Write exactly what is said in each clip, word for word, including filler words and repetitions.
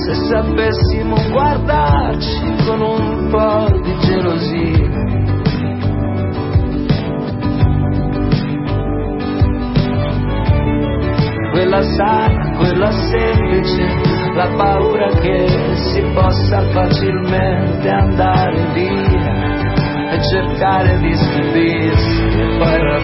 se sapessimo guardarci con un po' di gelosia. Quella sana, quella semplice, la paura che si possa facilmente andare via e cercare di stupirsi e poi...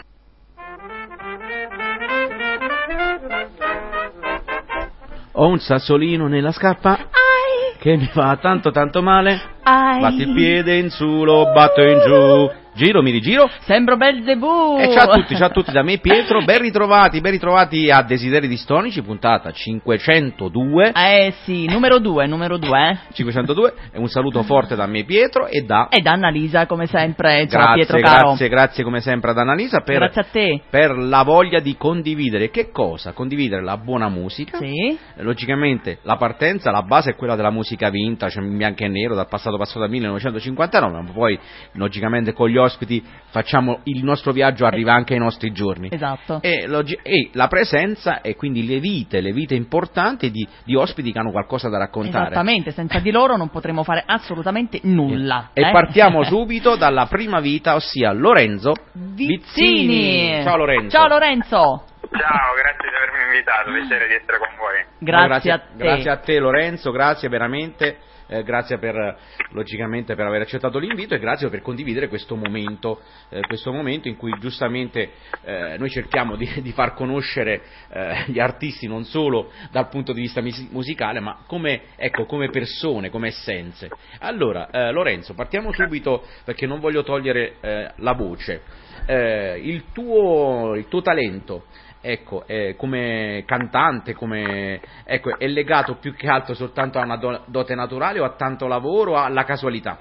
Ho un sassolino nella scarpa Ai. Che mi fa tanto tanto male. Ai. Batti il piede in su, lo batto in giù. Giro, mi rigiro. Sembro Belzebù. E ciao a tutti, ciao a tutti da me Pietro, ben ritrovati, ben ritrovati a Desideri Distonici, puntata cinquecentodue. Eh sì, numero due, numero due. Eh. cinquecentodue, e un saluto forte da me Pietro e da... E da Annalisa, come sempre, ciao grazie, Pietro caro. Grazie, grazie come sempre ad Annalisa per... Grazie a te. Per la voglia di condividere, che cosa? Condividere la buona musica. Sì. Logicamente la partenza, la base è quella della musica vintage, in bianco e nero, dal passato passato dal millenovecentocinquantanove, ma poi logicamente con gli ospiti facciamo il nostro viaggio, arriva anche ai nostri giorni. Esatto. E, logi- e la presenza e quindi le vite, le vite importanti di, di ospiti che hanno qualcosa da raccontare. Esattamente, senza di loro non potremo fare assolutamente nulla. E eh? partiamo subito dalla prima vita, ossia Lorenzo Vizzini. Vizzini. Ciao Lorenzo. Ciao Lorenzo. Ciao, grazie di avermi invitato, piacere di essere con voi. Grazie, no, grazie a te. Grazie a te Lorenzo, grazie veramente. Eh, grazie per logicamente per aver accettato l'invito e grazie per condividere questo momento, eh, questo momento in cui giustamente eh, noi cerchiamo di, di far conoscere eh, gli artisti non solo dal punto di vista mis- musicale, ma come, ecco, come persone, come essenze. Allora, eh, Lorenzo, partiamo subito perché non voglio togliere eh, la voce. Eh, il tuo, il tuo talento, ecco, eh, come cantante, come, ecco, è legato più che altro soltanto a una do- dote naturale o a tanto lavoro o alla casualità?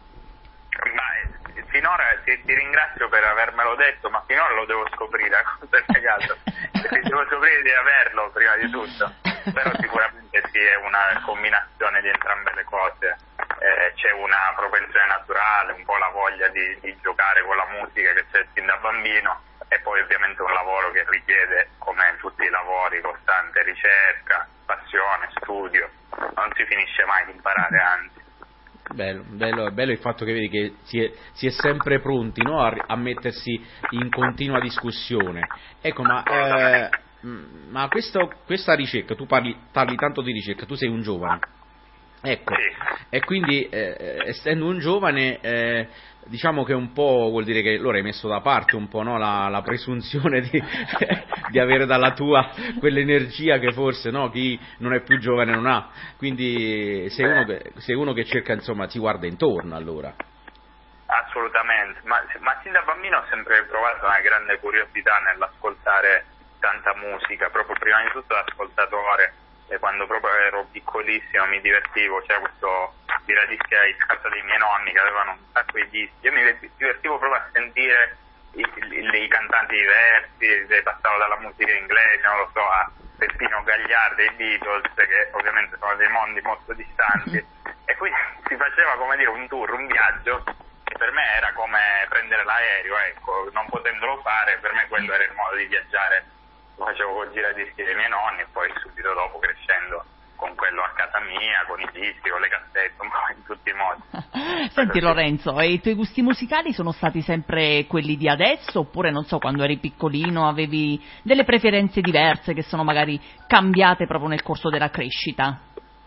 Ma finora ti, ti ringrazio per avermelo detto, ma finora lo devo scoprire, cosa è legato? Devo scoprire di averlo prima di tutto, però sicuramente sì, è una combinazione di entrambe le cose. Eh, c'è una propensione naturale, un po' la voglia di, di giocare con la musica che c'è sin da bambino, e poi ovviamente un lavoro che richiede, come in tutti i lavori, costante ricerca, passione, studio, non si finisce mai di imparare, anzi. Bello, bello, bello il fatto che vedi che si è, si è sempre pronti, no, a, a mettersi in continua discussione. Ecco, ma, eh, ma questo, questa ricerca, tu parli, parli tanto di ricerca, tu sei un giovane. Ecco, sì. E quindi eh, essendo un giovane, eh, diciamo che un po' vuol dire che loro hai messo da parte un po', no, la, la presunzione di, di avere dalla tua quell'energia che forse, no, chi non è più giovane non ha, quindi sei uno che, sei uno che cerca, insomma, ti guarda intorno allora. Assolutamente, ma, ma sin da bambino ho sempre provato una grande curiosità nell'ascoltare tanta musica, proprio prima di tutto da ascoltatore. E quando proprio ero piccolissimo mi divertivo, c'era questo giradischi in casa dei miei nonni che avevano un sacco di dischi, io mi divertivo proprio a sentire i, i, i cantanti diversi, passavo dalla musica inglese, non lo so, a Peppino Gagliardi, ai Beatles, che ovviamente sono dei mondi molto distanti, e quindi si faceva, come dire, un tour, un viaggio, che per me era come prendere l'aereo, ecco, non potendolo fare, per me quello era il modo di viaggiare. Lo facevo col giradischi dei miei nonni e poi subito dopo, crescendo, con quello a casa mia, con i dischi, con le cassette, un po' in tutti i modi. Senti Lorenzo, e i tuoi gusti musicali sono stati sempre quelli di adesso, oppure non so, quando eri piccolino avevi delle preferenze diverse che sono magari cambiate proprio nel corso della crescita?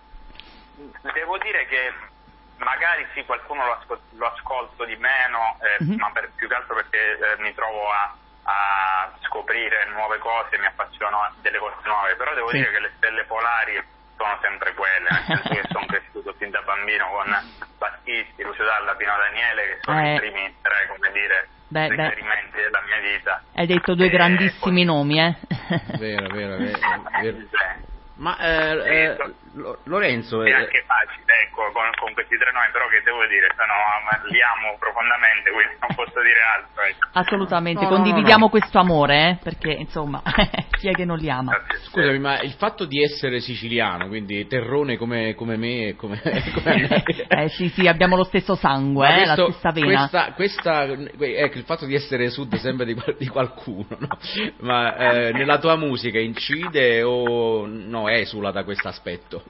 Devo dire che magari sì, qualcuno lo, ascol- lo ascolto di meno, eh, mm-hmm. ma per, più che altro perché eh, mi trovo a a scoprire nuove cose, mi appassiono delle cose nuove, però devo sì. dire che le stelle polari sono sempre quelle, nel senso che sono cresciuto fin da bambino con Battisti, Lucio Dalla, Pino Daniele, che sono eh. i primi tre, come dire, beh, riferimenti beh. della mia vita. Hai detto due e grandissimi poi... nomi, eh? Vero, vero, vero. vero. Sì. Ma eh, eh, Lorenzo è anche facile, ecco, con, con questi tre nomi, però che devo dire, sono, li amo profondamente, quindi non posso dire altro, ecco. Assolutamente, no, condividiamo no, no. questo amore, eh, perché insomma chi è che non li ama? Scusami, ma il fatto di essere siciliano, quindi terrone come, come me, come, come eh sì sì, abbiamo lo stesso sangue, eh, questo, la stessa vena. Questa, questa, ecco, il fatto di essere sud sembra di, di qualcuno, no? Ma eh, nella tua musica incide o no, esula da questo aspetto?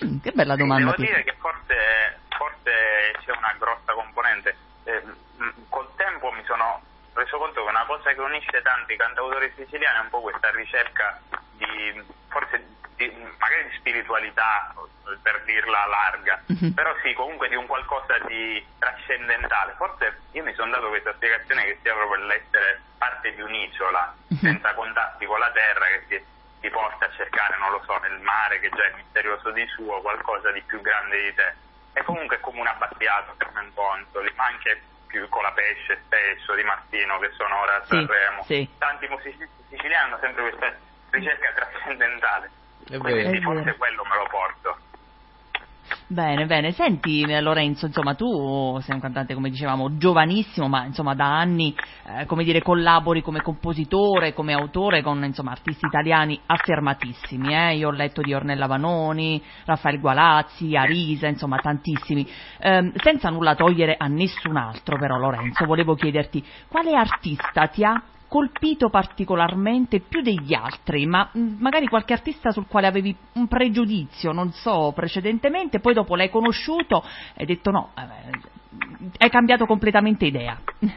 Mm, che bella domanda. Devo dire che forse, forse c'è una grossa componente. Eh, col tempo mi sono reso conto che una cosa che unisce tanti cantautori siciliani è un po' questa ricerca di, forse di, magari di spiritualità, per dirla larga, mm-hmm. però sì, comunque di un qualcosa di trascendentale. Forse io mi sono dato questa spiegazione che sia proprio l'essere parte di un'isola, mm-hmm. senza contatti con la terra, che si, ti porta a cercare, non lo so, nel mare, che già è misterioso di suo, qualcosa di più grande di te. E comunque è come un abbattiato, Carmen Consoli, ma anche più con la Pesce stesso, Di Martino, che sono ora a Sanremo. Sì, sì. Tanti musicisti siciliani hanno sempre questa ricerca trascendentale. Quindi sì, forse quello me lo porto. Bene, bene. Senti Lorenzo, insomma, tu sei un cantante, come dicevamo, giovanissimo, ma insomma da anni, eh, come dire, collabori come compositore, come autore con, insomma, artisti italiani affermatissimi, eh? Io ho letto di Ornella Vanoni, Raffaele Gualazzi, Arisa, insomma, tantissimi. Eh, senza nulla togliere a nessun altro, però, Lorenzo, volevo chiederti, quale artista ti ha colpito particolarmente più degli altri, ma mh, magari qualche artista sul quale avevi un pregiudizio, non so, precedentemente, poi dopo l'hai conosciuto e hai detto no, eh, hai cambiato completamente idea.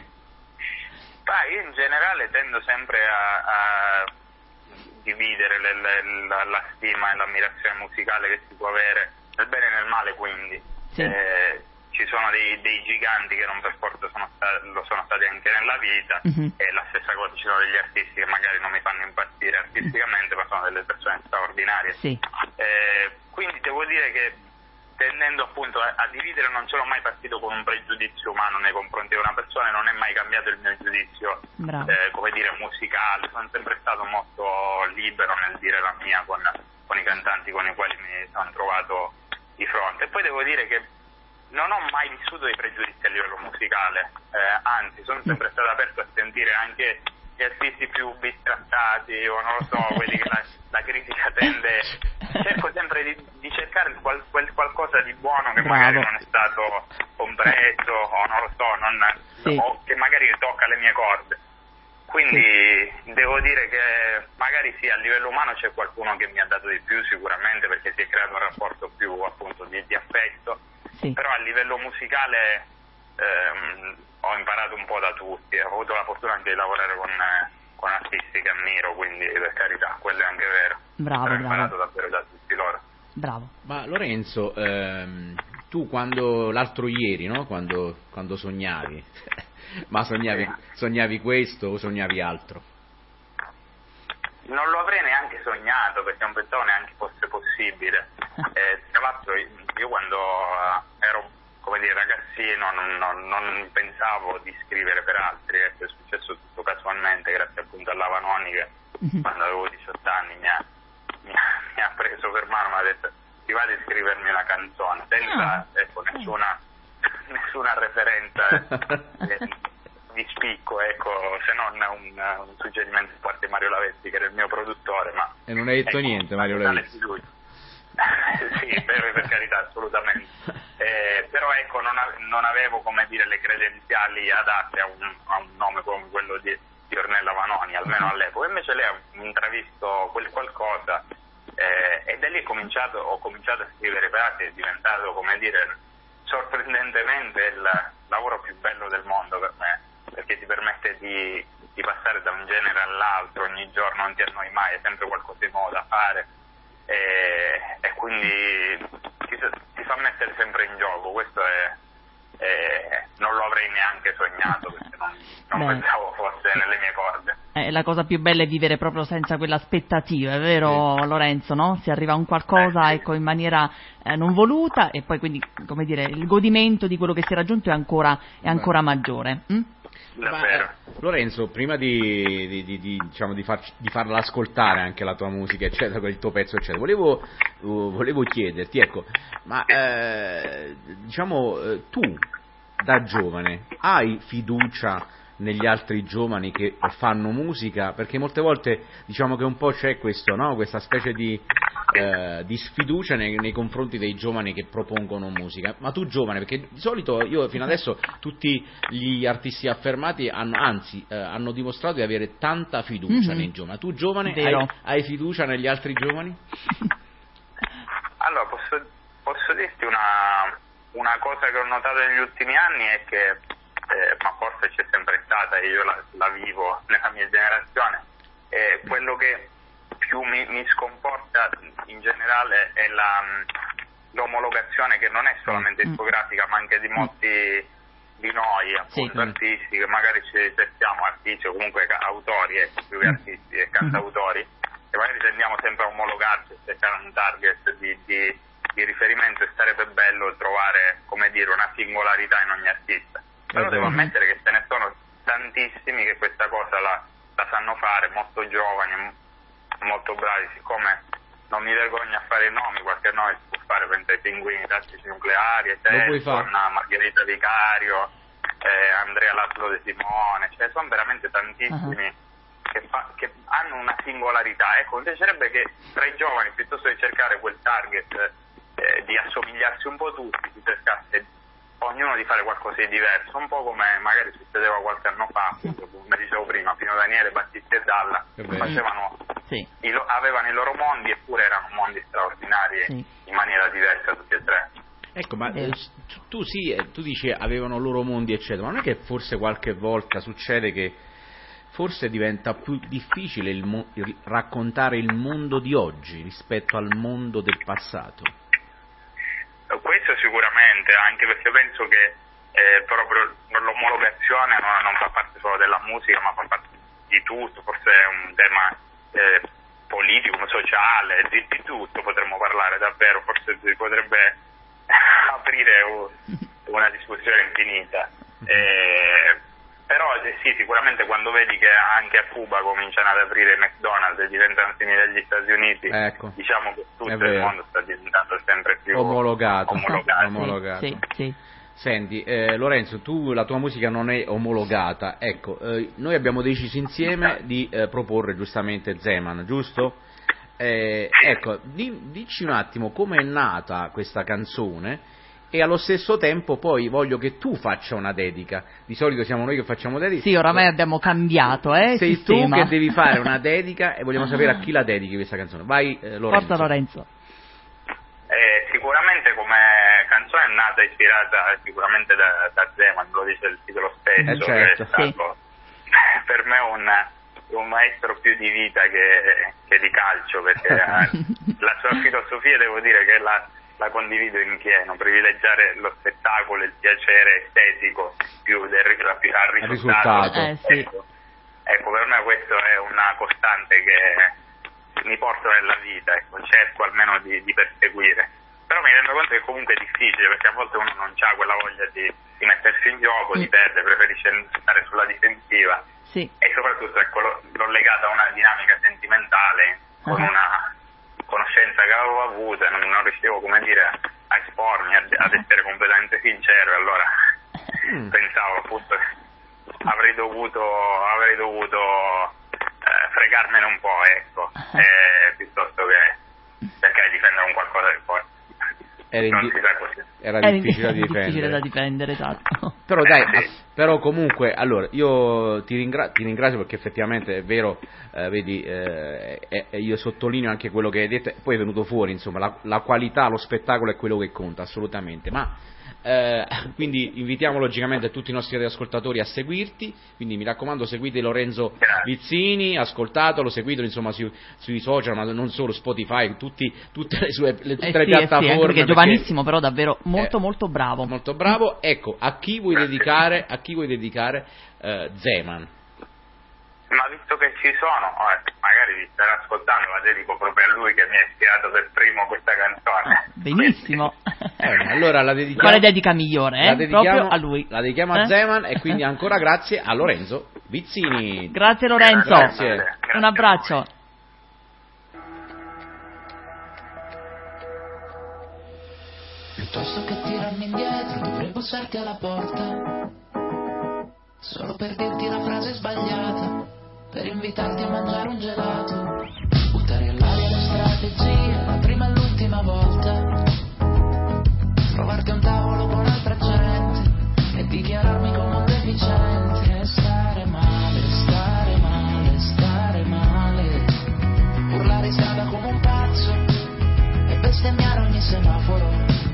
Beh, io in generale tendo sempre a, a dividere le, le, la, la stima e l'ammirazione musicale che si può avere, nel bene e nel male, quindi. Sì. Eh, ci sono dei, dei giganti che non per forza sono stati, lo sono stati anche nella vita, mm-hmm. e la stessa cosa, ci sono degli artisti che magari non mi fanno impazzire artisticamente, ma sono delle persone straordinarie. Sì. Eh, quindi devo dire che tendendo appunto a, a dividere, non ce l'ho mai partito con un pregiudizio umano nei confronti di una persona, e non è mai cambiato il mio giudizio, eh, come dire, musicale. Sono sempre stato molto libero nel dire la mia con, con i cantanti con i quali mi sono trovato di fronte. E poi devo dire che non ho mai vissuto dei pregiudizi a livello musicale, eh, anzi sono sempre stato aperto a sentire anche gli artisti più bistrattati, o non lo so, quelli che la, la critica tende, cerco sempre di, di cercare qual, quel qualcosa di buono che Bravo. magari non è stato compreso, o non lo so, non, sì. o che magari tocca le mie corde. Quindi sì. devo dire che magari sì, a livello umano c'è qualcuno che mi ha dato di più sicuramente, perché si è creato un rapporto più appunto di, di affetto. Sì. Però a livello musicale ehm, ho imparato un po' da tutti, ho avuto la fortuna anche di lavorare con, eh, con artisti che ammiro, quindi per carità, quello è anche vero. Bravo, Però ho bravo. imparato davvero da tutti loro. Bravo. Ma Lorenzo, ehm, tu quando l'altro ieri, no? Quando, quando sognavi, ma sognavi, sì. sognavi questo o sognavi altro? Non lo avrei neanche sognato, perché non pensavo neanche fosse possibile. Eh, tra l'altro io quando ero, come dire, ragazzino non, non, non pensavo di scrivere per altri, è successo tutto casualmente, grazie appunto alla Vanoni che mm-hmm. quando avevo diciotto anni mi ha, mi, ha, mi ha preso per mano e mi ha detto ti va di scrivermi una canzone, senza ah. ecco, nessuna, nessuna referenza eh, di spicco, ecco, se non un, un suggerimento da parte di Mario Lavezzi, che era il mio produttore. Ma e non hai detto ecco, niente, Mario Lavezzi? Sì, per, per carità, assolutamente. Eh, però ecco, non, ave, non avevo, come dire, le credenziali adatte a un, a un nome come quello di, di Ornella Vanoni, almeno all'epoca. Invece lei ha intravisto quel qualcosa, eh, e da lì ho cominciato, ho cominciato a scrivere per altri. È diventato, come dire, sorprendentemente il lavoro più bello del mondo per me, perché ti permette di, di passare da un genere all'altro ogni giorno, non ti annoi mai, è sempre qualcosa di nuovo da fare, e, e quindi ti, ti fa mettere sempre in gioco. Questo è, è non lo avrei neanche sognato, perché non, non pensavo fosse nelle mie corde. Eh, la cosa più bella è vivere proprio senza quell'aspettativa, è vero sì. Lorenzo, no? Si arriva a un qualcosa, eh, sì. ecco, in maniera eh, non voluta, e poi quindi, come dire, il godimento di quello che si è raggiunto è ancora, è ancora maggiore. Mm? Ma, eh, Lorenzo, prima di, di, di, di, diciamo, di, far, di farla ascoltare anche la tua musica, eccetera, il tuo pezzo, eccetera, volevo, uh, volevo chiederti, ecco, ma eh, diciamo, eh, tu da giovane hai fiducia negli altri giovani che fanno musica? Perché molte volte diciamo che un po' c'è questo, no? Questa specie di, eh, di sfiducia nei, nei confronti dei giovani che propongono musica. Ma tu giovane, perché di solito io fino adesso tutti gli artisti affermati hanno, anzi eh, hanno dimostrato di avere tanta fiducia mm-hmm. nei giovani. Tu giovane hai, hai fiducia negli altri giovani? Allora posso posso dirti una, una cosa che ho notato negli ultimi anni è che, eh, ma forse c'è sempre stata e io la, la vivo nella mia generazione, è quello che più mi, mi sconforta in generale è la, l'omologazione che non è solamente discografica ma anche di molti di noi, appunto, sì. artisti, che magari ci cerchiamo artisti o comunque autori, ecco, più che artisti e cantautori, che magari tendiamo sempre a omologarci e cercare un target di, di, di riferimento, e sarebbe bello trovare, come dire, una singolarità in ogni artista. Però devo ammettere che ce ne sono tantissimi che questa cosa la, la sanno fare, molto giovani, molto bravi, siccome non mi vergogno a fare i nomi, qualche nome si può fare, penso ai Pinguini Tattici Nucleari, Eterson, Margherita Vicario, eh, Andrea Laszlo De Simone, cioè sono veramente tantissimi uh-huh. che, fa, che hanno una singolarità. Ecco, mi piacerebbe che tra i giovani, piuttosto che cercare quel target eh, di assomigliarsi un po' tutti, si cercasse ognuno di fare qualcosa di diverso, un po' come magari succedeva qualche anno fa, appunto, come dicevo prima, Pino Daniele, Battisti e Dalla facevano, sì. i, avevano i loro mondi, eppure erano mondi straordinari sì. in maniera diversa tutti e tre. Ecco, ma eh, tu sì, tu dici avevano loro mondi eccetera, ma non è che forse qualche volta succede che forse diventa più difficile il mo- il raccontare il mondo di oggi rispetto al mondo del passato? Questo sicuramente, anche perché penso che eh, proprio l'omologazione non, non fa parte solo della musica, ma fa parte di tutto, forse è un tema eh, politico, sociale, di, di tutto potremmo parlare davvero, forse si potrebbe aprire una discussione infinita. Eh, però eh, sì, sicuramente quando vedi che anche a Cuba cominciano ad aprire i McDonald's e diventano simili agli Stati Uniti, ecco, diciamo che tutto il mondo sta diventando sempre più omologato. omologato. omologato. Sì, sì. Senti, eh, Lorenzo, tu la tua musica non è omologata, ecco, eh, noi abbiamo deciso insieme di eh, proporre giustamente Zeman, giusto? Eh, ecco, di, dici un attimo come è nata questa canzone. E allo stesso tempo poi voglio che tu faccia una dedica. Di solito siamo noi che facciamo dedica. Sì, oramai abbiamo cambiato, eh, sei sistema. Tu che devi fare una dedica e vogliamo sapere a chi la dedichi questa canzone. Vai, eh, Lorenzo. Forza Lorenzo. Eh, sicuramente come canzone è nata ispirata sicuramente da, da Zeman, lo dice il titolo stesso, eh, certo. che è stato sì. per me un, un maestro più di vita che, che di calcio, perché la sua filosofia devo dire che la la condivido in pieno, privilegiare lo spettacolo e il piacere estetico più del al risultato, risultato. Eh, sì. ecco. ecco, per me questo è una costante che mi porto nella vita, ecco, cerco almeno di, di perseguire, però mi rendo conto che comunque è difficile, perché a volte uno non ha quella voglia di, di mettersi in gioco, mm. di perdere, preferisce stare sulla difensiva, sì. e soprattutto ecco, l'ho, l'ho legata a una dinamica sentimentale, con uh-huh. una conoscenza che avevo avuto e non, non riuscivo, come dire, a espormi, ad, ad essere completamente sincero, e allora mm. pensavo appunto che avrei dovuto avrei dovuto eh, fregarmene un po', ecco, eh, piuttosto che cercare di difendere un qualcosa che poi era, non di- si sa così. era era difficile, da, difendere. difficile da difendere, esatto. Però dai, eh, sì. però comunque, allora, io ti, ringra- ti ringrazio perché effettivamente è vero, eh, vedi, eh, e, e io sottolineo anche quello che hai detto, poi è venuto fuori, insomma, la, la qualità, lo spettacolo è quello che conta, assolutamente, ma eh, quindi invitiamo logicamente tutti i nostri ascoltatori a seguirti, quindi mi raccomando seguite Lorenzo Vizzini, ascoltatelo, seguitelo insomma su, sui social, ma non solo, Spotify, tutti, tutte le sue le, tutte eh le sì, piattaforme. Eh sì, perché è giovanissimo, però davvero molto eh, molto bravo. Molto bravo, ecco, a chi vuoi dedicare, a chi vuoi dedicare eh, Zeman? Ma visto che ci sono, eh, magari vi starà ascoltando, la dedico proprio a lui che mi ha ispirato per primo questa canzone. Benissimo. Eh, allora la dedichiamo. Quale dedica migliore, eh? La dedichiamo, proprio a lui. La dedichiamo eh? a Zeman e quindi ancora grazie a Lorenzo Vizzini. Grazie Lorenzo. Grazie. Un abbraccio. Piuttosto che tirarmi indietro dovrei bussarti alla porta, solo per dirti la frase sbagliata, per invitarti a mangiare un gelato, buttare all'aria le strategie, la prima e l'ultima volta, trovarti a un tavolo con altra gente e dichiararmi come un deficiente, e stare male, stare male, stare male, urlare in strada come un pazzo e bestemmiare ogni semaforo,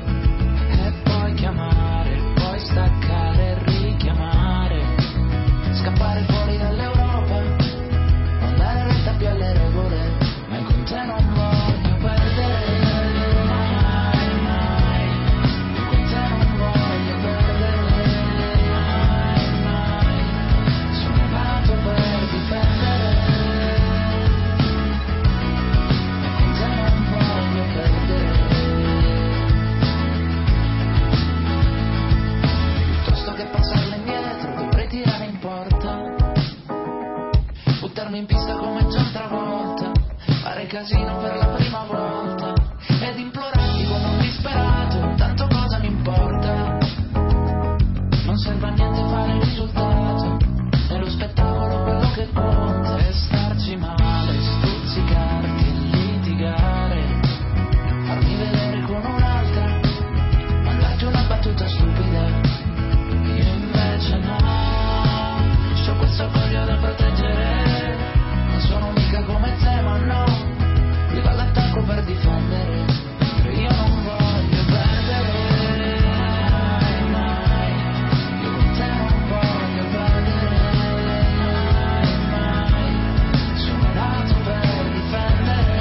casino per la prima volta ed implorarti con un disperato, tanto cosa mi importa, non serve a niente fare il risultato, è lo spettacolo quello che conta, e starci male, stuzzicarti e litigare, farmi vedere con un'altra, mandarti una battuta stupida, io invece no, c'ho questo orgoglio da proteggere, non sono mica come te, ma no, qui va all'attacco per difendere, mentre io non voglio perdere, mai, mai, io con te non voglio perdere, mai, mai, sono nato per difendere,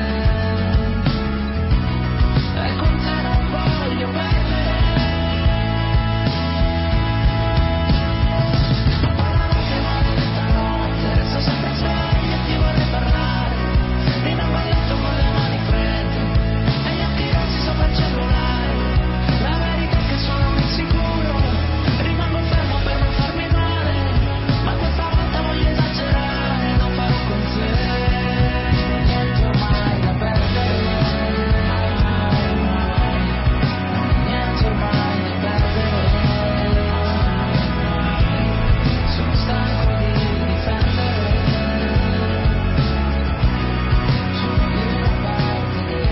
e con te non voglio perdere. Buonanotte maledetta notte, resto sempre sveglio e ti vorrei parlare, rimando a letto con le mani fredde e gli occhi rossi sopra il cellulare, la verità è che sono insicuro, rimango fermo per non farmi male, ma questa volta voglio esagerare, lo farò con te, niente ormai da perdere, mai, mai, niente ormai da perdere, sono stanco di difendere, sono io a perdere.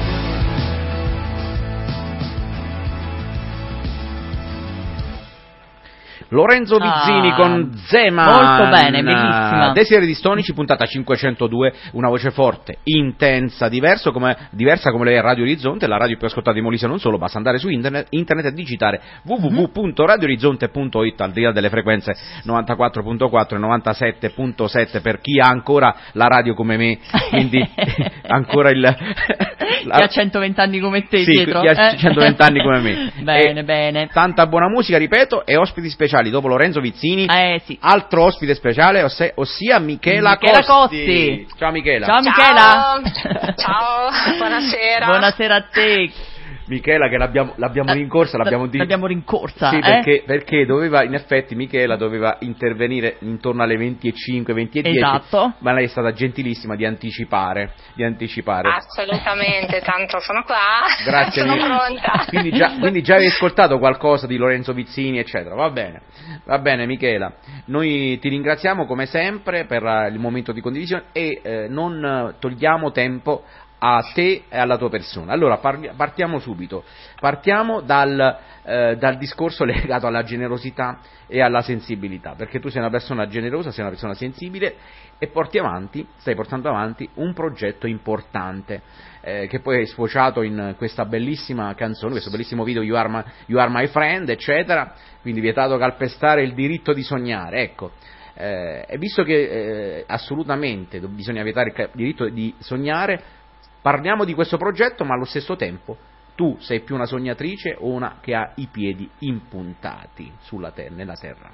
Lorenzo Vizzini Ah, con Zeman. molto bene, bellissima. Desiderio di Stonici, puntata cinquecentodue, una voce forte, intensa, diverso come, diversa come le Radio Orizzonte, la radio più ascoltata di Molise, non solo, basta andare su internet, internet e digitare w w w punto radio orizzonte punto it, al di là delle frequenze novantaquattro virgola quattro e novantasette virgola sette per chi ha ancora la radio come me, quindi ancora il... Chi ha centoventi anni come te, sì, Pietro. chi ha eh? centoventi anni come me. Bene, E bene. tanta buona musica, ripeto, e ospiti speciali. Dopo Lorenzo Vizzini, Eh sì. altro ospite speciale, osse- ossia Michela, Michela Costi. Costi. Ciao Michela. Ciao Michela. Ciao, buonasera. Buonasera a te. Michela che l'abbiamo, l'abbiamo rincorsa, l'abbiamo di- L'abbiamo rincorsa, Sì, eh? perché, perché doveva, in effetti Michela doveva intervenire intorno alle venti e cinque, venti e dieci, Esatto. ma lei è stata gentilissima di anticipare, di anticipare. Assolutamente, tanto sono qua. Grazie sono mille. pronta. Quindi già, quindi già hai ascoltato qualcosa di Lorenzo Vizzini, eccetera. Va bene, va bene Michela. Noi ti ringraziamo come sempre per eh, il momento di condivisione e eh, non eh, togliamo tempo a te e alla tua persona. Allora parli- partiamo subito. Partiamo dal, eh, dal discorso legato alla generosità e alla sensibilità, perché tu sei una persona generosa, sei una persona sensibile e porti avanti, stai portando avanti un progetto importante, eh, che poi è sfociato in questa bellissima canzone, questo bellissimo video You Are My, You Are My Friend, eccetera, quindi vietato calpestare il diritto di sognare, ecco. Eh, e visto che eh, assolutamente bisogna vietare il ca- diritto di sognare, parliamo di questo progetto, ma allo stesso tempo tu sei più una sognatrice o una che ha i piedi impuntati sulla terra, nella terra?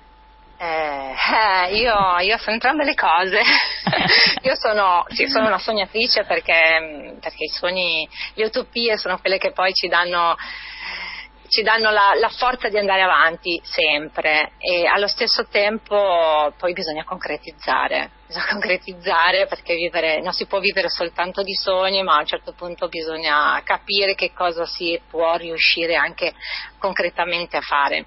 Eh, eh, io, io sono entrambe le cose. Io sono, sì, sono una sognatrice perché, perché i sogni, le utopie sono quelle che poi ci danno ci danno la, la forza di andare avanti sempre, e allo stesso tempo poi bisogna concretizzare, bisogna concretizzare perché vivere, non si può vivere soltanto di sogni, ma a un certo punto bisogna capire che cosa si può riuscire anche concretamente a fare.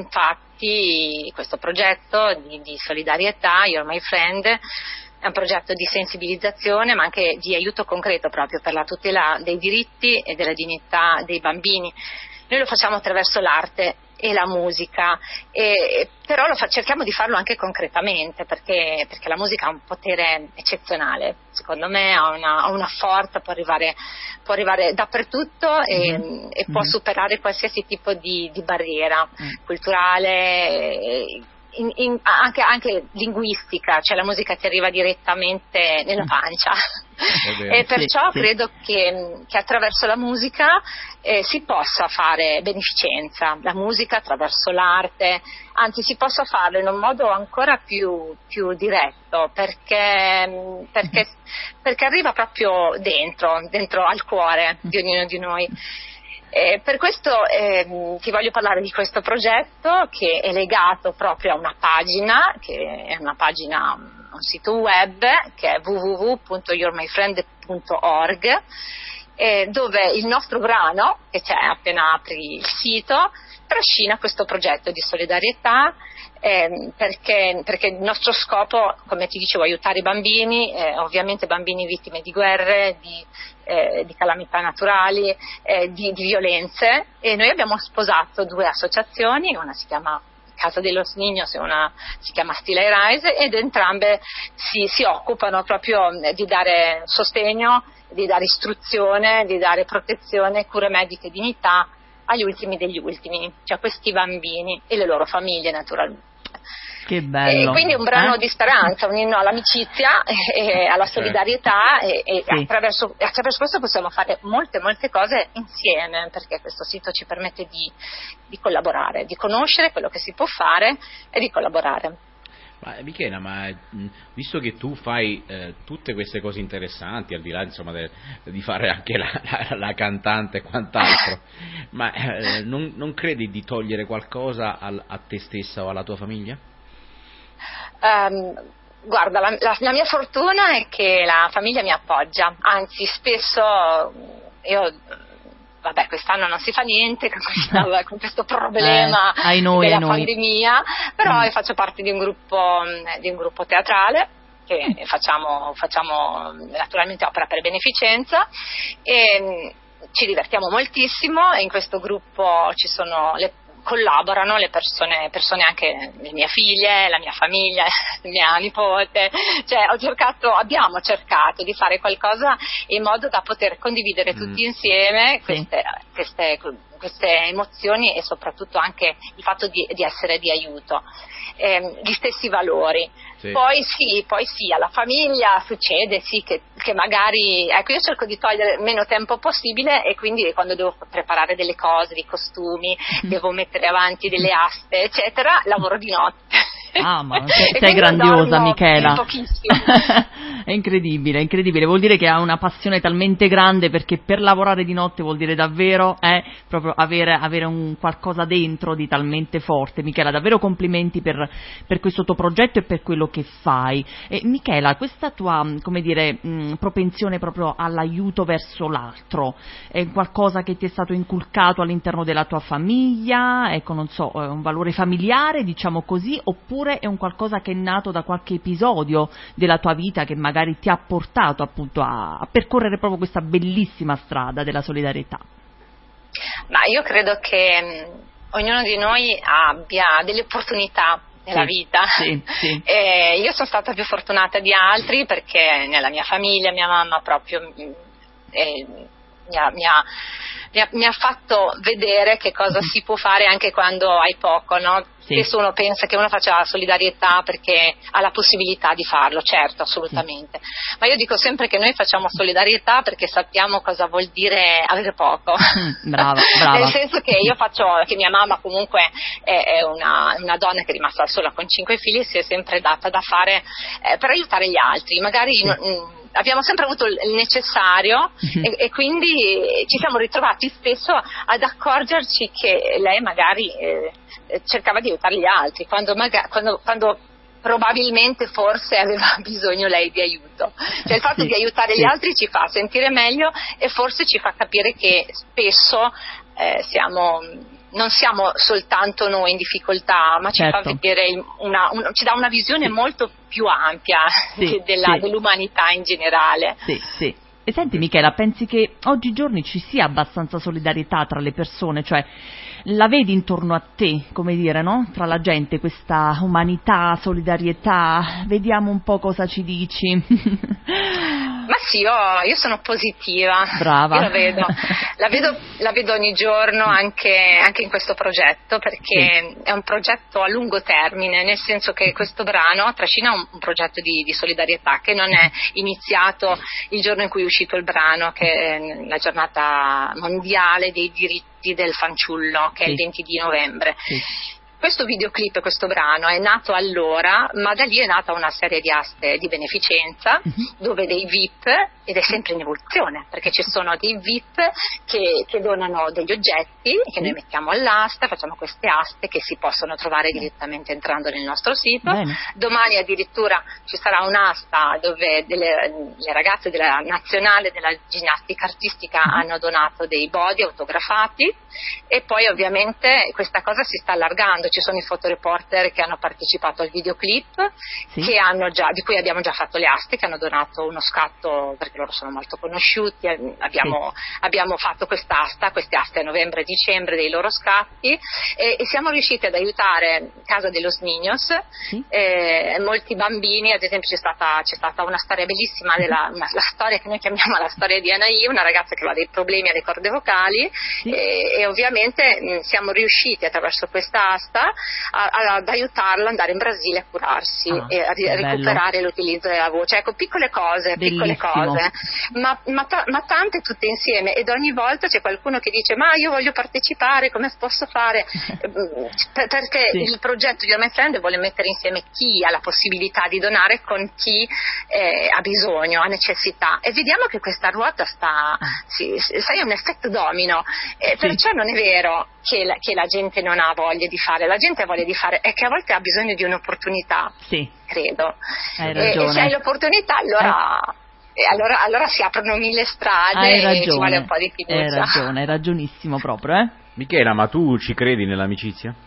Infatti questo progetto di, di solidarietà, You Are My Friend, è un progetto di sensibilizzazione ma anche di aiuto concreto proprio per la tutela dei diritti e della dignità dei bambini. Noi lo facciamo attraverso l'arte e la musica, e, però lo fa, cerchiamo di farlo anche concretamente perché, perché la musica ha un potere eccezionale, secondo me ha una, ha una forza, può arrivare, può arrivare dappertutto e, mm-hmm. e può superare qualsiasi tipo di, di barriera mm. culturale, In, in, anche, anche linguistica, cioè la musica ti arriva direttamente nella pancia e perciò sì, credo sì. Che, che attraverso la musica eh, si possa fare beneficenza, la musica attraverso l'arte, anzi si possa farlo in un modo ancora più, più diretto perché, perché, perché arriva proprio dentro, dentro al cuore di ognuno di noi. Eh, per questo eh, ti voglio parlare di questo progetto che è legato proprio a una pagina, che è una pagina un sito web che è w w w punto you're my friend punto org, eh, dove il nostro brano, che c'è appena apri il sito, trascina questo progetto di solidarietà, eh, perché, perché il nostro scopo, come ti dicevo, è aiutare i bambini, eh, ovviamente bambini vittime di guerre, di, eh, di calamità naturali, eh, di, di violenze, e noi abbiamo sposato due associazioni, una si chiama Casa de los Niños e una si chiama Still I Rise, ed entrambe si, si occupano proprio di dare sostegno, di dare istruzione, di dare protezione, cure mediche e dignità agli ultimi degli ultimi, cioè questi bambini e le loro famiglie naturalmente. Che bello. E quindi è un brano eh? di speranza, un inno all'amicizia e, e alla solidarietà, e, e sì. attraverso, attraverso questo possiamo fare molte molte cose insieme, perché questo sito ci permette di, di collaborare, di conoscere quello che si può fare e di collaborare. Ma Michela, ma mh, visto che tu fai eh, tutte queste cose interessanti, al di là insomma de, di fare anche la, la, la cantante e quant'altro, ma eh, non, non credi di togliere qualcosa al, a te stessa o alla tua famiglia? Um, guarda, la, la, la mia fortuna è che la famiglia mi appoggia, anzi spesso io... Vabbè, quest'anno non si fa niente con, questa, con questo problema eh, noi, della noi. pandemia, però mm. io faccio parte di un gruppo, di un gruppo teatrale che facciamo, facciamo naturalmente opera per beneficenza, e ci divertiamo moltissimo, e in questo gruppo ci sono le collaborano le persone, persone anche le mie figlie, la mia famiglia, mia nipote, cioè ho cercato, abbiamo cercato di fare qualcosa in modo da poter condividere mm. tutti insieme queste, sì. queste, queste emozioni, e soprattutto anche il fatto di, di essere di aiuto, eh, gli stessi valori. Sì. Poi sì, poi sì, alla famiglia succede sì che, che magari, ecco, io cerco di togliere meno tempo possibile, e quindi quando devo preparare delle cose, dei costumi, mm. devo mettere avanti delle aste, eccetera, lavoro di notte. Ah, ma sei, sei grandiosa, Michela. Pochissimo. È incredibile, è incredibile. Vuol dire che ha una passione talmente grande, perché per lavorare di notte vuol dire davvero eh, proprio avere, avere un qualcosa dentro di talmente forte. Michela, davvero complimenti per, per questo tuo progetto e per quello che fai. E, Michela, questa tua, come dire, mh, propensione proprio all'aiuto verso l'altro, è qualcosa che ti è stato inculcato all'interno della tua famiglia? Ecco, non so, è un valore familiare, diciamo così, oppure è un qualcosa che è nato da qualche episodio della tua vita che magari ti ha portato appunto a, a percorrere proprio questa bellissima strada della solidarietà? Ma io credo che mh, ognuno di noi abbia delle opportunità nella sì, vita. Sì, sì. E io sono stata più fortunata di altri, perché nella mia famiglia mia mamma proprio eh, mi ha, mi ha Mi ha, mi ha fatto vedere che cosa si può fare anche quando hai poco, no? Sì. Spesso uno pensa che uno faccia solidarietà perché ha la possibilità di farlo, certo, assolutamente, sì. Ma io dico sempre che noi facciamo solidarietà perché sappiamo cosa vuol dire avere poco. Brava, brava. Nel senso che io faccio, che mia mamma comunque è, è una, una donna che è rimasta sola con cinque figli, e si è sempre data da fare eh, per aiutare gli altri, magari... Sì. Non, abbiamo sempre avuto il necessario mm-hmm. e, e quindi ci siamo ritrovati spesso ad accorgerci che lei magari eh, cercava di aiutare gli altri quando, magari, quando, quando probabilmente forse aveva bisogno lei di aiuto. Cioè il fatto sì, di aiutare sì. gli altri ci fa sentire meglio, e forse ci fa capire che spesso eh, siamo... non siamo soltanto noi in difficoltà, ma ci certo. fa vedere una, un, ci dà una visione molto più ampia sì, della, sì. dell'umanità in generale. Sì, sì. E senti Michela, pensi che oggigiorno ci sia abbastanza solidarietà tra le persone? Cioè, la vedi intorno a te, come dire, no? Tra la gente, questa umanità, solidarietà? Vediamo un po' cosa ci dici. Ma sì, io, io sono positiva. Brava. Io la vedo, la vedo, la vedo ogni giorno anche, anche in questo progetto, perché sì. è un progetto a lungo termine, nel senso che questo brano trascina un, un progetto di, di solidarietà che non è iniziato il giorno in cui è uscito il brano, che è la giornata mondiale dei diritti del fanciullo, che sì. è il venti di novembre. Sì. questo videoclip, questo brano è nato allora, ma da lì è nata una serie di aste di beneficenza, uh-huh. dove dei V I P, ed è sempre in evoluzione, perché ci sono dei V I P che, che donano degli oggetti che noi mettiamo all'asta, facciamo queste aste che si possono trovare direttamente entrando nel nostro sito. Bene. Domani addirittura ci sarà un'asta dove delle, le ragazze della nazionale della ginnastica artistica uh-huh. hanno donato dei body autografati, e poi ovviamente questa cosa si sta allargando. Ci sono i fotoreporter che hanno partecipato al videoclip, sì. che hanno già, di cui abbiamo già fatto le aste, che hanno donato uno scatto perché loro sono molto conosciuti. Abbiamo, sì. abbiamo fatto quest'asta, queste aste a novembre e dicembre dei loro scatti, e, e siamo riusciti ad aiutare Casa de los Niños, sì. eh, molti bambini. Ad esempio c'è stata, c'è stata una storia bellissima, della, una, la storia che noi chiamiamo la storia di Anaì, una ragazza che aveva dei problemi alle corde vocali, sì. e, e ovviamente mh, siamo riusciti attraverso questa asta a, a, ad aiutarla ad andare in Brasile a curarsi ah, e a, a recuperare l'utilizzo della voce. Ecco, piccole cose, Bellissimo. piccole cose, ma, ma, ta, ma tante tutte insieme, ed ogni volta c'è qualcuno che dice: ma io voglio partecipare, come posso fare? per, perché sì. il progetto di You're My Friend vuole mettere insieme chi ha la possibilità di donare con chi eh, ha bisogno, ha necessità, e vediamo che questa ruota sta, sì, sai, è un effetto domino, eh, sì. perciò non è vero che la, che la gente non ha voglia di fare, la gente ha voglia di fare, è che a volte ha bisogno di un'opportunità, sì. credo. Hai ragione. E, e se hai l'opportunità, allora... Eh. E allora, allora si aprono mille strade e ci vuole un po' di fiducia. Hai ragione, hai ragionissimo proprio, eh? Michela, ma tu ci credi nell'amicizia?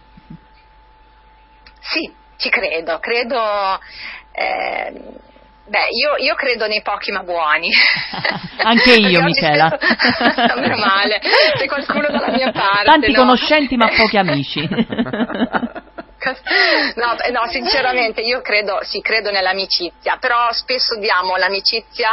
Sì, ci credo, credo... Eh, beh, io, io credo nei pochi ma buoni. Anche io, Michela. Spesso, meno male, c'è qualcuno dalla mia parte. Tanti no? conoscenti ma pochi amici. No, no, sinceramente io credo, sì, credo nell'amicizia, però spesso diamo l'amicizia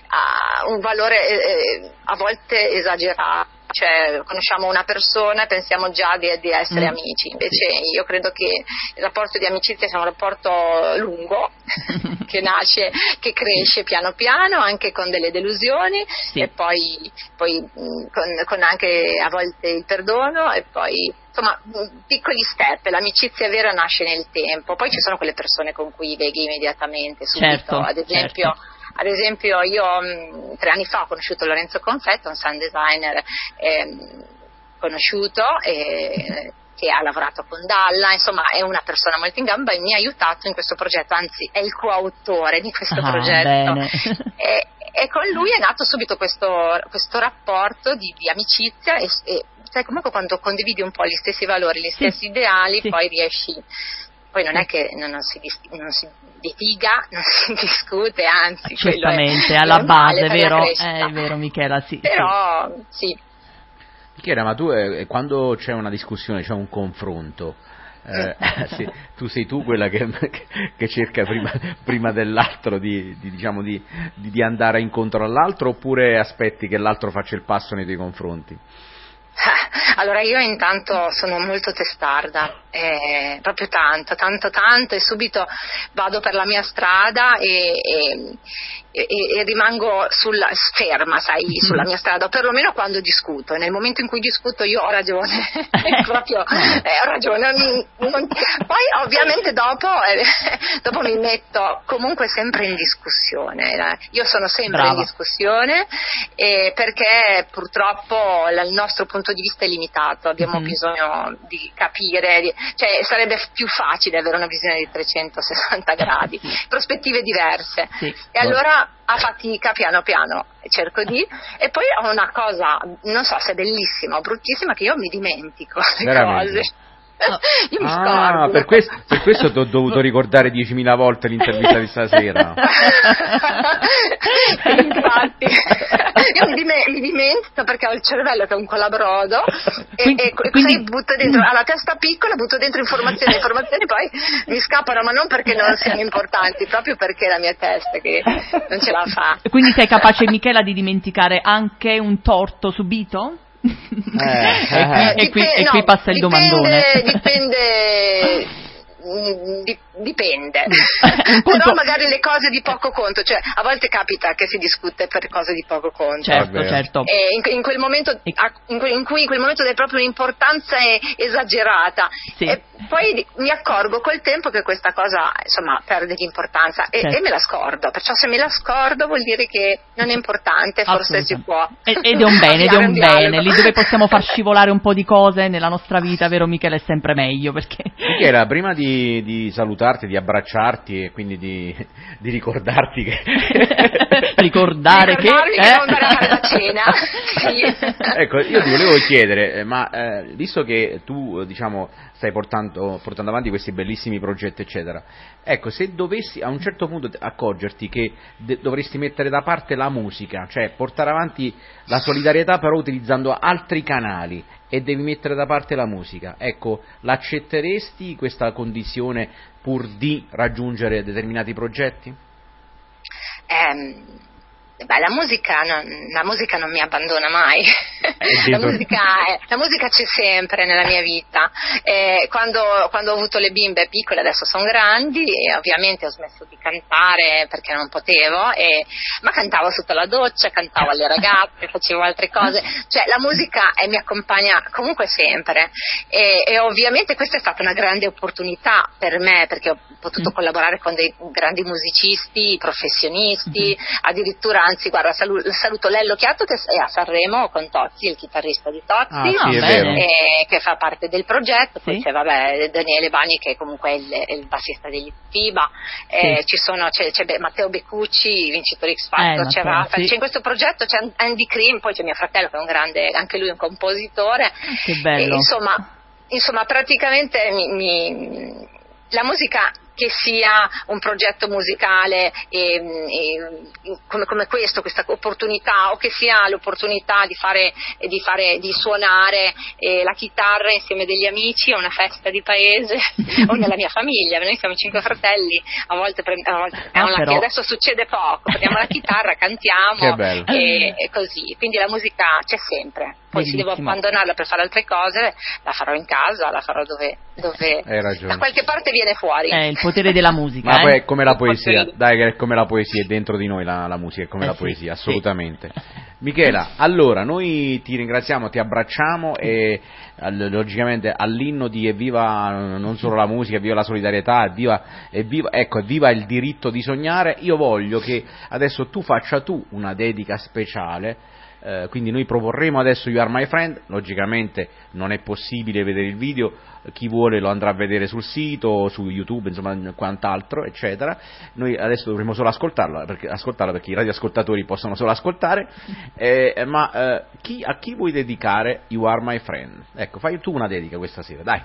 a un valore eh, a volte esagerato. Cioè, conosciamo una persona e pensiamo già di, di essere mm. amici, invece io credo che il rapporto di amicizia sia un rapporto lungo che nasce, che cresce piano piano, anche con delle delusioni, sì. e poi, poi con, con anche a volte il perdono, e poi insomma piccoli step. L'amicizia vera nasce nel tempo, poi ci sono quelle persone con cui leghi immediatamente, subito, certo, ad esempio certo. Ad esempio io mh, tre anni fa ho conosciuto Lorenzo Confetto, un sound designer ehm, conosciuto eh, che ha lavorato con Dalla, insomma è una persona molto in gamba e mi ha aiutato in questo progetto, anzi è il coautore di questo ah, progetto e, e con lui è nato subito questo, questo rapporto di, di amicizia e, e sai, comunque quando condividi un po' gli stessi valori, gli stessi sì, ideali, sì. poi riesci... Poi non è che non si, non si litiga, non si discute, anzi, certamente, alla base, vero? Eh, è vero, Michela, sì. Però, sì. sì. Michela, ma tu eh, quando c'è una discussione, c'è un confronto, eh, sì, tu sei tu quella che, che cerca prima, prima dell'altro di, di, diciamo, di, di andare incontro all'altro, oppure aspetti che l'altro faccia il passo nei tuoi confronti? Allora io intanto sono molto testarda, eh, proprio tanto, tanto, tanto, e subito vado per la mia strada e, e, e, e rimango sulla, ferma, sai, sulla mia strada, o perlomeno quando discuto. Nel momento in cui discuto io ho ragione, proprio eh, ho ragione. Non, non, poi ovviamente dopo, eh, dopo mi metto comunque sempre in discussione. Eh. Io sono sempre Brava. in discussione eh, perché purtroppo il nostro punto di vista è limitato, abbiamo mm-hmm. bisogno di capire, di, cioè sarebbe più facile avere una visione di trecentosessanta gradi, prospettive diverse, sì. e allora a fatica piano piano cerco di, e poi ho una cosa, non so se è bellissima o bruttissima, che io mi dimentico le Veramente? cose. Io mi ah, scordo. Per questo, per questo ti ho dovuto ricordare diecimila volte l'intervista di stasera. Infatti, io mi, dime, mi dimentico perché ho il cervello che è un colabrodo e, quindi, e quindi butto dentro, alla testa piccola butto dentro informazioni, informazioni poi mi scappano, ma non perché non siano importanti, proprio perché la mia testa che non ce la fa. Quindi sei capace, Michela, di dimenticare anche un torto subito? Eh, eh, e, qui, e, qui, e qui passa il dipende, domandone. Dipende, dipende. punto... Però magari le cose di poco conto, cioè a volte capita che si discute per cose di poco conto. Certo, certo. E in, in quel momento in, que, in cui in quel momento è proprio un'importanza esagerata. Sì. E poi mi accorgo col tempo che questa cosa insomma perde di importanza e, certo. e me la scordo, perciò se me la scordo vuol dire che non è importante, forse si può. Ed è un bene, ed è un bene, lì dove possiamo far scivolare un po' di cose nella nostra vita, vero Michele, è sempre meglio, perché... Michela, prima di, di salutarti, di abbracciarti e quindi di, di ricordarti che... Ricordare che... che eh? devo andare a fare la cena. Sì. Ecco, io ti volevo chiedere, ma eh, visto che tu, diciamo, stai portando, portando avanti questi bellissimi progetti, eccetera, ecco, se dovessi a un certo punto accorgerti che de- dovresti mettere da parte la musica, cioè portare avanti la solidarietà però utilizzando altri canali e devi mettere da parte la musica, ecco, l'accetteresti questa condizione pur di raggiungere determinati progetti? Ehm... Beh, la musica, non, la musica non mi abbandona mai, la, musica è, la musica c'è sempre nella mia vita, e quando, quando ho avuto le bimbe piccole, adesso sono grandi e ovviamente ho smesso di cantare perché non potevo, e, ma cantavo sotto la doccia, cantavo alle ragazze, facevo altre cose, cioè la musica è, mi accompagna comunque sempre e, e ovviamente questa è stata una grande opportunità per me perché ho potuto mm. collaborare con dei grandi musicisti, professionisti, mm. addirittura anzi guarda salu- saluto Lello Chiatto che è a Sanremo con Tozzi, il chitarrista di Tozzi, ah, sì, e, che fa parte del progetto, poi sì. c'è vabbè, Daniele Bani che comunque è il, è il bassista degli FIBA, sì. eh, ci sono, c'è, c'è Matteo Beccucci, vincitore X Factor, eh, c'è, Matteo, sì. c'è in questo progetto c'è Andy Cream, poi c'è mio fratello che è un grande, anche lui un compositore, che bello. E, insomma, insomma praticamente mi, mi, la musica che sia un progetto musicale e, e, come, come questo, questa opportunità, o che sia l'opportunità di fare, di, fare, di suonare eh, la chitarra insieme degli amici a una festa di paese o nella mia famiglia, noi siamo cinque fratelli, a volte, a volte prendiamo ah, la chitarra, adesso succede poco, prendiamo la chitarra, cantiamo e, e così, quindi la musica c'è sempre. Poi se devo abbandonarla per fare altre cose, la farò in casa, la farò dove, dove da qualche parte viene fuori. È il potere della musica. Ma eh? poi è come la poesia, dai, che è come la poesia, è dentro di noi la, la musica, è come eh la sì, poesia, assolutamente. Sì. Michela, allora, noi ti ringraziamo, ti abbracciamo e logicamente all'inno di evviva non solo la musica, evviva la solidarietà, evviva, evviva, ecco, evviva il diritto di sognare, io voglio che adesso tu faccia tu una dedica speciale. Uh, quindi noi proporremo adesso You Are My Friend, logicamente non è possibile vedere il video, chi vuole lo andrà a vedere sul sito, su YouTube, insomma quant'altro, eccetera. Noi adesso dovremo solo ascoltarla perché, ascoltarla perché i radioascoltatori possono solo ascoltare, eh, ma uh, chi, a chi vuoi dedicare You Are My Friend? Ecco, fai tu una dedica questa sera, dai.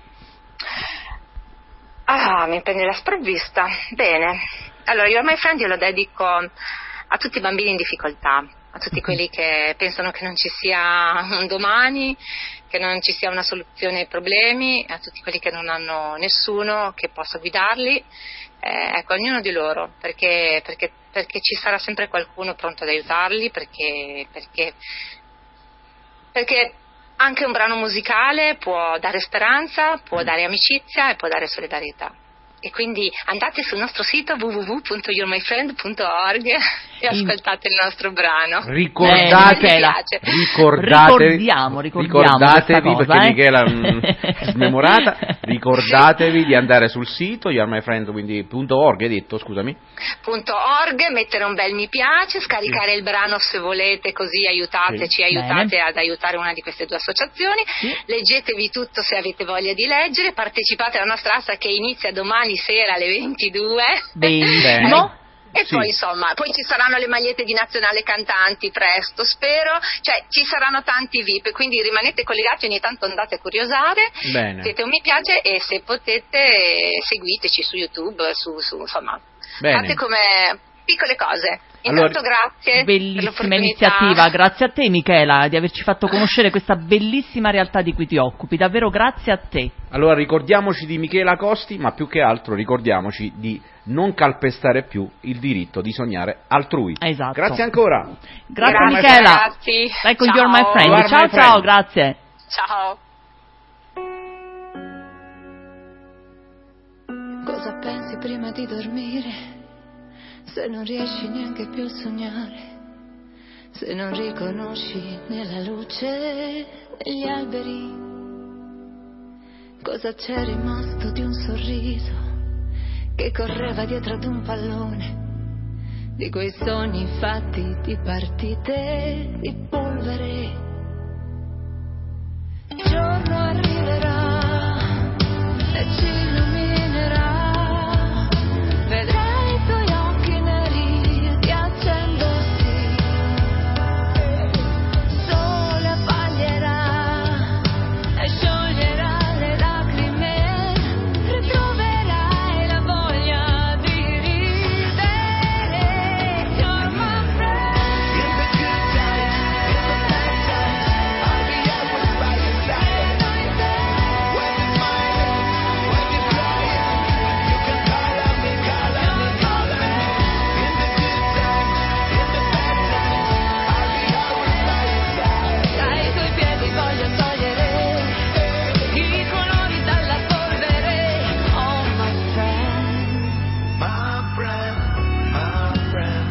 Ah, mi prendi la sprovvista. Bene, allora You Are My Friend io lo dedico a tutti i bambini in difficoltà, a tutti quelli che pensano che non ci sia un domani, che non ci sia una soluzione ai problemi, a tutti quelli che non hanno nessuno che possa guidarli, eh, ecco, ognuno di loro, perché, perché, perché ci sarà sempre qualcuno pronto ad aiutarli, perché, perché, perché anche un brano musicale può dare speranza, può dare amicizia e può dare solidarietà. E quindi andate sul nostro sito w w w punto you are my friend punto org e ascoltate il nostro brano. Ricordate, eh, ricordate ricordiamo, ricordiamo ricordatevi cosa, perché eh? Michela è smemorata, ricordatevi di andare sul sito you are my friend punto org, hai detto, scusami? .org, mettere un bel mi piace, scaricare sì. il brano se volete, così aiutateci, sì. aiutate Bene. ad aiutare una di queste due associazioni, sì. leggetevi tutto se avete voglia di leggere, partecipate alla nostra asta che inizia domani sera alle ventidue. Benissimo. E sì. poi insomma, poi ci saranno le magliette di Nazionale Cantanti presto, spero, cioè ci saranno tanti V I P, quindi rimanete collegati, ogni tanto andate a curiosare, mettete un mi piace e se potete seguiteci su YouTube, su, su insomma, Bene. fate come piccole cose. Intanto allora, grazie. Bellissima iniziativa, grazie a te Michela di averci fatto conoscere questa bellissima realtà di cui ti occupi, davvero grazie a te. Allora ricordiamoci di Michela Costi, ma più che altro ricordiamoci di non calpestare più il diritto di sognare altrui. Esatto. Grazie ancora. Grazie, grazie Michela. Ragazzi. Ecco, ciao. You're My Friend. You ciao my ciao, friend. grazie. Ciao. Cosa pensi prima di dormire, se non riesci neanche più a sognare, se non riconosci nella luce degli alberi cosa c'è rimasto di un sorriso che correva dietro ad un pallone, di quei sogni fatti di partite di polvere. Il giorno arriverà e ci illuminerà, vedrai i tuoi occhi neri riaccendersi, il sole appaglierà e scioglierà le lacrime, ritroverai la voglia di ridere. You're my friend. In the good times, in the bad times, I'll be always by your side. When you're smiling, when you're crying, you can call on me, call on me, call on me. In the good times, in the bad times, I'll be always by your side. Dai tuoi piedi voglio togliere i colori dalla polvere. Oh my friend, my friend, my friend.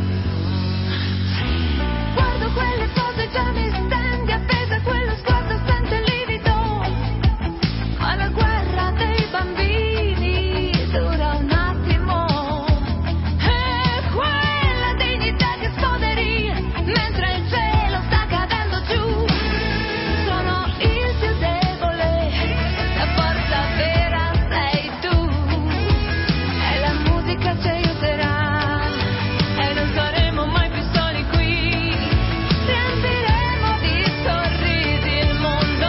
Guardo quelle foto e già mi stendi appesa a quello sguardo assente e livido, ma la guerra dei bambini dura un attimo, e quella dignità che sfoderi mentre il cielo sta cadendo giù. Sono il più debole, la forza vera sei tu, e la musica ci aiuterà, e non saremo mai più soli qui, riempiremo di sorrisi il mondo.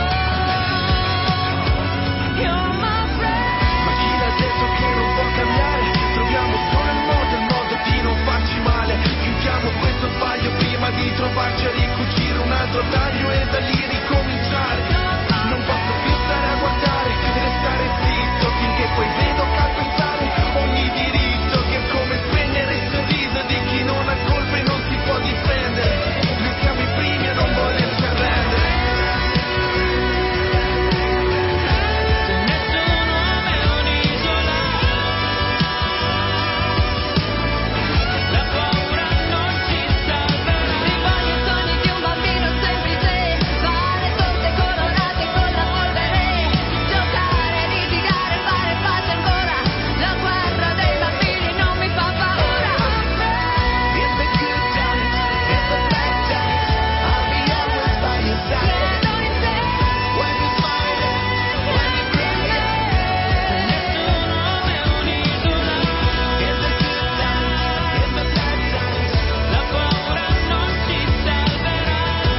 You're my friend. Ma chi l'ha detto che non può cambiare? Troviamo solo il modo, il modo di non farci male. Chiudiamo questo sbaglio prima di trovarci a ricucire un altro taglio e da lì ricominciare. Non posso più stare a guardare, restare zitto finché poi vedo che a pensare ogni diritto, che è come spegnere il sorriso di chi non ha colpe e non si può difendere. Noi siamo i primi a non volerci arrendere. Rivoglio i sogni di un bambino semplice, fare torte colorate con la polvere, giocare, litigare, fare pace ancora, la guerra dei bambini non mi fa paura. In the good times, in the bad times, I'll be always by your side. Credo in te, When you're smiling, when you're crying, in the good times, in the bad times, la paura non ci salverà,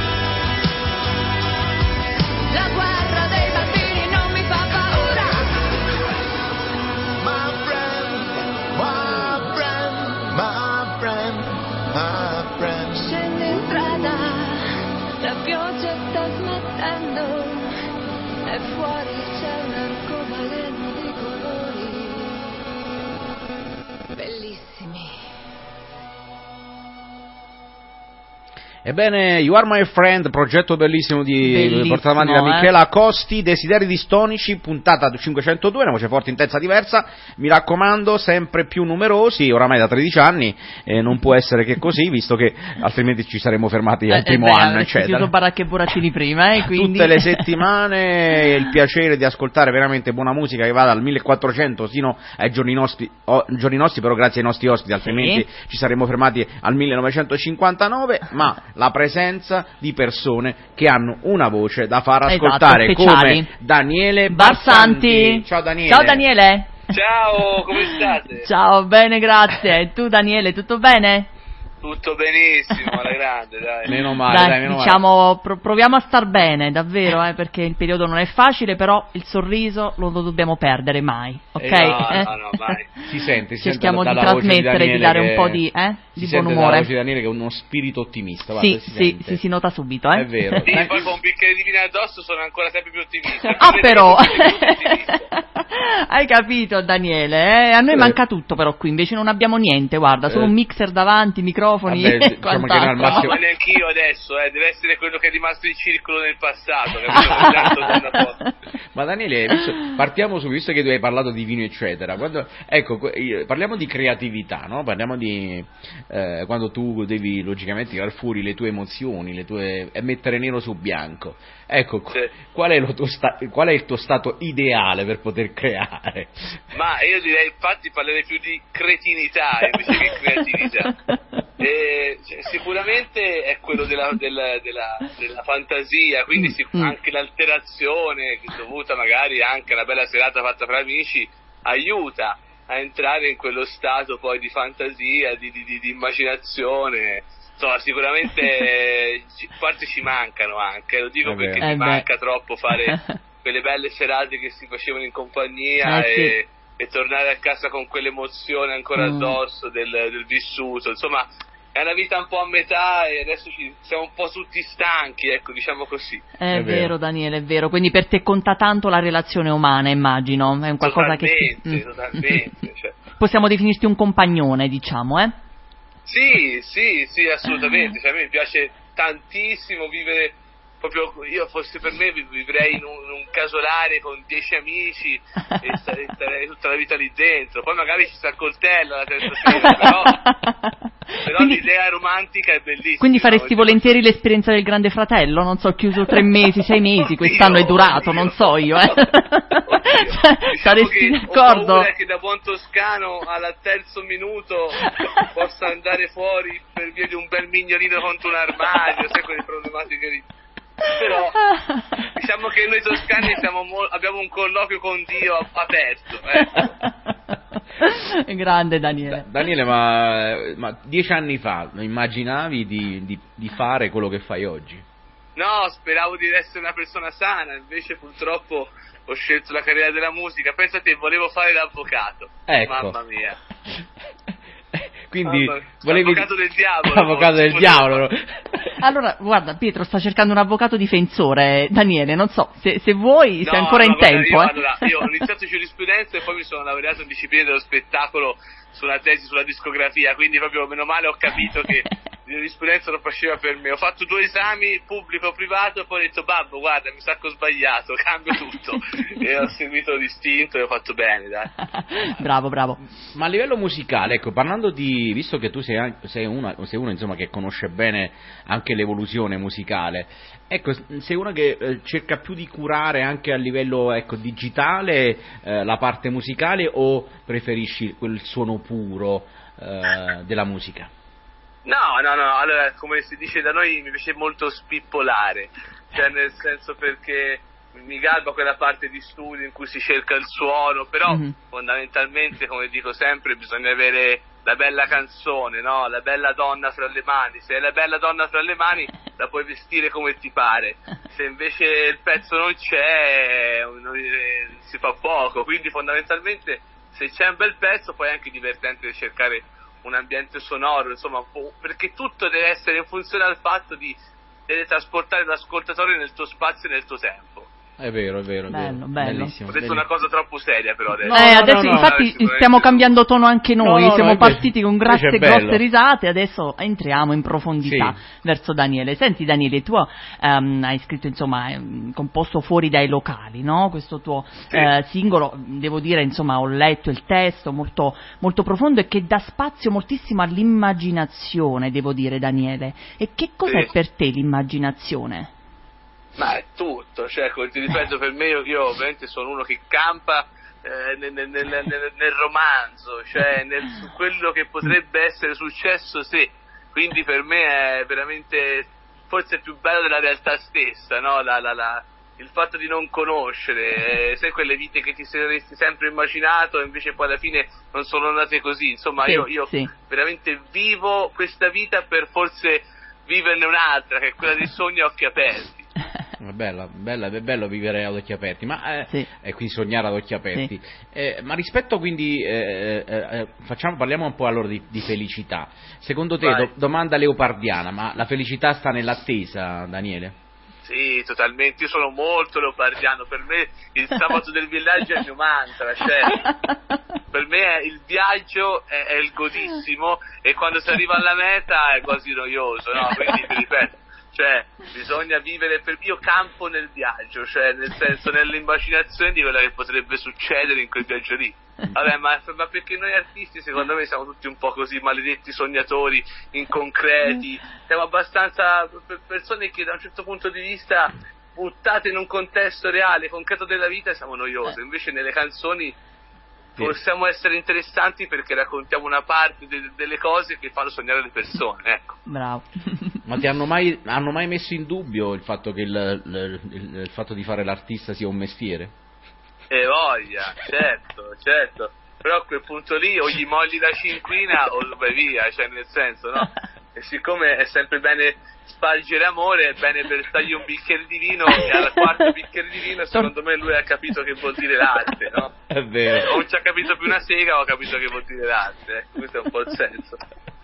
la guerra dei bambini non mi fa paura. my friend, my friend, my friend, my friend. Scendi in strada, la pioggia sta smettendo, e fuori c'è un arcobaleno di colori bellissimi. Ebbene, You Are My Friend, progetto bellissimo di Bellissimo, portato avanti da eh. Michela Costi, Desideri distonici, puntata cinquecentodue, una voce forte, intensa, diversa, mi raccomando, sempre più numerosi, oramai da tredici anni, eh, non può essere che così, visto che altrimenti ci saremmo fermati al Eh, primo eh beh, anno, avresti eccetera. chiuso baracche e burattini prima, eh, quindi... Tutte le settimane il piacere di ascoltare veramente buona musica che va dal millequattrocento fino ai giorni nostri, oh, giorni nostri però grazie ai nostri ospiti, altrimenti Sì. ci saremmo fermati al millenovecentocinquantanove, ma la presenza di persone che hanno una voce da far Esatto, ascoltare, speciali. come Daniele Barsanti. Barsanti. Ciao Daniele. Ciao Daniele. Ciao, come state? Ciao, bene, grazie. E tu Daniele, tutto bene? Tutto benissimo, alla grande, dai. Meno male, Dai, dai, meno diciamo, pro- proviamo a star bene, davvero, eh, perché il periodo non è facile, però il sorriso non lo dobbiamo perdere mai, ok? Eh, no, Eh? no, no, mai. male. Si sente, si Cerchiamo sente di dalla voce trasmettere, di, Daniele dare che- un po' di, eh, si di sente buon dalla umore. voce di Daniele che è uno spirito ottimista, guarda, Sì, si sì, sente. sì, si nota subito, eh? È vero. Sì, Dai. poi con un bicchiere di vino addosso sono ancora sempre più ottimista. Ah, Quindi però, sono sempre più ottimista. hai capito Daniele, eh? A noi Eh. manca tutto però qui, invece non abbiamo niente, guarda, solo Eh. un mixer davanti, microfoni Vabbè, e diciamo che quant'altro. noi al massimo- Ma neanch'io adesso, eh, deve essere quello che è rimasto in circolo nel passato, capito? Tanto non da poco. Ma Daniele, visto, partiamo su, visto che tu hai parlato di vino eccetera, quando, ecco, parliamo di creatività, no? Parliamo di eh, quando tu devi logicamente tirar fuori le tue emozioni, le tue, e mettere nero su bianco. Ecco, sì. qual, è lo tuo sta, qual è il tuo stato ideale per poter creare? Ma io direi, infatti, parlerei più di cretinità invece che creatività. E, cioè, sicuramente è quello della, della, della, della fantasia, quindi sic- anche l'alterazione dovuta magari anche a una bella serata fatta fra amici aiuta a entrare in quello stato poi di fantasia, di, di, di, di immaginazione. Insomma, sicuramente ci, forse ci mancano anche, lo dico eh perché beh. mi eh manca troppo fare quelle belle serate che si facevano in compagnia eh, e, sì. e tornare a casa con quell'emozione ancora mm. addosso del, del vissuto. Insomma, è una vita un po' a metà e adesso ci siamo un po' tutti stanchi, ecco, diciamo così. È, è vero, vero, Daniele, è vero. Quindi per te conta tanto la relazione umana, immagino. È un qualcosa totalmente, che... Totalmente, cioè. Possiamo definirti un compagnone, diciamo, eh? Sì, sì, sì, assolutamente. Cioè, a me mi piace tantissimo vivere proprio, io fosse per me vivrei in un, in un casolare con dieci amici e starei, starei tutta la vita lì dentro. Poi magari ci si accoltella la terza sera, però, però quindi, l'idea romantica è bellissima. Quindi faresti no? volentieri l'esperienza del Grande Fratello? Non so, chiuso tre mesi, sei mesi, quest'anno è durato, oddio. non so io, eh. Diciamo saresti che d'accordo? Ho paura che da buon toscano al terzo minuto possa andare fuori per via di un bel mignolino contro un armadio, sai, quelle problematiche lì. Però diciamo che noi toscani siamo mo- abbiamo un colloquio con Dio aperto, ecco. Grande Daniele. Da- Daniele, ma, ma dieci anni fa immaginavi di, di, di fare quello che fai oggi? No, speravo di essere una persona sana, invece purtroppo ho scelto la carriera della musica. Pensa te, volevo fare l'avvocato. Ecco. Mamma mia. Quindi Mamma, volevi... Avvocato del diavolo. Avvocato del diavolo. Allora, guarda, Pietro sta cercando un avvocato difensore, Daniele, non so, se, se vuoi, no, sei ancora no, in guarda, tempo. Io, eh. allora, io ho iniziato giurisprudenza e poi mi sono laureato in discipline dello spettacolo sulla tesi sulla discografia, quindi proprio meno male ho capito che giurisprudenza non faceva per me. Ho fatto due esami, pubblico e privato, e poi ho detto, babbo, guarda, mi sa che ho sbagliato, cambio tutto. E ho seguito l'istinto e ho fatto bene, dai. Bravo, bravo. Ma a livello musicale, ecco, parlando di, visto che tu sei, sei, una, sei uno insomma che conosce bene anche l'evoluzione musicale, ecco, sei uno che eh, cerca più di curare anche a livello, ecco, digitale eh, la parte musicale, o preferisci quel suono puro eh, della musica? No, no, no, allora, come si dice da noi, mi piace molto spippolare, cioè nel senso, perché mi garba quella parte di studio in cui si cerca il suono, però mm-hmm. fondamentalmente, come dico sempre, bisogna avere la bella canzone, no? La bella donna fra le mani. Se è la bella donna fra le mani la puoi vestire come ti pare, se invece il pezzo non c'è non, eh, si fa poco, quindi fondamentalmente se c'è un bel pezzo poi è anche divertente cercare un ambiente sonoro, insomma, perché tutto deve essere in funzione al fatto di deve trasportare l'ascoltatore nel tuo spazio e nel tuo tempo. È vero, è vero, è bello, vero. bello. Bellissimo. Ho detto bellissimo. una cosa troppo seria però adesso. No, eh, adesso no, no, infatti no, stiamo cambiando tono anche noi, no, no, siamo no, partiti con grosse, bello. grosse risate, adesso entriamo in profondità sì. verso Daniele. Senti Daniele, tu um, hai scritto, insomma, hai composto Fuori dai locali, no? Questo tuo sì. eh, singolo, devo dire, insomma, ho letto il testo, molto, molto profondo e che dà spazio moltissimo all'immaginazione, devo dire, Daniele. E che cos'è sì. per te l'immaginazione? Ma è tutto, cioè, come ti ripeto, per me io, io ovviamente sono uno che campa eh, nel, nel, nel, nel romanzo, cioè nel, su quello che potrebbe essere successo se, quindi per me è veramente forse più bello della realtà stessa, no? La, la, la, il fatto di non conoscere, eh, sai, quelle vite che ti saresti sempre immaginato e invece poi alla fine non sono andate così, insomma sì, io, io sì. veramente vivo questa vita per forse viverne un'altra, che è quella dei sogni a occhi aperti. È bella, bella, è bello vivere ad occhi aperti, ma eh, sì. e quindi sognare ad occhi aperti. Sì. Eh, ma rispetto quindi, eh, eh, facciamo, parliamo un po' allora di, di felicità. Secondo te, do, domanda leopardiana, ma la felicità sta nell'attesa, Daniele? Sì, totalmente, io sono molto leopardiano, per me il sabato del villaggio è il mio mantra, cioè, per me è, il viaggio è, è il godissimo e quando si arriva alla meta è quasi noioso, no? Quindi ti ripeto, cioè bisogna vivere, per io campo nel viaggio, cioè nel senso nell'immaginazione di quello che potrebbe succedere in quel viaggio lì. Vabbè, ma, ma perché noi artisti secondo me siamo tutti un po' così maledetti sognatori, inconcreti, siamo abbastanza persone che da un certo punto di vista buttate in un contesto reale, concreto della vita, siamo noiose. Invece nelle canzoni possiamo essere interessanti perché raccontiamo una parte de- delle cose che fanno sognare le persone, ecco. Bravo. Ma ti hanno mai, hanno mai messo in dubbio il fatto che il, il, il, il fatto di fare l'artista sia un mestiere? E voglia, certo, certo, però a quel punto lì o gli molli la cinquina o vai via, cioè nel senso, no? E siccome è sempre bene spargere amore, è bene per dargli un bicchiere di vino, e al quarto bicchiere di vino secondo me lui ha capito che vuol dire l'arte, no? È vero. O non ci ha capito più una sega o ha capito che vuol dire l'arte, ecco, questo è un po' il senso.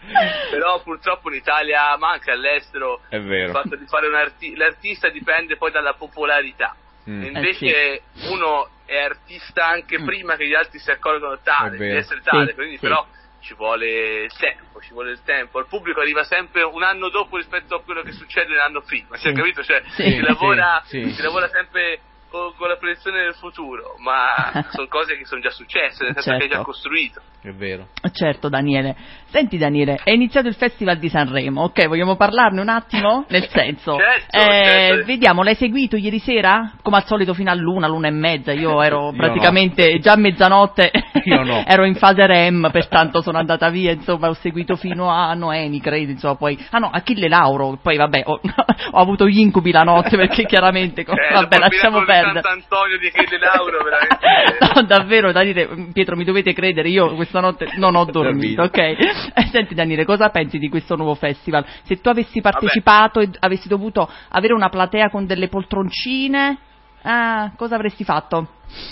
Però purtroppo in Italia, ma anche all'estero, è vero, il fatto di fare un arti- l'artista dipende poi dalla popolarità. Mm. Invece eh sì. uno è artista anche mm. prima che gli altri si accorgano tale, di essere tale, sì, quindi sì. però ci vuole il tempo, ci vuole il tempo. Il pubblico arriva sempre un anno dopo rispetto a quello che succede l'anno prima, sì. cioè, capito? Cioè, sì, si, lavora, sì, sì. si lavora sempre con, con la proiezione del futuro, ma sono cose che sono già successe, nel senso certo. che è già costruito. È vero. Certo, Daniele. Senti Daniele, è iniziato il Festival di Sanremo, ok? Vogliamo parlarne un attimo? Nel senso, certo, eh, certo. vediamo, l'hai seguito ieri sera? Come al solito fino all'una, l'una e mezza, io ero io praticamente no. già a mezzanotte, io no. ero in fase REM, pertanto sono andata via, insomma, ho seguito fino a Noemi, credo, insomma, poi, ah no, Achille Lauro, poi vabbè, ho, ho avuto gli incubi la notte, perché chiaramente, eh, vabbè, lasciamo perdere. Sant'Antonio di Achille Lauro, veramente. No, davvero, Daniele, Pietro, mi dovete credere, io questa notte non ho dormito, ok? Eh, senti Daniele, cosa pensi di questo nuovo festival? Se tu avessi partecipato Vabbè. e avessi dovuto avere una platea con delle poltroncine, ah, cosa avresti fatto?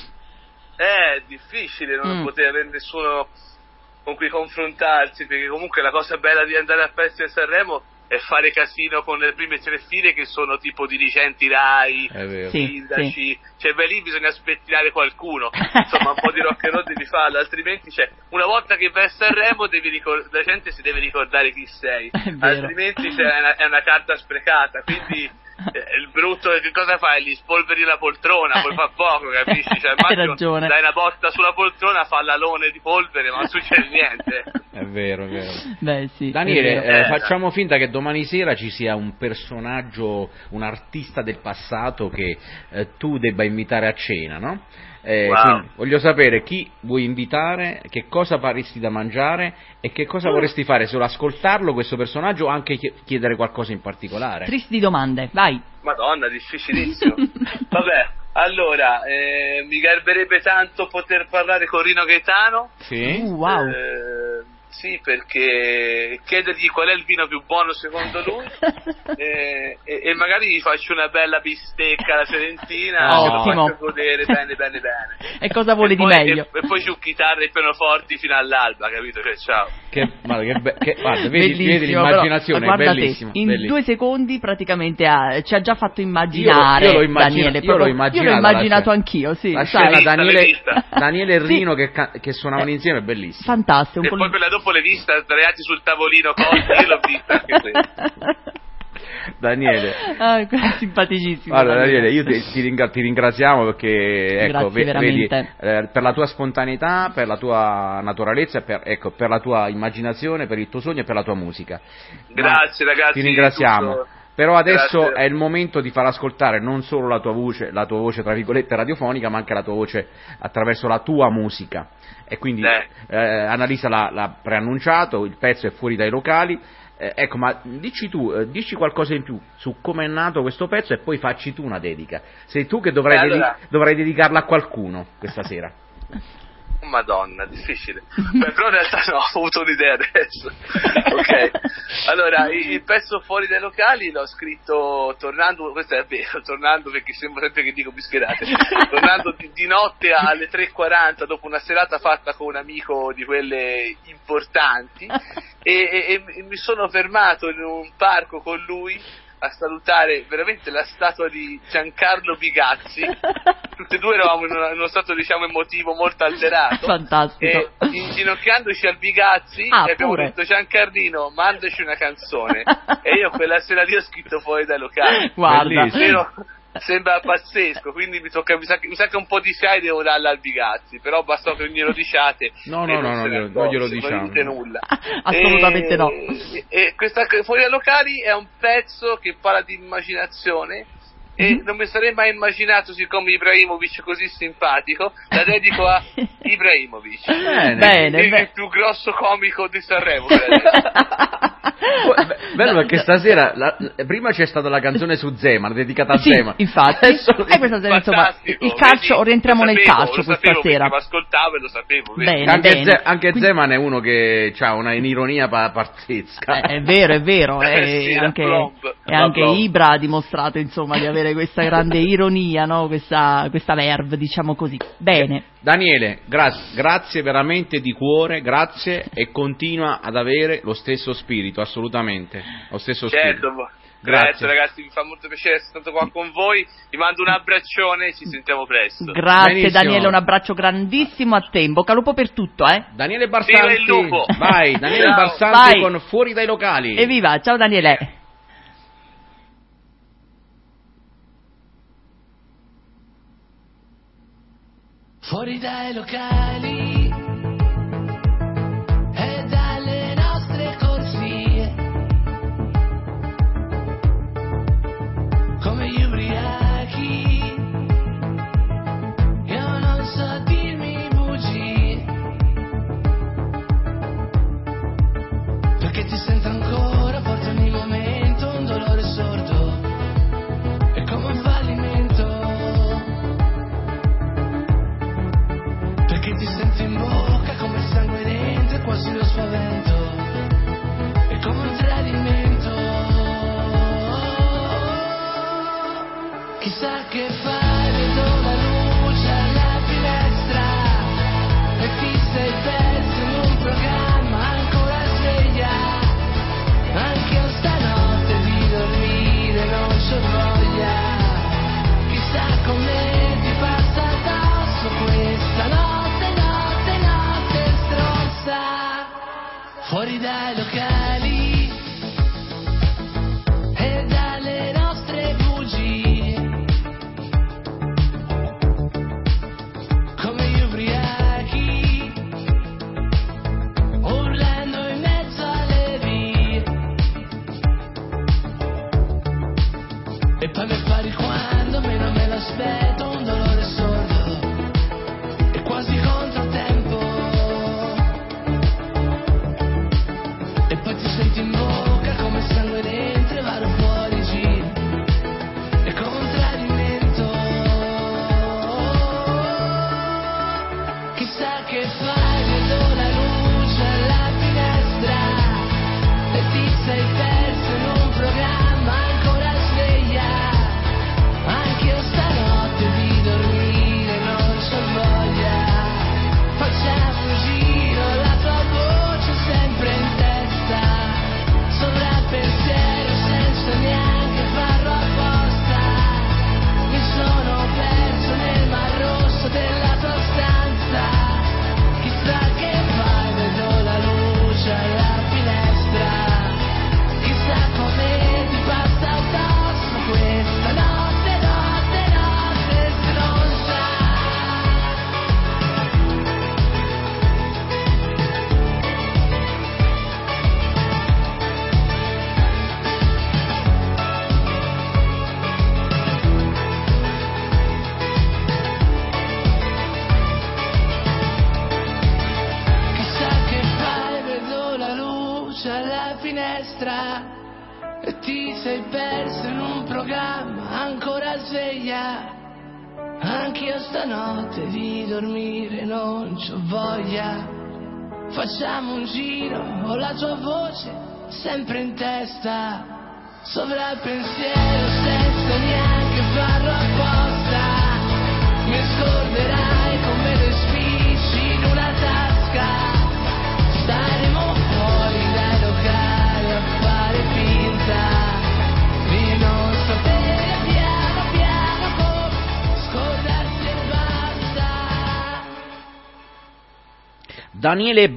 È difficile non mm. poter avere nessuno con cui confrontarsi, perché comunque la cosa bella di andare al Festival di Sanremo è fare casino con le prime tre file che sono tipo dirigenti Rai, sindaci, sì, sì. cioè beh lì bisogna spettinare qualcuno, insomma un po' di rock and roll devi farlo, altrimenti cioè, una volta che vai a Sanremo devi ricord- la gente si deve ricordare chi sei, altrimenti cioè, è, una, è una carta sprecata, quindi eh, il brutto è che cosa fai? Gli spolveri la poltrona, poi fa poco, capisci? Cioè, Hai ragione. Dai una botta sulla poltrona, fa l'alone di polvere, ma non succede niente. È vero, è vero. Beh, sì, Daniele, vero. Eh, facciamo finta che domani sera ci sia un personaggio, un artista del passato che eh, tu debba invitare a cena, no? Eh, wow. Quindi voglio sapere chi vuoi invitare, che cosa faresti da mangiare e che cosa vorresti fare, solo ascoltarlo questo personaggio o anche chiedere qualcosa in particolare. Tristi domande, vai. Madonna, difficilissimo. Vabbè, allora eh, mi garberebbe tanto poter parlare con Rino Gaetano. Sì. Uh, wow. Eh, sì, perché chiedergli qual è il vino più buono secondo lui eh, e, e magari gli faccio una bella bistecca alla Fiorentina, oh, che lo faccio godere bene bene bene. E cosa vuole e di poi, meglio? E, e poi giù chitarra e pianoforti fino all'alba, capito? Cioè, ciao. Che, guarda, che be- che, guarda, vedi, vedi l'immaginazione, però, è bellissimo. In bellissimo. due secondi praticamente ha, ci ha già fatto immaginare io, io immagino, Daniele. Io l'ho immaginato, io l'ho immaginato anch'io, sì. La scena vista, Daniele, Daniele e sì. Rino che, che suonavano insieme è bellissimo. Fantastico. E poi quella dopo l'hai vista sdraiati sul tavolino così, io l'ho vista anche questa. Daniele, ah, simpaticissimo. Allora Daniele, io ti, ti, ringra- ti ringraziamo perché ecco, ve- vedi, eh, per la tua spontaneità, per la tua naturalezza, per, ecco, per la tua immaginazione, per il tuo sogno e per la tua musica. Grazie Ma ragazzi. Ti ringraziamo. Tutto... Però adesso Grazie. È il momento di far ascoltare non solo la tua voce, la tua voce tra virgolette radiofonica, ma anche la tua voce attraverso la tua musica. E quindi eh. Eh, Annalisa l'ha, l'ha preannunciato, il pezzo è fuori dai locali. Eh, ecco, ma dici tu, eh, dici qualcosa in più su come è nato questo pezzo e poi facci tu una dedica. Sei tu che dovrai, eh, allora... dedi- dovrai dedicarla a qualcuno questa sera. Madonna, difficile. Beh, però in realtà no, ho avuto un'idea adesso. Ok. Allora, il pezzo fuori dai locali l'ho scritto tornando, questo è vero, tornando perché sembra sempre che dico bischerate, tornando di, di notte alle tre e quaranta dopo una serata fatta con un amico di quelle importanti e, e, e mi sono fermato in un parco con lui a salutare veramente la statua di Giancarlo Bigazzi. Tutti e due eravamo in, una, in uno stato, diciamo, emotivo molto alterato. Fantastico. E inginocchiandoci al Bigazzi ah, e abbiamo pure. detto: Giancarlino, mandaci una canzone. E io quella sera lì ho scritto Fuori dai locali. Guarda. Vero? Sembra pazzesco, quindi mi tocca mi sa, mi sa che un po' di sai devo darla al Bigazzi, però basta che glielo diciate. No, no, no, no, non, non glielo diciamo. Non dite nulla. Assolutamente e, no. E questa Fuori dai locali è un pezzo che parla di immaginazione e mm-hmm. non mi sarei mai immaginato, siccome Ibrahimovic è così simpatico, la dedico a Ibrahimovic. Bene, bene, il, bene. il più grosso comico di Sanremo. Bello perché stasera la, prima c'è stata la canzone su Zeman dedicata a sì, Zeman. Infatti, e questa sera, insomma, il calcio, vedi, rientriamo nel sapevo, calcio questa sapevo, sera. Lo ascoltavo e lo sapevo. Bene, anche bene. Ze- anche Quindi... Zeman è uno che ha una ironia pa- pazzesca. Eh, è vero, è vero. Eh, sì, e anche, plomb, e anche plomb. Ibra ha dimostrato, insomma, di avere questa grande ironia, no? Questa, questa verve, diciamo così. Bene. Daniele, gra- grazie veramente di cuore, grazie, e continua ad avere lo stesso spirito, assolutamente, lo stesso certo, spirito. Grazie. Grazie ragazzi, mi fa molto piacere essere stato qua con voi, vi mando un abbraccione e ci sentiamo presto. Grazie. Benissimo. Daniele, un abbraccio grandissimo a te, in bocca al lupo per tutto, eh. Daniele Barsanti, Viva il lupo. vai, Daniele Ciao. Barsanti Vai. con Fuori dai locali. Evviva, ciao Daniele. Fuori dai locali e dalle nostre corsie, come gli ubriachi, io non so dirmi bugie, perché ti sento ancora, porto ogni momento un dolore sordo, è come un fallimento. Perché ti senti in bocca come il sangue dentro e quasi lo spavento, è come un tradimento. Chissà che fai, vedo la luce alla finestra e ti sei perso in un programma ancora sveglia. Anche io stanotte di dormire non c'ho voglia. Chissà come ti passa addosso questa notte. Fuori dai locali e dalle nostre bugie, come gli ubriachi, urlando in mezzo alle vie, e poi mi pari quando meno me l'aspetto, un dolore sordo e quasi controtempo. E poi ti senti in bocca come sangue dentro e vado fuori giro, è come un tradimento. Chissà che fai, vedo la luce alla finestra e ti sei perso in un programma ancora sveglia. Anche io stanotte di dormire non c'ho voglia. Facciamo un giro, la tua voce sempre in te, sopra il pensiero senza neanche farlo apposta. Mi sono perso nel mar rosso della tua stanza. Chissà che fai, vedo la luce alla finestra. Chissà come ti passa addosso questa notte, notte, notte stronza. Alla finestra e ti sei perso in un programma ancora sveglia. Anch'io stanotte di dormire non c'ho voglia. Facciamo un giro, ho la tua voce sempre in testa, sopra il pensiero senza neanche farlo apposta. Mi scorderai come le spicci in una tasca. Staremo fuori dai locali a fare finta di Daniele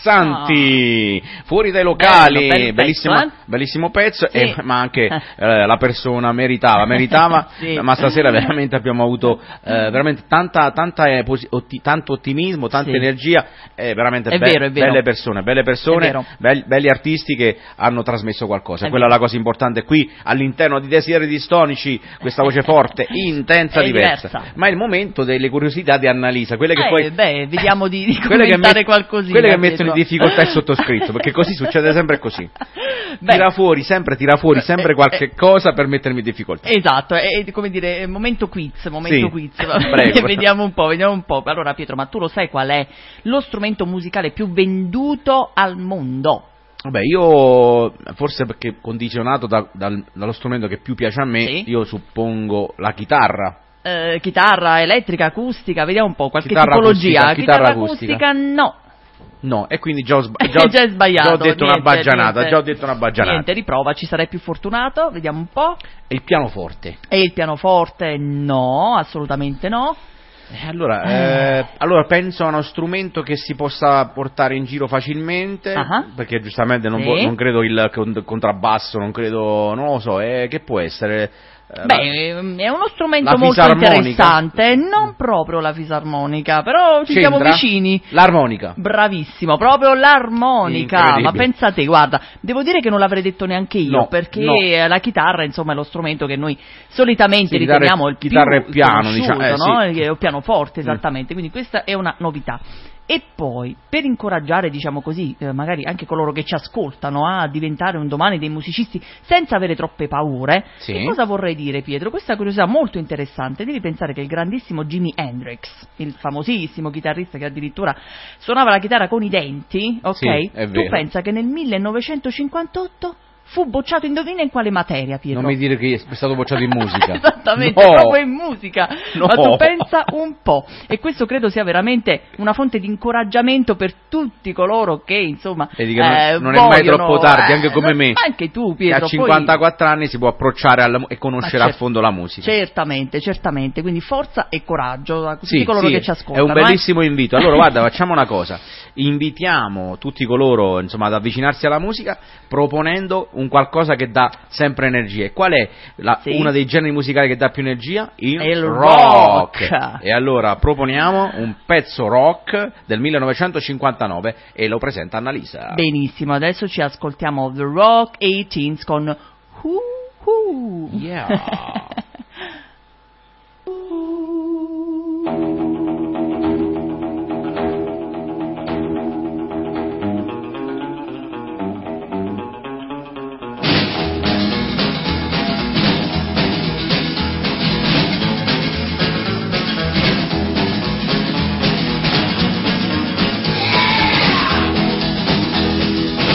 Barsanti, oh. fuori dai locali, bello, bellissimo pezzo, eh? bellissimo pezzo, sì. e, ma anche eh, la persona meritava, meritava, sì. ma stasera veramente abbiamo avuto eh, veramente tanta, tanta eh, posi- otti- tanto ottimismo, tanta sì. energia, eh, veramente è be- vero, è vero. belle persone, belle persone, be- belli artisti che hanno trasmesso qualcosa, è quella è la cosa importante qui all'interno di Desideri Distonici, questa voce forte, intensa, diversa. diversa, ma è il momento delle curiosità di Annalisa, quelle che eh, poi beh, vediamo di, di commentare qualcosina, quelle che mettono in difficoltà il sottoscritto, perché così succede sempre così. Beh, tira fuori sempre, tira fuori sempre qualche eh, cosa per mettermi in difficoltà. Esatto, è come dire, momento quiz, momento sì, quiz. Prego. Vediamo un po', vediamo un po'. Allora Pietro, ma tu lo sai qual è lo strumento musicale più venduto al mondo? Vabbè, io forse perché condizionato da, dal, dallo strumento che più piace a me, sì. io suppongo la chitarra. Eh, chitarra elettrica, acustica, vediamo un po', qualche chitarra tipologia. Acustica, chitarra, chitarra acustica, acustica no. No, e quindi già ho, sb- già, già sbagliato. Già ho detto niente, una baggianata, niente, già ho detto una baggianata. Niente, riprova, ci sarai più fortunato, vediamo un po'. E il pianoforte? E il pianoforte no, assolutamente no. Eh, allora, eh, allora penso a uno strumento che si possa portare in giro facilmente, uh-huh. perché giustamente non, sì. vo- non credo il contrabbasso, non credo, non lo so, eh, che può essere... Beh, è uno strumento molto interessante, non proprio la fisarmonica, però ci C'entra? siamo vicini. L'armonica. Bravissimo, proprio l'armonica, ma pensate, guarda, devo dire che non l'avrei detto neanche io, no, perché no. la chitarra, insomma, è lo strumento che noi solitamente sì, riteniamo il più chitarra e piano, diciamo, eh, no? sì. Il pianoforte, esattamente, mm. quindi questa è una novità. E poi, per incoraggiare, diciamo così, eh, magari anche coloro che ci ascoltano a diventare un domani dei musicisti senza avere troppe paure, sì. che cosa vorrei dire, Pietro? Questa curiosità molto interessante. Devi pensare che il grandissimo Jimi Hendrix, il famosissimo chitarrista che addirittura suonava la chitarra con i denti, ok? Sì, è vero. Tu pensa che nel millenovecentocinquantotto fu bocciato, indovina in quale materia, Pietro? Non mi dire che è stato bocciato in musica. Esattamente, no. proprio in musica. No. Ma tu pensa un po'. E questo credo sia veramente una fonte di incoraggiamento per tutti coloro che, insomma, Vedi che non, eh, non vogliono, è mai troppo tardi, anche come eh, me. Anche tu, Pietro. Che a cinquantaquattro poi... anni si può approcciare alla, e conoscere cer- a fondo la musica. Certamente, certamente. Quindi forza e coraggio a tutti sì, coloro sì, che ci ascoltano. È un bellissimo eh? invito. Allora, guarda, facciamo una cosa. Invitiamo tutti coloro, insomma, ad avvicinarsi alla musica proponendo un qualcosa che dà sempre energia. E qual è la, sì. uno dei generi musicali che dà più energia? Il, il rock. rock. E allora proponiamo un pezzo rock del millenovecentocinquantanove e lo presenta Annalisa. Benissimo, adesso ci ascoltiamo The Rock eighteens con Who Who. Yeah.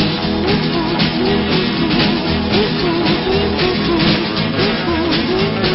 Ooh, ooh, ooh, ooh, ooh, ooh, ooh, ooh.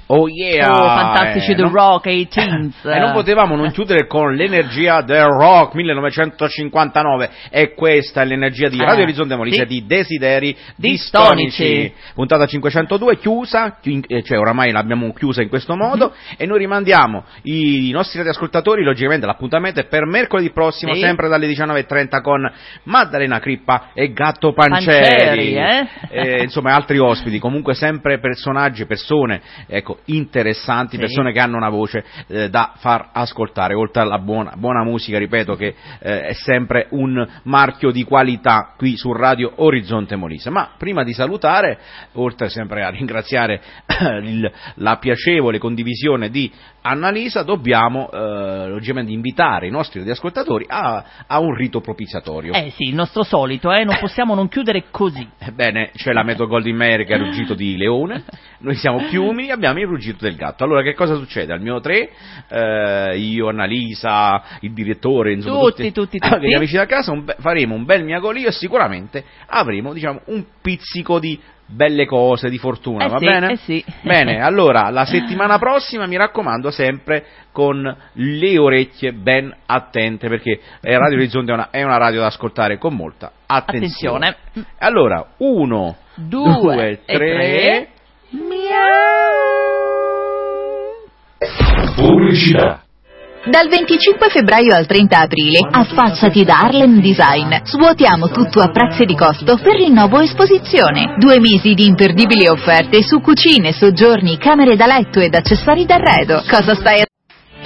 Oh yeah! Oh, fantastici eh, The non... Rock, eighteens. E non potevamo non chiudere con l'energia del rock millenovecentocinquantanove, e questa è l'energia di Radio Eh, Orizzonte Molise, sì. di Desideri Distonici. Distonici. Puntata cinquecentodue chiusa, chi- eh, cioè oramai l'abbiamo chiusa in questo modo, Mm-hmm. e noi rimandiamo i nostri radioascoltatori, logicamente l'appuntamento è per mercoledì prossimo, Sì. sempre dalle diciannove e trenta con Maddalena Crippa e Gatto Panceri, Panceri, eh? Eh, insomma altri ospiti, comunque sempre personaggi, persone, ecco, interessanti, Sì. persone che hanno una voce eh, da far ascoltare, oltre alla buona, buona musica, ripeto, che eh, è sempre un marchio di qualità qui su Radio Orizzonte Molise. Ma prima di salutare, oltre sempre a ringraziare il, la piacevole condivisione di Annalisa, dobbiamo eh, logicamente invitare i nostri radioascoltatori a, a un rito propiziatorio. Eh sì, il nostro solito, eh, non possiamo non chiudere così. Ebbene, c'è la Metro Goldwyn Mayer che è il ruggito di leone, noi siamo più umili, abbiamo il ruggito del gatto. Allora che cosa succede? Al mio tre, eh, io, Annalisa, il direttore, insomma, Tutti, tutti, tutti. anche gli amici da casa, un be- faremo un bel miagolio e sicuramente avremo, diciamo, un pizzico di belle cose, di fortuna, Eh va sì, bene? eh sì. Bene, allora, la settimana prossima, mi raccomando, sempre con le orecchie ben attente, perché eh, Radio Orizzonte è una, è una radio da ascoltare con molta attenzione. Attenzione. Allora, uno, Due, due, e tre, tre. Pubblicità. Dal venticinque febbraio al trenta aprile, affacciati da Harlem Design. Svuotiamo tutto a prezzi di costo per rinnovo esposizione. Due mesi di imperdibili offerte su cucine, soggiorni, camere da letto ed accessori d'arredo. Cosa stai a...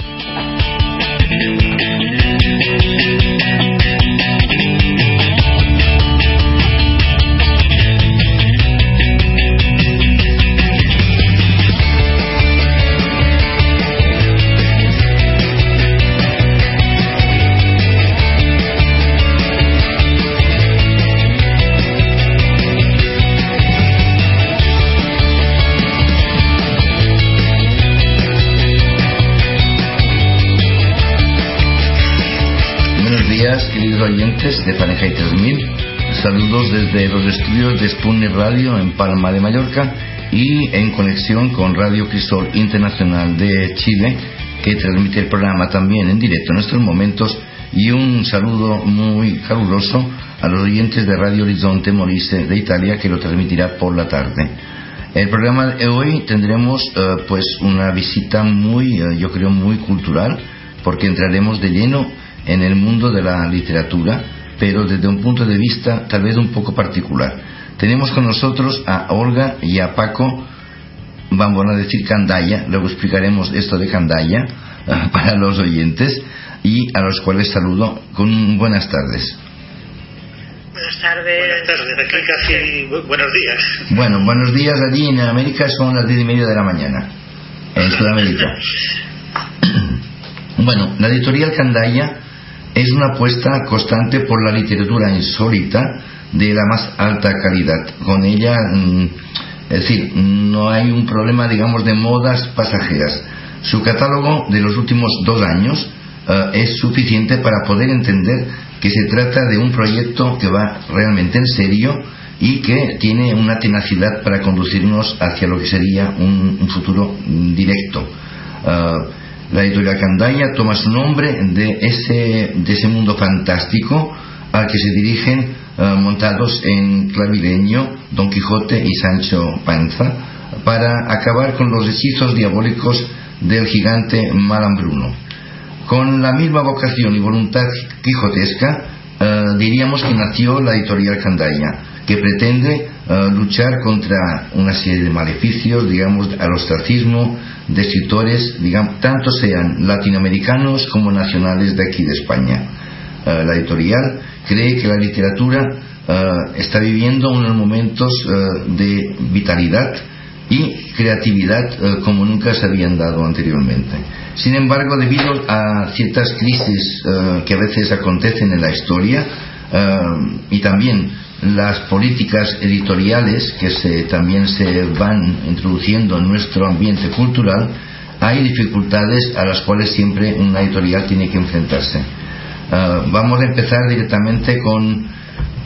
Queridos oyentes de Fahrenheit tres mil, saludos desde los estudios de Sputnik Radio en Palma de Mallorca y en conexión con Radio Crisol Internacional de Chile, que transmite el programa también en directo en estos momentos, y un saludo muy caluroso a los oyentes de Radio Orizzonte Molise de Italia, que lo transmitirá por la tarde. El programa de hoy tendremos uh, pues una visita muy, uh, yo creo, muy cultural, porque entraremos de lleno en el mundo de la literatura, pero desde un punto de vista tal vez un poco particular. Tenemos con nosotros a Olga y a Paco, vamos a decir Candaya, luego explicaremos esto de Candaya uh, para los oyentes, y a los cuales saludo con buenas tardes. Buenas tardes. Buenas tardes, aquí casi bu- buenos días. Bueno, buenos días allí en América, son las diez y media de la mañana, en Sudamérica. Bueno, la editorial Candaya es una apuesta constante por la literatura insólita de la más alta calidad. Con ella, es decir, no hay un problema, digamos, de modas pasajeras. Su catálogo de los últimos dos años uh, es suficiente para poder entender que se trata de un proyecto que va realmente en serio y que tiene una tenacidad para conducirnos hacia lo que sería un, un futuro directo. Uh, La editorial Candaya toma su nombre de ese, de ese mundo fantástico al que se dirigen uh, montados en clavileño Don Quijote y Sancho Panza para acabar con los hechizos diabólicos del gigante Malambruno. Con la misma vocación y voluntad quijotesca, uh, diríamos que nació la editorial Candaya, que pretende uh, luchar contra una serie de maleficios, digamos, al ostracismo de escritores, digamos, tanto sean latinoamericanos como nacionales de aquí de España. Uh, la editorial cree que la literatura uh, está viviendo unos momentos uh, de vitalidad y creatividad uh, como nunca se habían dado anteriormente. Sin embargo, debido a ciertas crisis uh, que a veces acontecen en la historia uh, y también las políticas editoriales que se, también se van introduciendo en nuestro ambiente cultural, hay dificultades a las cuales siempre una editorial tiene que enfrentarse. Uh, vamos a empezar directamente con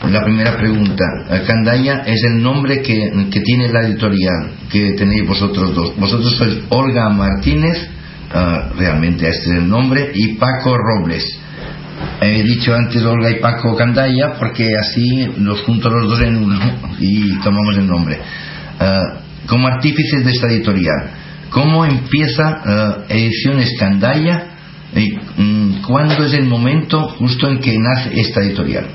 la primera pregunta. Candaya es el nombre que, que tiene la editorial, que tenéis vosotros dos. Vosotros sois Olga Martínez, uh, realmente este es el nombre, y Paco Robles. He dicho antes Olga y Paco Candaya porque así los junto los dos en uno y tomamos el nombre. Uh, como artífices de esta editorial, ¿cómo empieza uh, Ediciones Candaya? ¿Y um, cuándo es el momento justo en que nace esta editorial?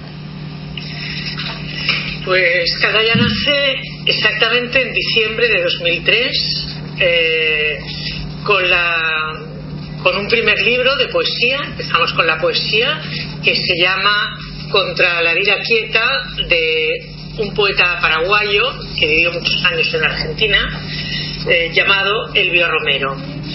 Pues Candaya nace exactamente en diciembre de dos mil tres, eh, con la con un primer libro de poesía. Empezamos con la poesía, que se llama Contra la vida quieta, de un poeta paraguayo que vivió muchos años en Argentina, eh, llamado Elvio Romero.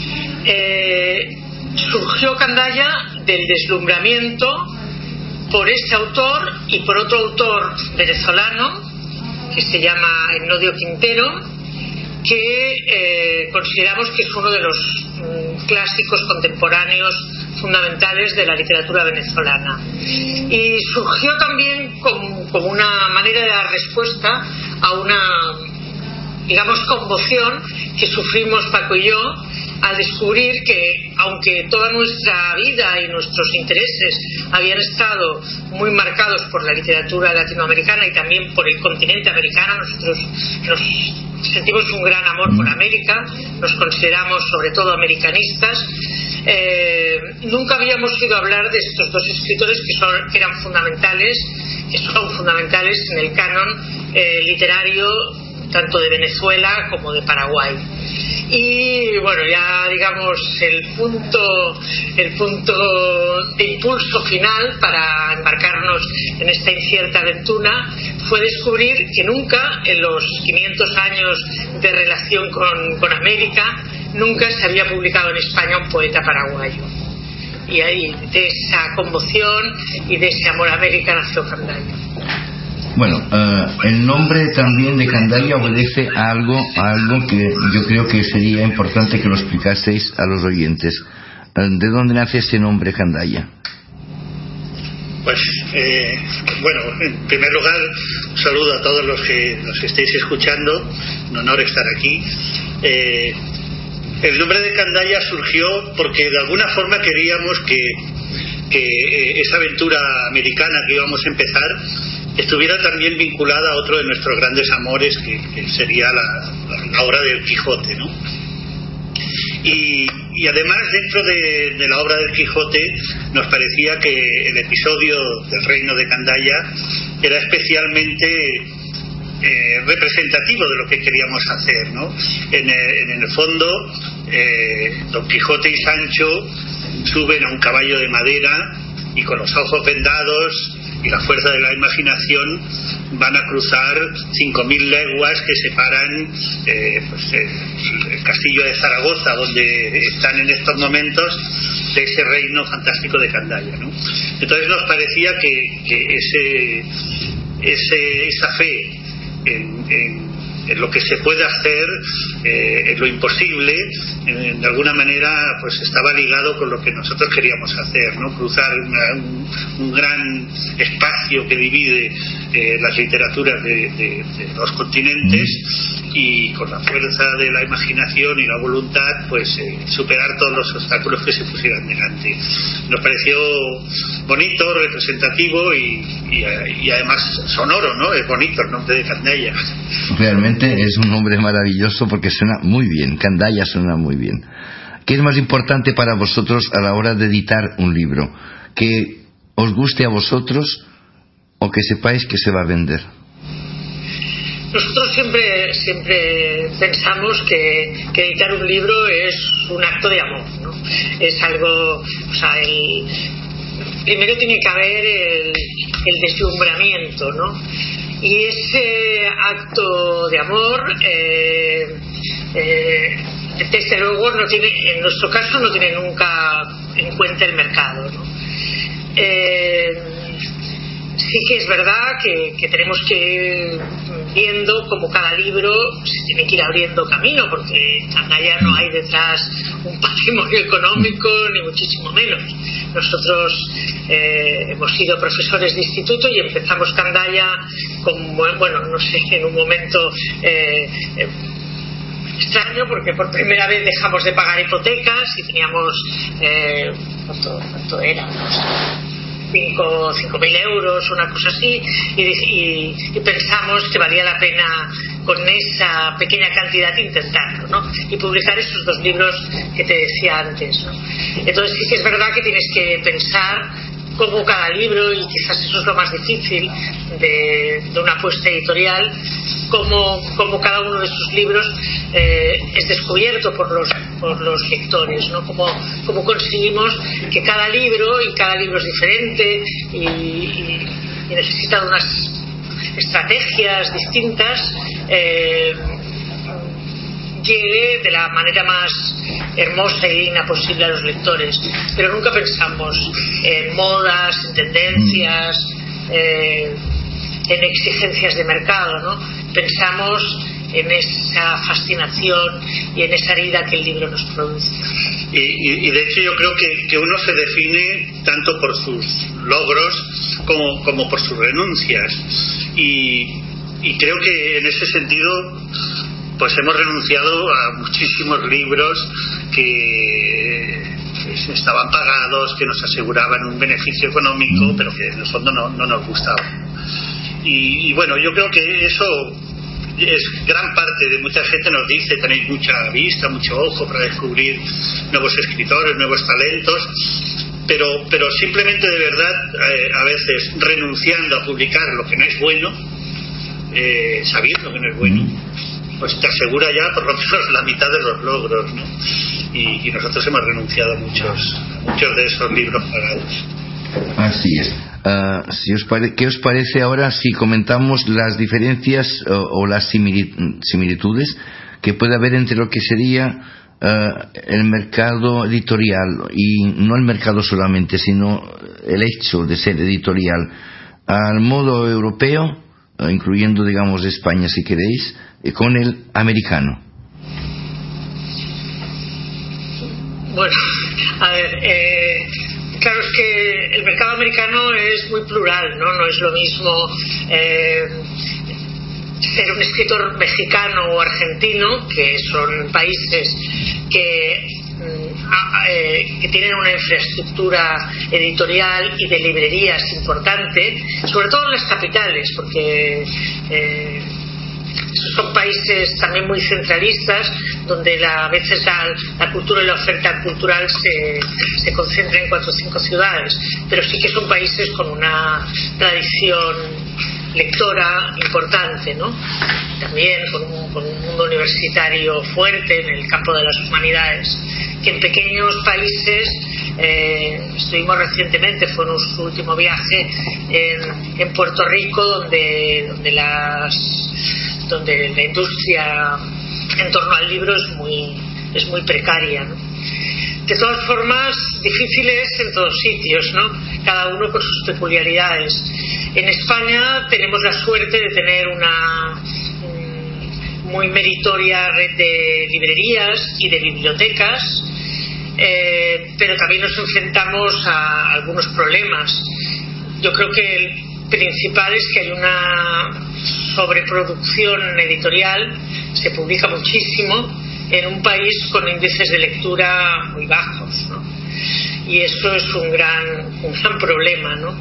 Eh, surgió Candaya del deslumbramiento por este autor y por otro autor venezolano que se llama Enodio Quintero, que eh, consideramos que es uno de los mm, clásicos contemporáneos fundamentales de la literatura venezolana. Y surgió también como, como una manera de dar respuesta a una, digamos, conmoción que sufrimos Paco y yo al descubrir que, aunque toda nuestra vida y nuestros intereses habían estado muy marcados por la literatura latinoamericana y también por el continente americano, nosotros nos sentimos un gran amor por América, nos consideramos sobre todo americanistas, eh, nunca habíamos oído hablar de estos dos escritores que, son, que eran fundamentales, que son fundamentales en el canon eh, literario tanto de Venezuela como de Paraguay. Y bueno, ya digamos el punto el punto de impulso final para embarcarnos en esta incierta aventura fue descubrir que nunca en los quinientos años de relación con, con América nunca se había publicado en España un poeta paraguayo. Y ahí de esa conmoción y de ese amor a América nació Candaya. Bueno, uh, el nombre también de Candaya obedece a algo, a algo que yo creo que sería importante que lo explicaseis a los oyentes. Uh, ¿De dónde nace ese nombre Candaya? Pues, eh, bueno, en primer lugar, un saludo a todos los que nos estéis escuchando. Un honor estar aquí. Eh, el nombre de Candaya surgió porque de alguna forma queríamos que, que eh, esa aventura americana que íbamos a empezar estuviera también vinculada a otro de nuestros grandes amores, que, que sería la, la obra del Quijote, ¿no? Y, y además dentro de, de la obra del Quijote nos parecía que el episodio del reino de Candaya era especialmente eh, representativo de lo que queríamos hacer, ¿no? En el, en el fondo, eh, Don Quijote y Sancho suben a un caballo de madera y con los ojos vendados y la fuerza de la imaginación van a cruzar cinco mil leguas que separan eh, pues, el, el castillo de Zaragoza, donde están en estos momentos, de ese reino fantástico de Candaya, ¿no? Entonces nos parecía que, que ese, ese, esa fe en, en, en lo que se puede hacer, eh, en lo imposible, en, de alguna manera pues estaba ligado con lo que nosotros queríamos hacer, ¿no? Cruzar una, un, un gran espacio que divide eh, las literaturas de, de, de los continentes y con la fuerza de la imaginación y la voluntad pues eh, superar todos los obstáculos que se pusieran delante. Nos pareció bonito, representativo y, y, y además sonoro, ¿no? Es bonito el nombre de Candaya. Realmente es un nombre maravilloso porque suena muy bien. Candaya suena muy bien. ¿Qué es más importante para vosotros a la hora de editar un libro? ¿Que os guste a vosotros o que sepáis que se va a vender? Nosotros siempre siempre pensamos que, que editar un libro es un acto de amor, ¿no? Es algo, o sea, el, primero tiene que haber el, el deslumbramiento, ¿no? Y ese acto de amor, eh, eh, desde luego, no tiene, en nuestro caso, no tiene nunca en cuenta el mercado, ¿no? Eh, sí que es verdad que, que tenemos que ir viendo cómo cada libro se tiene que ir abriendo camino, porque en Candaya no hay detrás un patrimonio económico ni muchísimo menos. Nosotros eh, hemos sido profesores de instituto y empezamos Candaya con, bueno, no sé, en un momento eh, eh, extraño, porque por primera vez dejamos de pagar hipotecas y teníamos eh, ¿cuánto, cuánto era? cinco mil euros, una cosa así, y, y, y pensamos que valía la pena con esa pequeña cantidad intentarlo, ¿no? Y publicar esos dos libros que te decía antes, ¿no? Entonces sí que es verdad que tienes que pensar cómo cada libro, y quizás eso es lo más difícil de, de una apuesta editorial, cómo, cómo cada uno de sus libros eh, es descubierto por los, por los lectores, ¿no? Cómo, cómo conseguimos que cada libro, y cada libro es diferente y, y, y necesita de unas estrategias distintas, eh, llegue de la manera más hermosa y digna posible a los lectores, pero nunca pensamos en modas, en tendencias, eh, en exigencias de mercado, ¿no? Pensamos en esa fascinación y en esa herida que el libro nos produce. Y, y, y de hecho yo creo que, que uno se define tanto por sus logros como, como por sus renuncias, y, y creo que en ese sentido pues hemos renunciado a muchísimos libros que estaban pagados, que nos aseguraban un beneficio económico, pero que en el fondo no, no nos gustaban. Y, y bueno, yo creo que eso es gran parte de mucha gente nos dice: tenéis mucha vista, mucho ojo para descubrir nuevos escritores, nuevos talentos, pero, pero simplemente de verdad eh, a veces renunciando a publicar lo que no es bueno, eh, sabiendo que no es bueno, pues te asegura ya por lo menos la mitad de los logros, ¿no? Y, y nosotros hemos renunciado a muchos, muchos de esos libros pagados. Así es. Uh, si os pare- ¿Qué os parece ahora si comentamos las diferencias uh, o las simili- similitudes que puede haber entre lo que sería uh, el mercado editorial, y no el mercado solamente, sino el hecho de ser editorial, al modo europeo, uh, incluyendo, digamos, España si queréis, eh, con el americano? Bueno, a ver, eh, claro, es que el mercado americano es muy plural, ¿no? No es lo mismo eh, ser un escritor mexicano o argentino, que son países que, eh, que tienen una infraestructura editorial y de librerías importante, sobre todo en las capitales, porque eh, son países también muy centralistas, donde la, a veces la, la cultura y la oferta cultural se, se concentra en cuatro o cinco ciudades, pero sí que son países con una tradición lectora importante, ¿no? También con un, con un mundo universitario fuerte en el campo de las humanidades, que en pequeños países, eh, estuvimos recientemente, fue nuestro último viaje en, en Puerto Rico, donde, donde las donde la industria en torno al libro es muy, es muy precaria, ¿no? De todas formas, difícil es en todos sitios, ¿no? Cada uno con sus peculiaridades. En España tenemos la suerte de tener una mm, muy meritoria red de librerías y de bibliotecas, eh, pero también nos enfrentamos a algunos problemas. Yo creo que el principal es que hay una sobreproducción editorial, se publica muchísimo en un país con índices de lectura muy bajos, ¿no? Y eso es un gran, un gran problema, ¿no?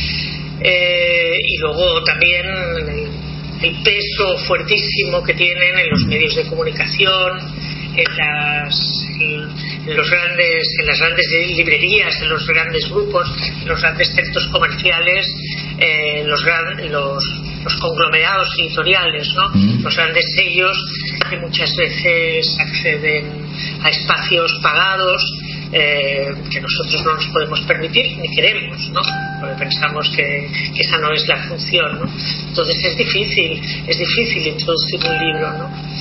Eh, y luego también el, el peso fuertísimo que tienen en los medios de comunicación, en las, en los grandes, en las grandes librerías, en los grandes grupos, en los grandes centros comerciales, eh, los, gran, los, los conglomerados editoriales, ¿no? Mm. Los grandes sellos que muchas veces acceden a espacios pagados, eh, que nosotros no nos podemos permitir ni queremos, ¿no? Porque pensamos que, que esa no es la función, ¿no? Entonces es difícil, es difícil introducir un libro, ¿no?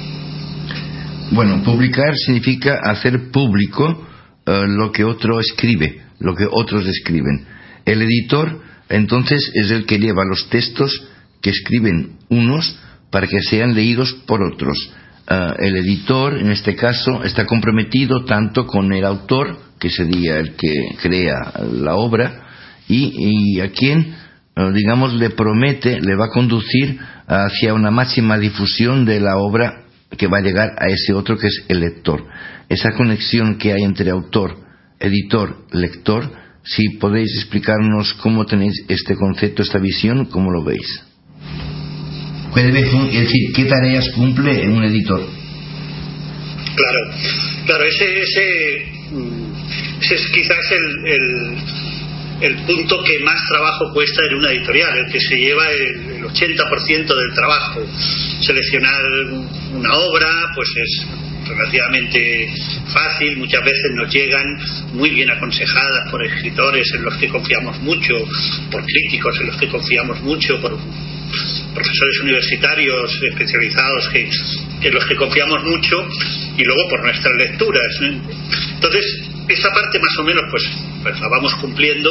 Bueno, publicar significa hacer público uh, lo que otro escribe, lo que otros escriben. El editor entonces es el que lleva los textos que escriben unos para que sean leídos por otros. Uh, el editor, en este caso, está comprometido tanto con el autor, que sería el que crea la obra, y, y a quien, uh, digamos, le promete, le va a conducir hacia una máxima difusión de la obra que va a llegar a ese otro que es el lector. Esa conexión que hay entre autor, editor, lector, si podéis explicarnos cómo tenéis este concepto, esta visión, ¿cómo lo veis? Es decir, ¿qué tareas cumple un editor? Claro, claro, ese, ese, ese es quizás el, el, el punto que más trabajo cuesta en una editorial, el que se lleva el, el ochenta por ciento del trabajo. Seleccionar una obra, pues es relativamente fácil, muchas veces nos llegan muy bien aconsejadas por escritores en los que confiamos mucho, por críticos en los que confiamos mucho, por profesores universitarios especializados que, que en los que confiamos mucho, y luego por nuestras lecturas, ¿eh? Entonces esa parte más o menos pues, pues la vamos cumpliendo.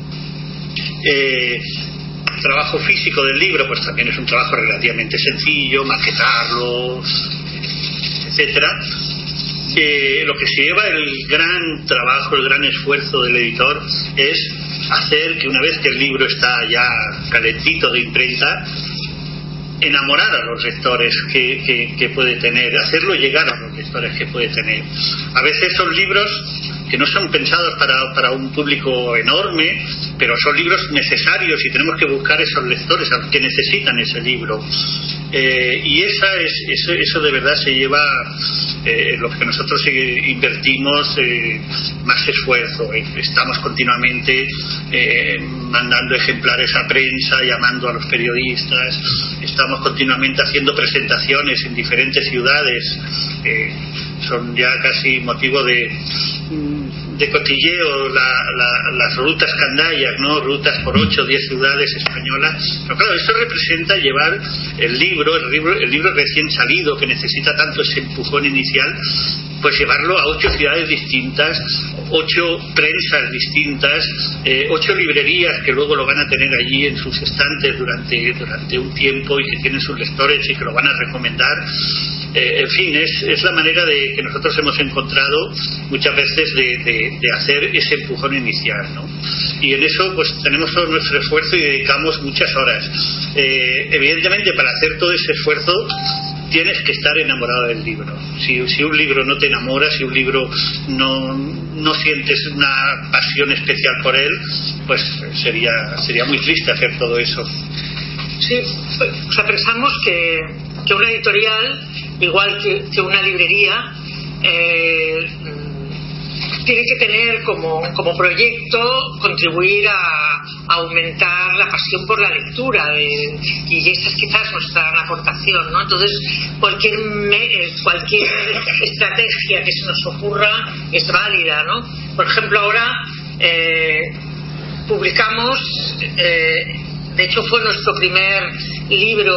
eh, el trabajo físico del libro pues también es un trabajo relativamente sencillo, maquetarlo, etcétera. Eh, lo que se lleva el gran trabajo, el gran esfuerzo del editor es hacer que una vez que el libro está ya calentito de imprenta, enamorar a los lectores que, que, que puede tener, hacerlo llegar a los lectores que puede tener. A veces son libros que no son pensados para, para un público enorme, pero son libros necesarios y tenemos que buscar esos lectores que necesitan ese libro. Eh, y esa es, eso, eso de verdad se lleva eh, lo que nosotros eh, invertimos eh, más esfuerzo. Estamos continuamente eh, mandando ejemplares a prensa, llamando a los periodistas, estamos continuamente haciendo presentaciones en diferentes ciudades. Eh, son ya casi motivo de de cotilleo la, la, las rutas candayas, ¿no? Rutas por ocho o diez ciudades españolas. Pero claro, eso representa llevar el libro, el libro, el libro recién salido, que necesita tanto ese empujón inicial, pues llevarlo a ocho ciudades distintas, ocho prensas distintas, eh, ocho librerías que luego lo van a tener allí en sus estantes durante, durante un tiempo y que tienen sus lectores y que lo van a recomendar. Eh, en fin, es, es la manera de que nosotros hemos encontrado muchas veces de, de, de hacer ese empujón inicial, ¿no? Y en eso pues tenemos todo nuestro esfuerzo y dedicamos muchas horas. Eh, evidentemente, para hacer todo ese esfuerzo tienes que estar enamorado del libro. Si, si un libro no te enamora, si un libro no, no sientes una pasión especial por él, pues sería, sería muy triste hacer todo eso. Sí, o sea, pensamos que, que una editorial, igual que, que una librería, eh, tiene que tener como, como proyecto contribuir a, a aumentar la pasión por la lectura, de, y esa es quizás nuestra aportación, ¿no? Entonces cualquier me, cualquier estrategia que se nos ocurra es válida, ¿no? Por ejemplo, ahora eh, publicamos, eh, de hecho fue nuestro primer libro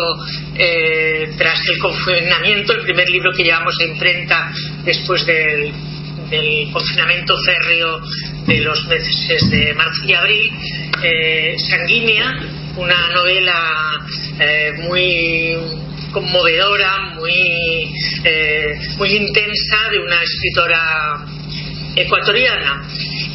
eh, tras el confinamiento, el primer libro que llevamos a imprenta después del del confinamiento férreo de los meses de marzo y abril, eh, Sanguínea, una novela eh, muy conmovedora, muy, eh, muy intensa, de una escritora ecuatoriana.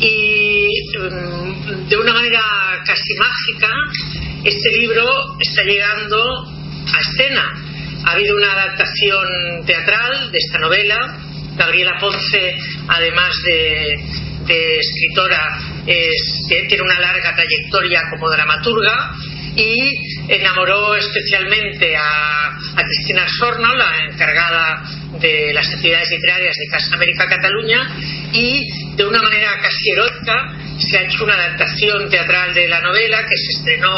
Y um, de una manera casi mágica, este libro está llegando a escena. Ha habido una adaptación teatral de esta novela. Gabriela Ponce, además de, de escritora, es, tiene una larga trayectoria como dramaturga y enamoró especialmente a, a Cristina Sorno, la encargada de las actividades literarias de Casa América Cataluña, y de una manera casi erótica se ha hecho una adaptación teatral de la novela que se estrenó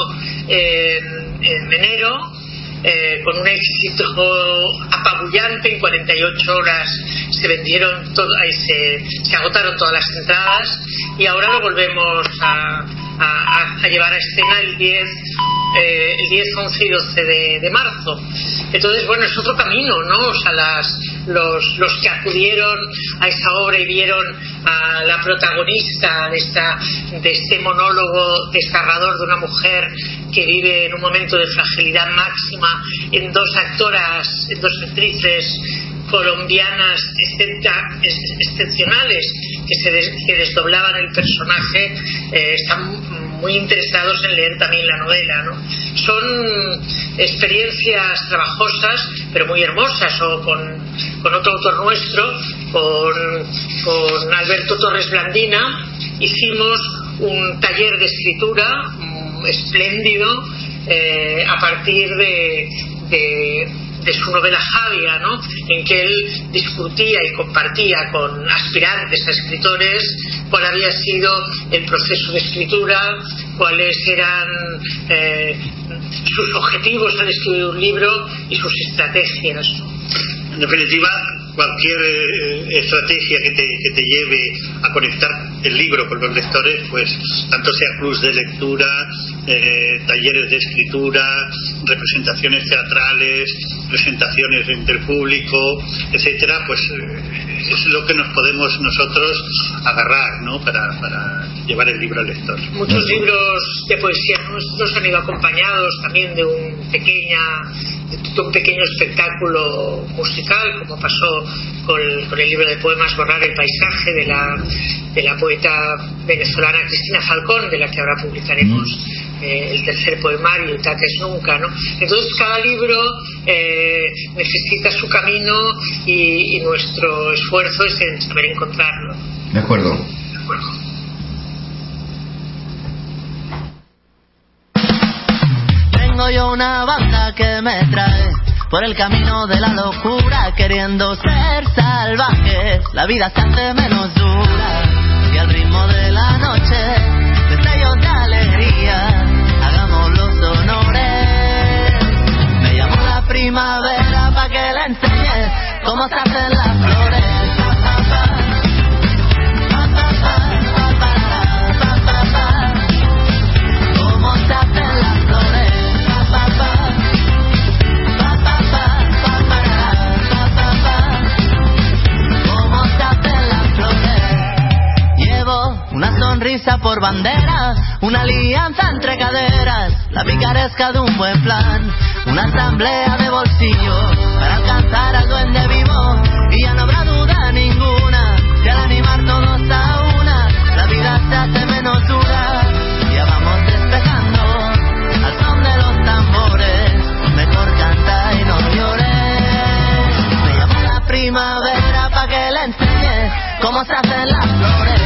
en, en enero. Eh, con un éxito apabullante. En cuarenta y ocho horas se vendieron todo, eh, se, se agotaron todas las entradas, y ahora lo volvemos a, a, a llevar a escena el diez, eh, el diez, once y doce de, de marzo. Entonces, bueno, es otro camino, ¿no? O sea, las, los, los que acudieron a esa obra y vieron a la protagonista de, esta, de este monólogo desgarrador de una mujer que vive en un momento de fragilidad máxima, en dos actoras, en dos actrices colombianas excepcionales que se des, que desdoblaban el personaje, eh, están muy interesados en leer también la novela, ¿no? Son experiencias trabajosas pero muy hermosas. O con, con otro autor nuestro, con, con Alberto Torres Blandina, hicimos un taller de escritura um, espléndido eh, a partir de, de de su novela Javia, ¿no? En que él discutía y compartía con aspirantes a escritores cuál había sido el proceso de escritura, cuáles eran eh, sus objetivos al escribir un libro y sus estrategias. En definitiva, cualquier eh, estrategia que te, que te lleve a conectar el libro con los lectores, pues tanto sea clubs de lectura, eh, talleres de escritura, representaciones teatrales, presentaciones entre el público, etcétera, pues eh, es lo que nos podemos nosotros agarrar, ¿no? Para, para llevar el libro al lector. Muchos libros de poesía nuestros han ido acompañados también de un pequeña de un pequeño espectáculo musical, como pasó con el, con el libro de poemas Borrar el paisaje de la, de la poeta venezolana Cristina Falcón, de la que ahora publicaremos eh, el tercer poemario, Itates Nunca, ¿no? Entonces cada libro eh, necesita su camino y, y nuestro esfuerzo es en saber encontrarlo. De acuerdo. De acuerdo. Tengo yo una banda que me trae por el camino de la locura, queriendo ser salvajes. La vida se hace menos dura y al ritmo de la noche, destellos de alegría, hagamos los honores. Me llamo la primavera pa' que le enseñe cómo se hacen las flores. Cómo se hacen las flores. Una sonrisa por bandera, una alianza entre caderas, la picaresca de un buen plan, una asamblea de bolsillo para alcanzar al duende vivo. Y ya no habrá duda ninguna que al animar todos a una, la vida se hace menos dura. Ya vamos despejando al son de los tambores, mejor canta y no llores. Me llamo la primavera pa' que le enseñe cómo se hacen las flores.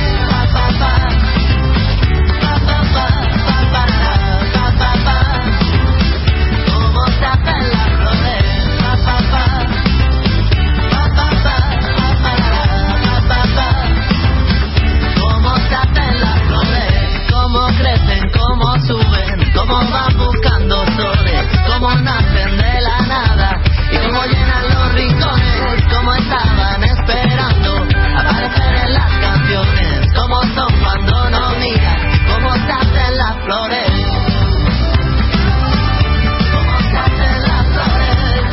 Cómo suben, cómo van buscando soles, cómo nacen de la nada y cómo llenan los rincones, cómo estaban esperando aparecer en las canciones, cómo son cuando no miran, cómo se hacen las flores. Cómo se hacen las flores.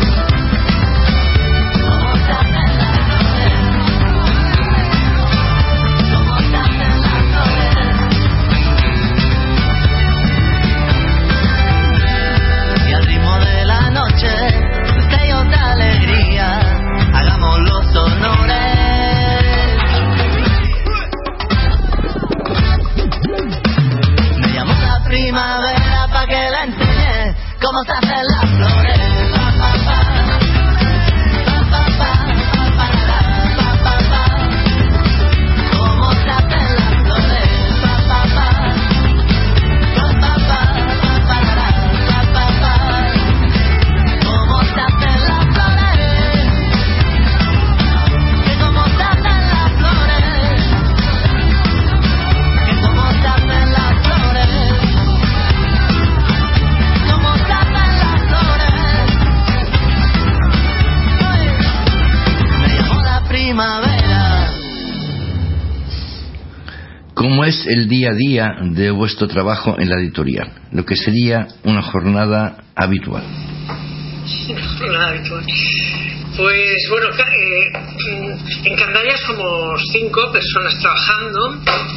Cómo se hacen las flores. Cómo se hacen las flores. De la noche, destellos de alegría, hagamos los honores. Me llamo la primavera pa' que la enseñe cómo se hacen las flores. Cómo se hacen las flores. ¿Cómo es el día a día de vuestro trabajo en la editorial? Lo que sería una jornada habitual. nada habitual. Pues bueno, eh, en Candaya somos cinco personas trabajando.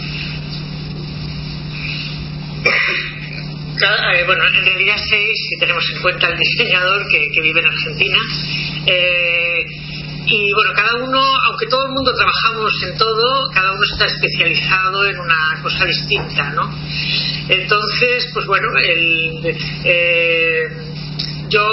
Cada, eh, bueno, en realidad seis si tenemos en cuenta el diseñador que, que vive en Argentina. Eh, y bueno, cada uno, aunque todo el mundo trabajamos en todo, cada uno está especializado en una cosa distinta, ¿no? Entonces, pues bueno, el, eh, yo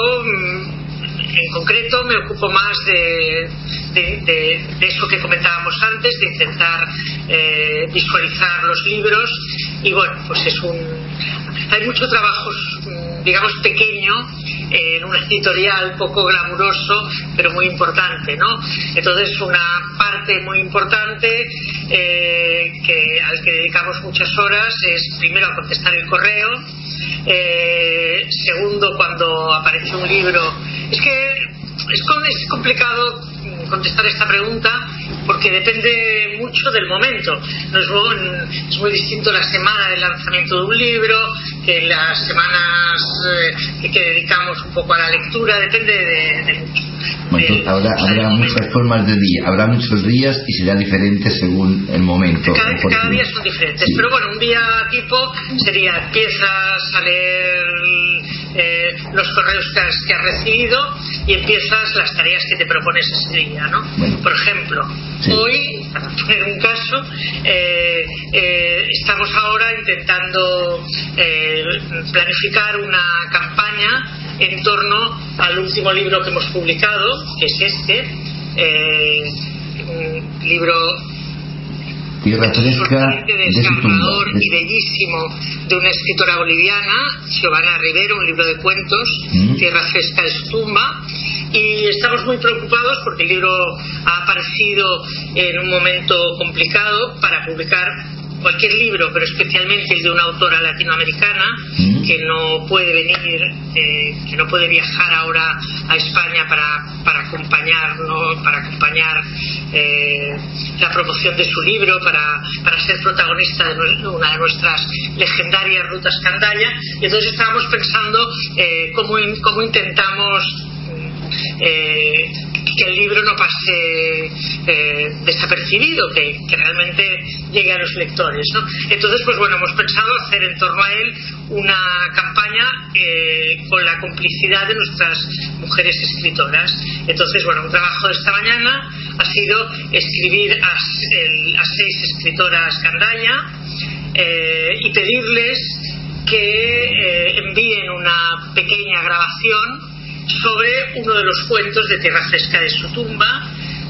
en concreto me ocupo más de, de, de, de eso que comentábamos antes, de intentar eh, visualizar los libros. Y bueno, pues es un hay mucho trabajo, digamos, pequeño en un editorial poco glamuroso, pero muy importante, ¿no? Entonces, una parte muy importante eh, que al que dedicamos muchas horas es, primero, a contestar el correo. Eh, segundo, cuando aparece un libro, es que es, es complicado contestar esta pregunta porque depende mucho del momento. No es, muy, es muy distinto la semana del lanzamiento de un libro que las semanas eh, que dedicamos un poco a la lectura, depende de, de mucho. Bueno, de, habrá, habrá muchas formas de día, habrá muchos días y será diferente según el momento. Cada, cada día son diferentes, sí. Pero bueno, un día tipo sería empiezas a leer eh, los correos que has, que has recibido y empiezas las tareas que te propones ese día, ¿no? Bueno. Por ejemplo, sí. Hoy, para poner un caso, eh, eh, estamos ahora intentando eh, planificar una campaña en torno al último libro que hemos publicado, que es este, eh, un libro Tierra Fresca desgarrador y bellísimo de una escritora boliviana, Giovanna Rivero, un libro de cuentos, ¿Mm? Tierra Fresca de su tumba. Y estamos muy preocupados porque el libro ha aparecido en un momento complicado para publicar cualquier libro, pero especialmente el de una autora latinoamericana ¿Mm? que no puede venir, eh, que no puede viajar ahora a España para, para acompañar, ¿no? para acompañar eh, la promoción de su libro, para, para ser protagonista de una de nuestras legendarias rutas Candaya. Y entonces estábamos pensando eh, cómo, in, cómo intentamos eh, que el libro no pase eh, desapercibido, que, que realmente llegue a los lectores, ¿no? Entonces, pues bueno, hemos pensado hacer en torno a él una campaña eh, con la complicidad de nuestras mujeres escritoras. Entonces, bueno, un trabajo de esta mañana ha sido escribir a, el, a seis escritoras Candaya eh, y pedirles que eh, envíen una pequeña grabación sobre uno de los cuentos de Tierra Fresca de su tumba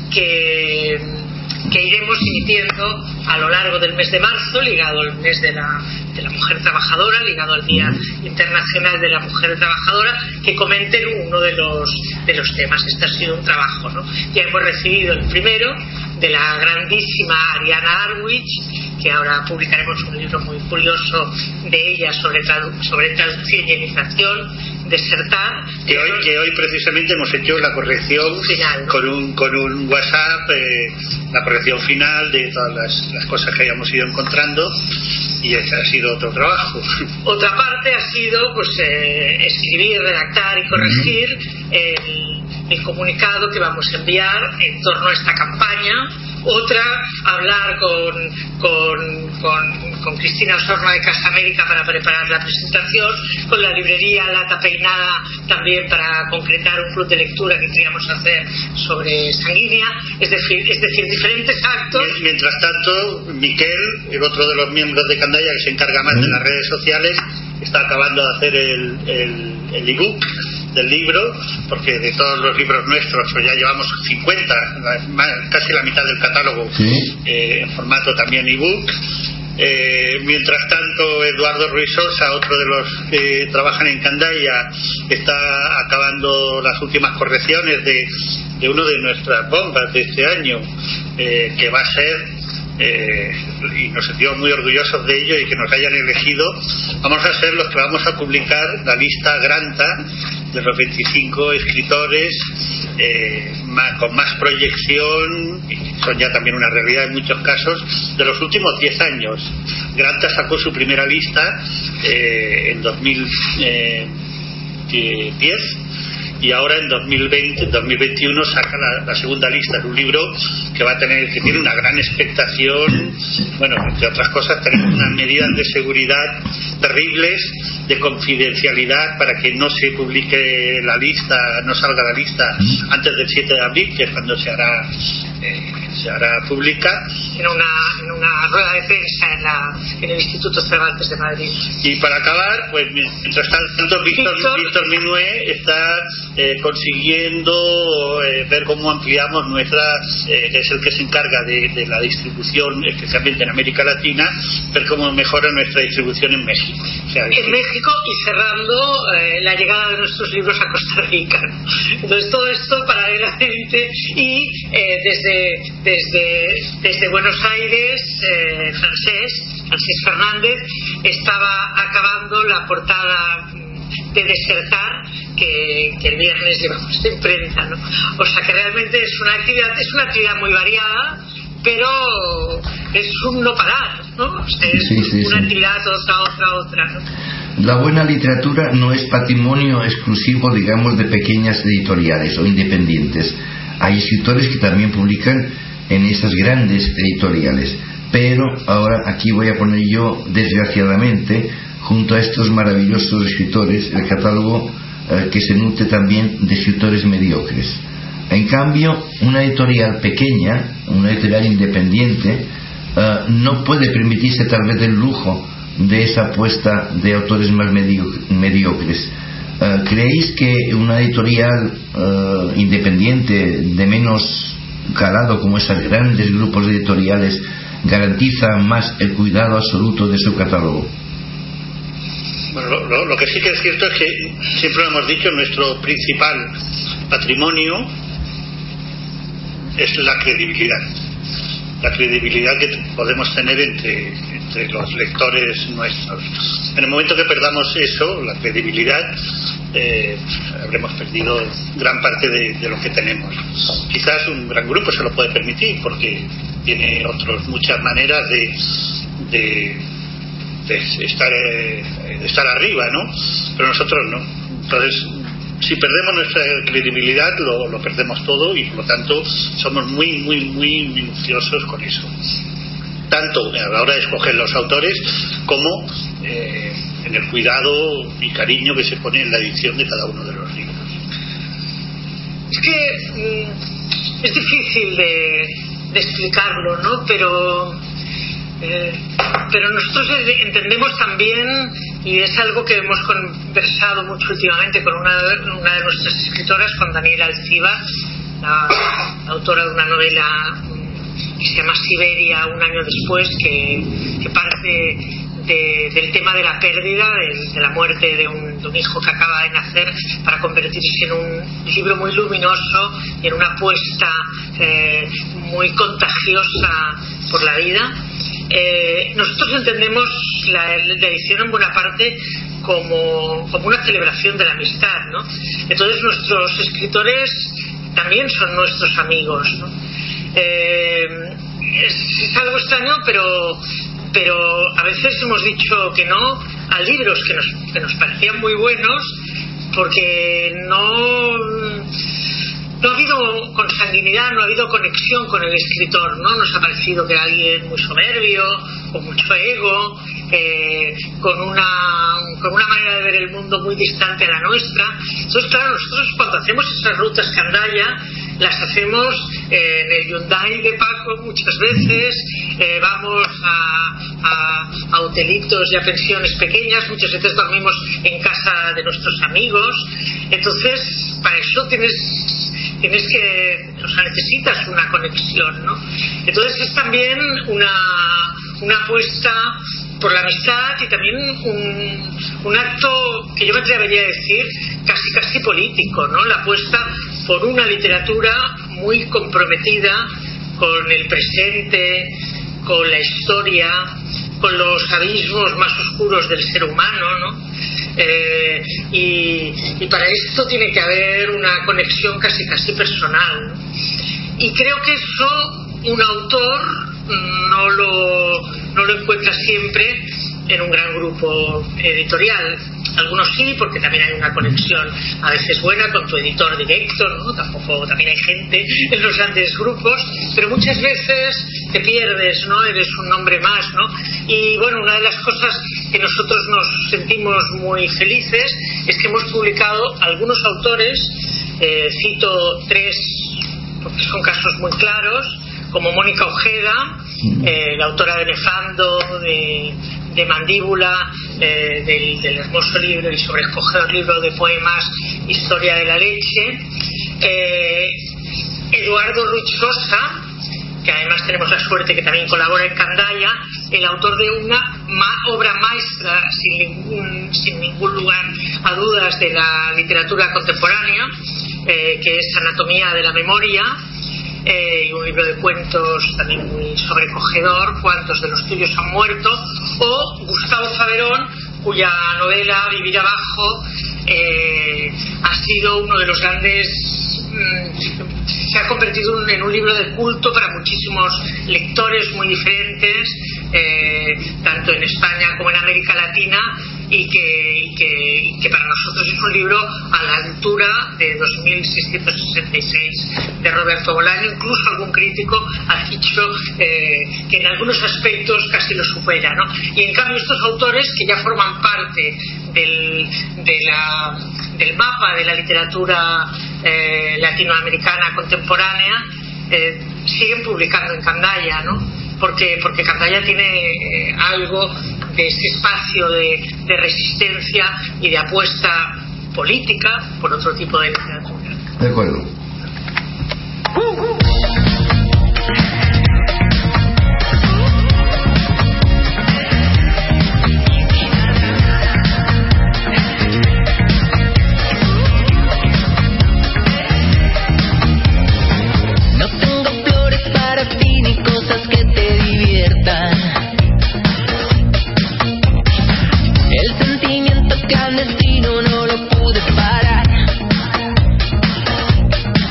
que, que iremos emitiendo a lo largo del mes de marzo, ligado al mes de la, de la mujer trabajadora, ligado al Día Internacional de la Mujer Trabajadora, que comenten uno de los, de los temas. Este ha sido un trabajo, ¿no? Ya hemos recibido el primero de la grandísima Ariana Arwich, que ahora publicaremos un libro muy curioso de ella sobre, tradu- sobre traducción y edición, Desertar, que hoy, que hoy precisamente hemos hecho la corrección final, ¿no? con un con un WhatsApp, eh, la corrección final de todas las, las cosas que hayamos ido encontrando, y ese ha sido otro trabajo. Otra parte ha sido pues eh, escribir, redactar y corregir el, el comunicado que vamos a enviar en torno a esta campaña. Otra, hablar con, con, con, con Cristina Osorno de Casa América para preparar la presentación, con la librería Lata Peinada también para concretar un club de lectura que queríamos hacer sobre Sanguínea, es decir, es decir diferentes actos. Mientras tanto, Miquel, el otro de los miembros de Candaya que se encarga más de las redes sociales, está acabando de hacer el, el, el ebook del libro, porque de todos los libros nuestros pues ya llevamos cincuenta, casi la mitad del catálogo, ¿sí? eh, en formato también ebook. Eh, mientras tanto, Eduardo Ruiz Sosa, otro de los que trabajan en Candaya, está acabando las últimas correcciones de, de uno de nuestras bombas de este año, eh, que va a ser Eh, y nos sentimos muy orgullosos de ello y que nos hayan elegido. Vamos a ser los que vamos a publicar la lista Granta de los veinticinco escritores eh, más, con más proyección, son ya también una realidad en muchos casos, de los últimos diez años. Granta sacó su primera lista eh, en dos mil diez y ahora en dos mil veinte, dos mil veintiuno saca la, la segunda lista. Es un libro que va a tener, que tiene una gran expectación. Bueno, entre otras cosas tenemos unas medidas de seguridad terribles, de confidencialidad, para que no se publique la lista, no salga la lista antes del siete de abril, que es cuando se hará eh, se hará pública. En una, en una rueda de prensa en, la, en el Instituto Cervantes de Madrid. Y para acabar, pues mientras tanto Víctor, Víctor... Víctor Minué está eh, consiguiendo eh, ver cómo ampliamos nuestra, eh, es el que se encarga de, de la distribución, especialmente en América Latina, ver cómo mejora nuestra distribución en México. O sea, en México y cerrando eh, la llegada de nuestros libros a Costa Rica. Entonces todo esto paralelamente y eh, desde, desde, desde Buenos Aires, eh, francés, Francis Fernández, estaba acabando la portada de Desertar que, que el viernes llevamos de imprenta, ¿no? O sea que realmente es una actividad, es una actividad muy variada, pero es un no parar, ¿no? O sea, es sí, sí, una sí. actividad, otra, otra, otra, ¿no? La buena literatura no es patrimonio exclusivo, digamos, de pequeñas editoriales o independientes. Hay escritores que también publican en esas grandes editoriales, pero ahora aquí voy a poner yo, desgraciadamente, junto a estos maravillosos escritores, el catálogo eh, que se nutre también de escritores mediocres. En cambio, una editorial pequeña, una editorial independiente, eh, no puede permitirse tal vez el lujo de esa apuesta de autores más medio- mediocres. Eh, ¿Creéis que una editorial eh, independiente de menos calado como esos grandes grupos editoriales garantiza más el cuidado absoluto de su catálogo? Bueno, lo, lo, lo que sí que es cierto es que siempre lo hemos dicho, nuestro principal patrimonio es la credibilidad. La credibilidad que podemos tener entre, entre los lectores nuestros. En el momento que perdamos eso, la credibilidad, eh, habremos perdido gran parte de, de lo que tenemos. Quizás un gran grupo se lo puede permitir porque tiene otras muchas maneras de, de, de estar, eh, de estar arriba, ¿no? Pero nosotros no. Entonces, si perdemos nuestra credibilidad, lo, lo perdemos todo y por lo tanto somos muy, muy, muy minuciosos con eso. Tanto a la hora de escoger los autores como eh, en el cuidado y cariño que se pone en la edición de cada uno de los libros. Es que mm, es difícil de, de explicarlo, ¿no? Pero, eh, pero nosotros entendemos también, y es algo que hemos conversado mucho últimamente con una, una de nuestras escritoras, con Daniela Alciba, la, la autora de una novela que se llama Siberia, un año después, que, que parte de, del tema de la pérdida, de, de la muerte de un, de un hijo que acaba de nacer, para convertirse en un libro muy luminoso y en una apuesta eh, muy contagiosa por la vida. Eh, nosotros entendemos la, la edición en buena parte como, como una celebración de la amistad, ¿no? Entonces nuestros escritores también son nuestros amigos, ¿no? Eh, es, es algo extraño, pero pero a veces hemos dicho que no a libros que nos, que nos parecían muy buenos porque no no ha habido consanguinidad, no ha habido conexión con el escritor, ¿no? Nos ha parecido que era alguien muy soberbio, con mucho ego, eh, con una con una manera de ver el mundo muy distante a la nuestra. Entonces, claro, nosotros cuando hacemos esas rutas Candaya, las hacemos eh, en el Hyundai de Paco muchas veces, eh, vamos a, a, a hotelitos y a pensiones pequeñas, muchas veces dormimos en casa de nuestros amigos. Entonces, para eso tienes tienes que, o sea, necesitas una conexión, ¿no? Entonces es también una, una apuesta por la amistad y también un, un acto que yo me atrevería a decir casi casi político, ¿no? La apuesta por una literatura muy comprometida con el presente, con la historia, con los abismos más oscuros del ser humano, ¿no? Eh, y, y para esto tiene que haber una conexión casi casi personal, ¿no? Y creo que eso un autor no lo, no lo encuentra siempre en un gran grupo editorial. algunos sí, porque también hay una conexión a veces buena con tu editor directo, ¿no? Tampoco, también hay gente en los grandes grupos, pero muchas veces te pierdes, ¿no? Eres un nombre más, ¿no? Y bueno, una de las cosas que nosotros nos sentimos muy felices es que hemos publicado algunos autores, eh, cito tres porque son casos muy claros, como Mónica Ojeda, eh, la autora de Nefando, de, de Mandíbula, eh, del, del hermoso libro y sobrecogedor libro de poemas Historia de la leche, eh, Eduardo Ruiz-Sosa, que además tenemos la suerte que también colabora en Candaya, el autor de una ma- obra maestra sin ningún, sin ningún lugar a dudas de la literatura contemporánea, eh, que es Anatomía de la Memoria, eh, y un libro de cuentos también muy sobrecogedor, Cuántos de los tuyos han muerto, o Gustavo Faverón, cuya novela Vivir abajo eh, ha sido uno de los grandes, mmm, se ha convertido en un libro de culto para muchísimos lectores muy diferentes, eh, tanto en España como en América Latina, y que, y que, y que para nosotros es un libro a la altura de dos mil seiscientos sesenta y seis de Roberto Bolaño. Incluso algún crítico ha dicho eh, que en algunos aspectos casi lo supera, ¿no? Y en cambio estos autores, que ya forman parte del, de la, del mapa de la literatura eh, latinoamericana contemporánea, eh, siguen publicando en Candaya, ¿no? Porque, porque Candaya tiene eh, algo de ese espacio de, de resistencia y de apuesta política por otro tipo de literatura. De acuerdo. No tengo flores para ti ni cosas que te diviertan. El sentimiento clandestino no lo pude parar.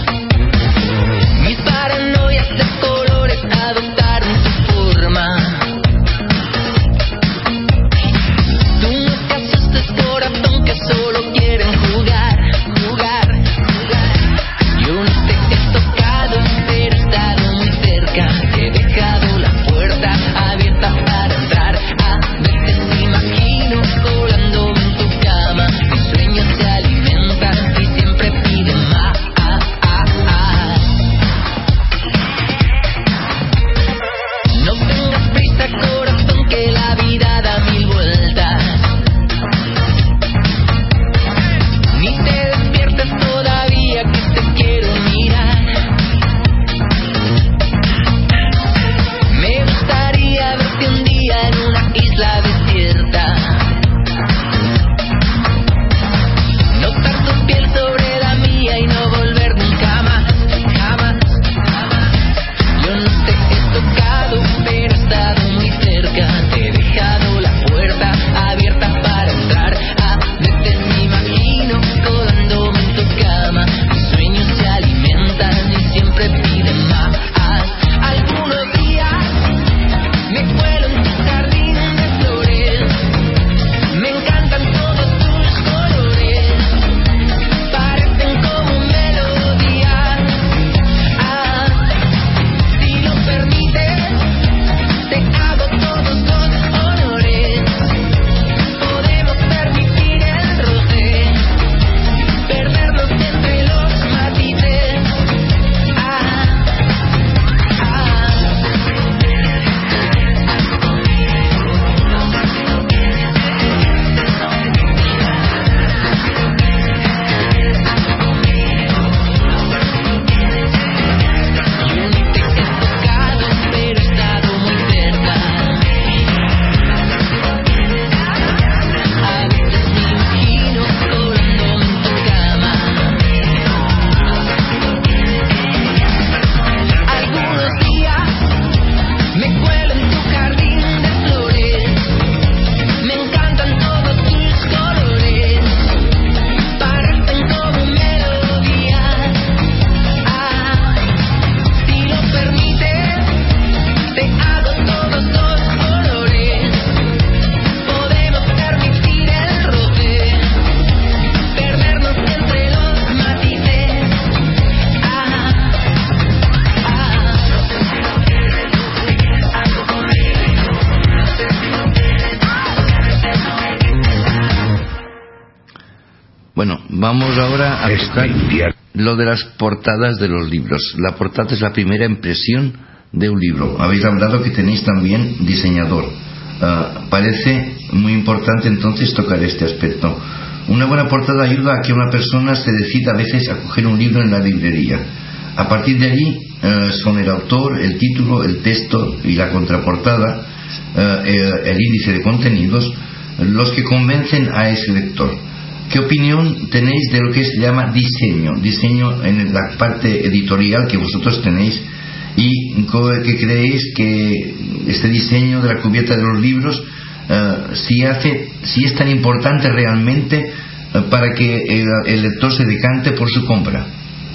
Bueno, vamos ahora a buscar lo de las portadas de los libros. La portada es la primera impresión de un libro. Habéis hablado que tenéis también diseñador. Uh, parece muy importante entonces tocar este aspecto. Una buena portada ayuda a que una persona se decida a veces a coger un libro en la librería. A partir de allí uh, son el autor, el título, el texto y la contraportada, uh, el, el índice de contenidos, los que convencen a ese lector. ¿Qué opinión tenéis de lo que se llama diseño? Diseño en la parte editorial que vosotros tenéis, y que creéis que este diseño de la cubierta de los libros uh, si hace, si es tan importante realmente uh, para que el, el lector se decante por su compra.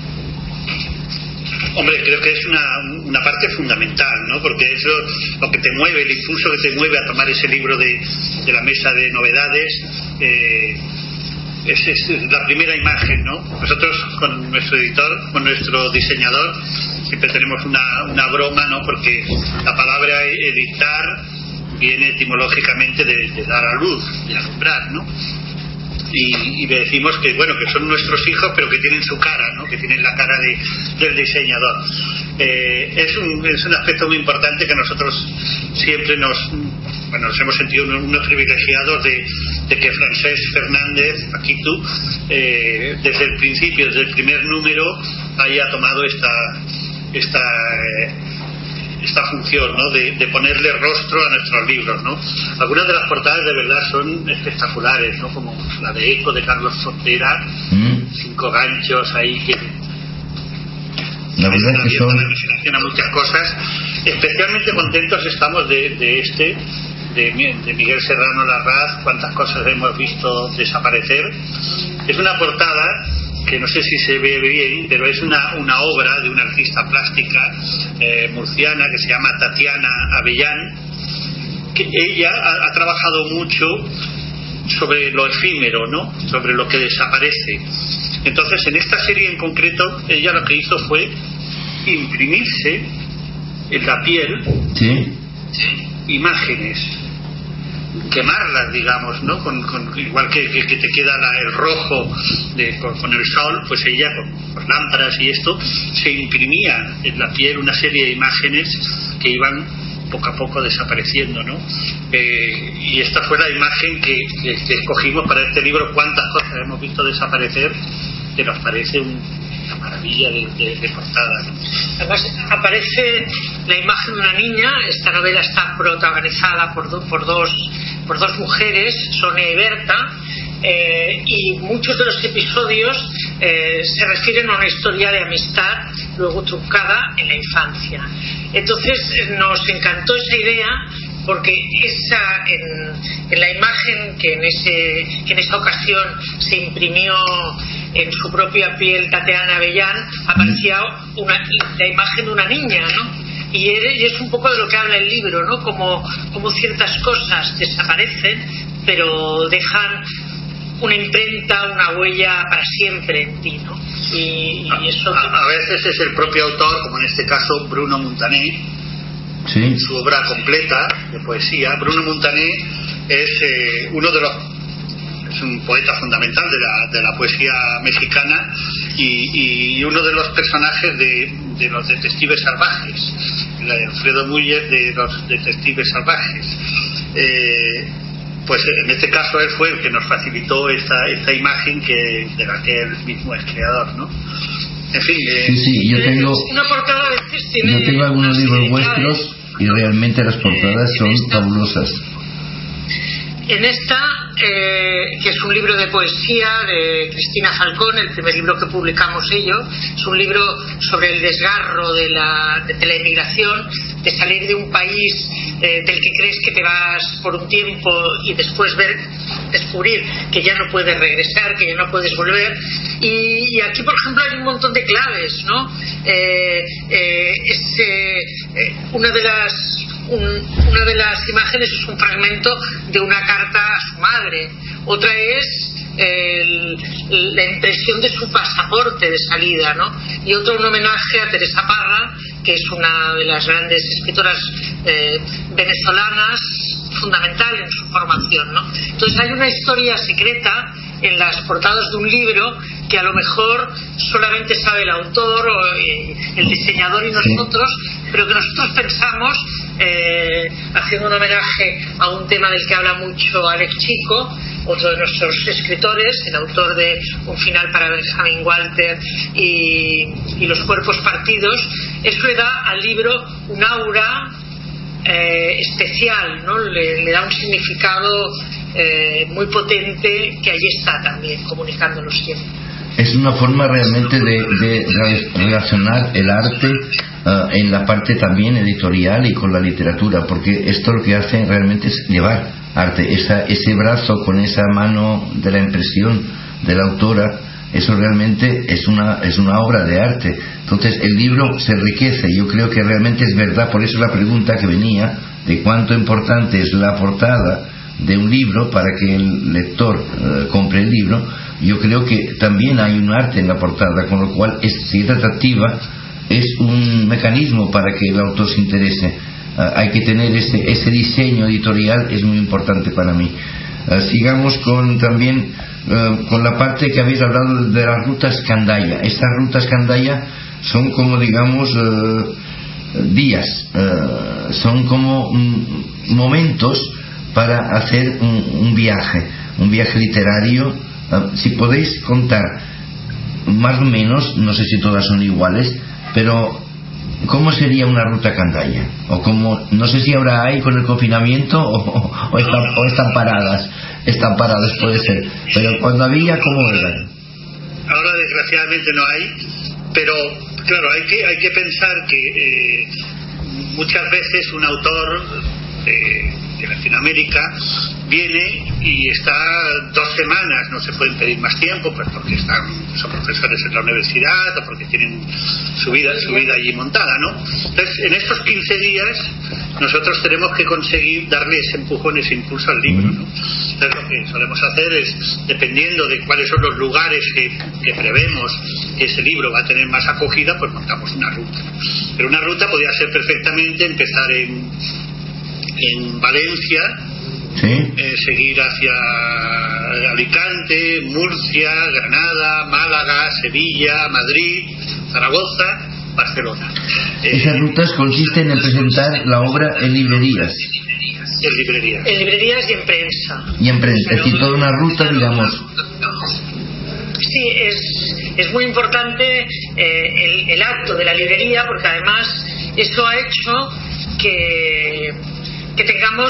Hombre, creo que es una, una parte fundamental, ¿no? Porque eso lo que te mueve, el impulso que te mueve a tomar ese libro de, de la mesa de novedades, eh, es, es la primera imagen, ¿no? Nosotros con nuestro editor, con nuestro diseñador, siempre tenemos una, una broma, ¿no? Porque la palabra editar viene etimológicamente de, de dar a luz, de alumbrar, ¿no? Y, y le decimos que bueno, que son nuestros hijos, pero que tienen su cara, ¿no? Que tienen la cara de, del diseñador. Eh, es, un, es un aspecto muy importante que nosotros siempre nos, bueno, nos hemos sentido unos, unos privilegiados de, de que Francesc Fernández, aquí tú, eh, desde el principio, desde el primer número, haya tomado esta esta eh, esta función, ¿no? de, de ponerle rostro a nuestros libros, ¿no? Algunas de las portadas de verdad son espectaculares, ¿no? Como la de Eco de Carlos Frontera, mm. cinco ganchos ahí que la verdad es que son la imaginación a muchas cosas. Especialmente contentos estamos de, de este de, de Miguel Serrano Larraz, cuántas cosas hemos visto desaparecer. Es una portada que no sé si se ve bien, pero es una, una obra de una artista plástica eh, murciana que se llama Tatiana Avellán, que ella ha, ha trabajado mucho sobre lo efímero, ¿no? Sobre lo que desaparece. Entonces, en esta serie en concreto, ella lo que hizo fue imprimirse en la piel ¿sí? imágenes, quemarlas, digamos, ¿no? Con, con, igual que, que, que te queda la, el rojo de, con, con el sol, pues ella con, con lámparas y esto se imprimía en la piel una serie de imágenes que iban poco a poco desapareciendo, ¿no? Eh, y esta fue la imagen que, que, que escogimos para este libro. Cuántas cosas hemos visto desaparecer, que nos parece un, una maravilla de, de, de portada, ¿no? Además aparece la imagen de una niña. Esta novela está protagonizada por, do, por dos por dos mujeres, Sonia y Berta, eh, y muchos de los episodios eh, se refieren a una historia de amistad luego truncada en la infancia. Entonces nos encantó esa idea, porque esa en, en la imagen que en ese que en esta ocasión se imprimió en su propia piel Tatiana Avellán, aparecía una, la imagen de una niña, ¿no? Y es un poco de lo que habla el libro, ¿no? Como, como ciertas cosas desaparecen, pero dejan una imprenta, una huella para siempre en ti, ¿no? Y, y eso a, a veces es el propio autor, como en este caso Bruno Muntané, ¿sí? En su obra completa de poesía. Bruno Muntané es eh, uno de los es un poeta fundamental de la, de la poesía mexicana y, y uno de los personajes de, de los detectives salvajes, el Alfredo Müller de los detectives salvajes. Eh, pues en este caso él fue el que nos facilitó esta, esta imagen que, de la que él mismo es creador, ¿no? En fin, eh, sí, sí, yo tengo, una portada de yo tengo algunos libros vuestros y realmente las portadas son fabulosas. En esta, eh, que es un libro de poesía de Cristina Falcón, el primer libro que publicamos ellos, es un libro sobre el desgarro de la, de la inmigración, de salir de un país eh, del que crees que te vas por un tiempo y después ver, descubrir que ya no puedes regresar, que ya no puedes volver. Y, y aquí, por ejemplo, hay un montón de claves, ¿no? Eh, eh, es eh, eh, una de las Un, una de las imágenes es un fragmento de una carta a su madre, otra es el, la impresión de su pasaporte de salida, ¿no? Y otro un homenaje a Teresa Parra, que es una de las grandes escritoras eh, venezolanas, fundamental en su formación, ¿no? Entonces hay una historia secreta en las portadas de un libro que a lo mejor solamente sabe el autor o el diseñador y nosotros, pero que nosotros pensamos, eh, haciendo un homenaje a un tema del que habla mucho Alex Chico, otro de nuestros escritores, el autor de Un final para Benjamin Walter y, y Los cuerpos partidos. Eso le da al libro un aura eh, especial, ¿no? Le, le da un significado eh, muy potente, que allí está también, comunicándolo siempre. Es una forma realmente de, de relacionar el arte uh, en la parte también editorial y con la literatura, porque esto lo que hace realmente es llevar arte, esa, ese brazo con esa mano de la impresión de la autora, eso realmente es una, es una obra de arte. Entonces el libro se enriquece, yo creo que realmente es verdad, por eso la pregunta que venía de cuánto importante es la portada de un libro para que el lector uh, compre el libro. Yo creo que también hay un arte en la portada, con lo cual es, si es atractiva, es un mecanismo para que el autor se interese. Uh, hay que tener ese, ese diseño editorial, es muy importante para mí. Uh, sigamos con también uh, con la parte que habéis hablado de las rutas Candaya. Estas rutas Candaya son como, digamos, uh, días, uh, son como um, momentos para hacer un, un viaje, un viaje literario. Uh, si podéis contar más o menos, no sé si todas son iguales, pero ¿cómo sería una ruta Candaya? O como, no sé si ahora hay con el confinamiento o, o, o, están, o están paradas, están paradas puede ser, pero cuando había, ¿cómo eran? Ahora desgraciadamente no hay, pero claro, hay que, hay que pensar que eh, muchas veces un autor de, de Latinoamérica viene y está dos semanas, no se pueden pedir más tiempo, pues porque están, son profesores en la universidad o porque tienen su vida, su vida allí montada, ¿no? Entonces, en estos quince días nosotros tenemos que conseguir darle ese empujón, ese impulso al libro, ¿no? Entonces, lo que solemos hacer es, dependiendo de cuáles son los lugares que, que prevemos que ese libro va a tener más acogida, pues montamos una ruta. Pero una ruta podría ser perfectamente empezar en, en Valencia, ¿sí? Eh, seguir hacia Alicante, Murcia, Granada, Málaga, Sevilla, Madrid, Zaragoza, Barcelona. Esas eh, rutas consisten en presentar la obra en librerías. En librerías. En librerías y en prensa. Y en prensa, es decir, toda una ruta, digamos. Sí, es, es muy importante eh, el, el acto de la librería, porque además eso ha hecho que, que tengamos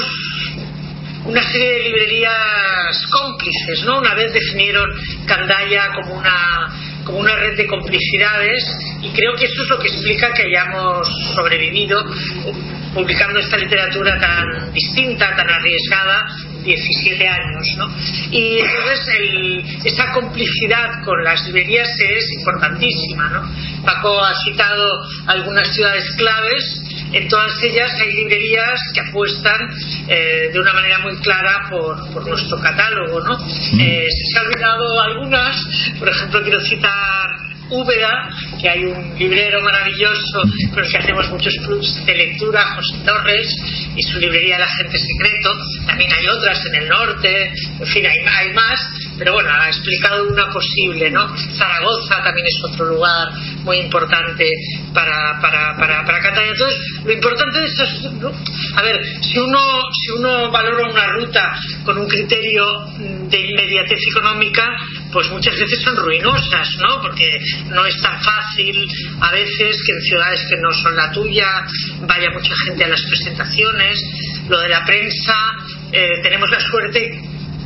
una serie de librerías cómplices, ¿no? Una vez definieron Candaya como una como una red de complicidades, y creo que eso es lo que explica que hayamos sobrevivido publicando esta literatura tan distinta, tan arriesgada, diecisiete años, ¿no? Y entonces el, esa complicidad con las librerías es importantísima, ¿no? Paco ha citado algunas ciudades claves. En todas ellas hay librerías que apuestan eh, de una manera muy clara por, por nuestro catálogo, ¿no? Mm. Eh, se han olvidado algunas, por ejemplo quiero citar Úbeda, que hay un librero maravilloso con el que hacemos muchos clubs de lectura, José Torres, y su librería El Agente Secreto. También hay otras en el norte, en fin, hay, hay más, pero bueno, ha explicado una posible, ¿no? Zaragoza también es otro lugar muy importante para para para, para Candaya. Entonces, lo importante de eso es, ¿no? A ver, si uno si uno valora una ruta con un criterio de inmediatez económica, pues muchas veces son ruinosas, ¿no? Porque no es tan fácil a veces que en ciudades que no son la tuya vaya mucha gente a las presentaciones. Lo de la prensa, eh, tenemos la suerte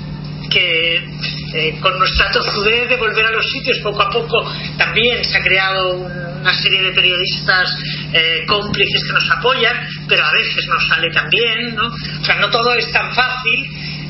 que eh, con nuestra tozudez de volver a los sitios poco a poco también se ha creado una serie de periodistas eh, cómplices que nos apoyan, pero a veces nos sale también, ¿no? O sea, no todo es tan fácil,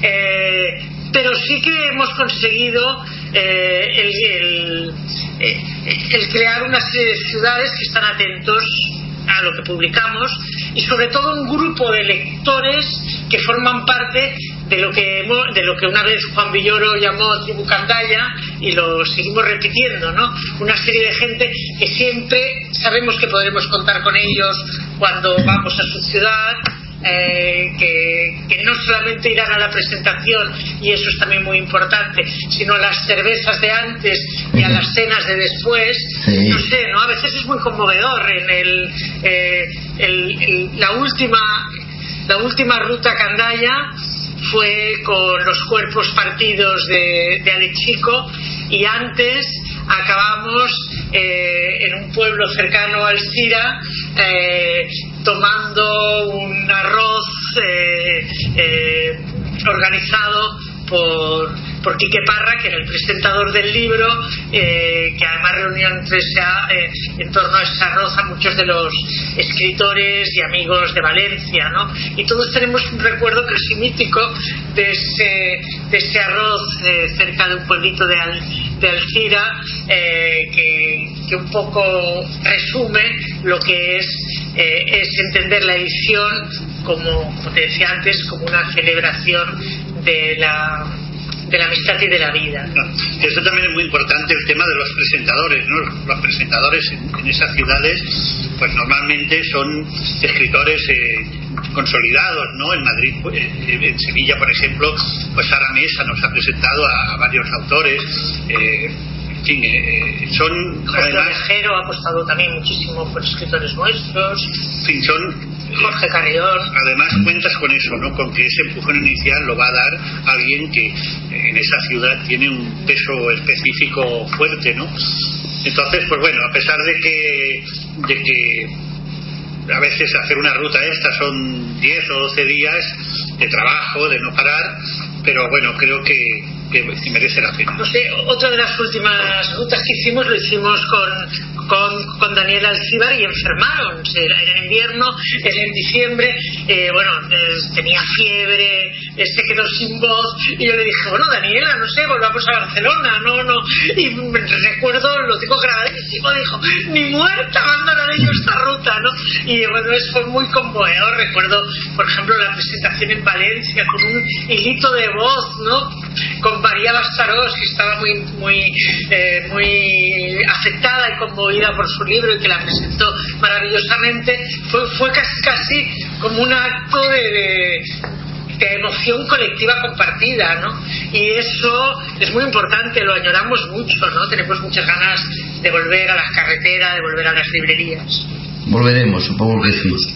eh, pero sí que hemos conseguido eh, el, el, eh, el crear una serie de ciudades que están atentos a lo que publicamos, y sobre todo un grupo de lectores que forman parte de lo que hemos, de lo que una vez Juan Villoro llamó Tribu Candaya, y lo seguimos repitiendo, ¿no? Una serie de gente que siempre sabemos que podremos contar con ellos cuando vamos a su ciudad, eh, que, que no solamente irán a la presentación, y eso es también muy importante, sino a las cervezas de antes y a las cenas de después. Sí. No sé, ¿no? A veces es muy conmovedor. En el, eh, el, el, la última la última ruta Candaya fue con los cuerpos partidos de, de Alechico, y antes acabamos eh, en un pueblo cercano a Alzira eh, tomando un arroz eh, eh, organizado por, por Quique Parra, que era el presentador del libro, eh, que además reunió entre esa, eh, en torno a ese arroz a muchos de los escritores y amigos de Valencia, ¿no? Y todos tenemos un recuerdo casi mítico de ese, de ese arroz eh, cerca de un pueblito de, Al, de Alzira, eh, que, que un poco resume lo que es, eh, es entender la edición como, como te decía antes, como una celebración de la de la amistad y de la vida. Eso también es muy importante, el tema de los presentadores, ¿no? Los presentadores en, en esas ciudades pues normalmente son escritores eh, consolidados, ¿no? En Madrid, eh, en Sevilla, por ejemplo, pues Sara Mesa nos ha presentado a, a varios autores, eh, en fin, eh, son Jorge además, Orejero ha apostado también muchísimo por escritores nuestros. En fin, son Jorge Carrión. Además cuentas con eso, ¿no? Con que ese empujón inicial lo va a dar alguien que en esa ciudad tiene un peso específico fuerte, ¿no? Entonces, pues bueno, a pesar de que de que a veces hacer una ruta esta son diez o doce días de trabajo, de no parar, pero bueno, creo que, que merece la pena. No sé, otra de las últimas rutas que hicimos lo hicimos con con, con Daniel Alcíbar y enfermaron. Era en invierno, era en diciembre, eh, bueno, eh, tenía fiebre, eh, se quedó sin voz, y yo le dije, bueno, Daniela, no sé, volvamos a Barcelona, no, no, y me recuerdo, lo tengo grabadísimo, dijo, ni muerta abandonaré yo esta ruta, ¿no? Y bueno, eso fue muy conmovedor. Recuerdo, por ejemplo, la presentación en Valencia con un hilito de voz, ¿no? Con María Bastarós, que estaba muy muy eh, muy afectada y conmovida por su libro y que la presentó maravillosamente. Fue, fue casi casi como un acto de, de, de emoción colectiva compartida, ¿no? Y eso es muy importante, lo añoramos mucho, ¿no? Tenemos muchas ganas de volver a las carreteras, de volver a las librerías. Volveremos, supongo que sí.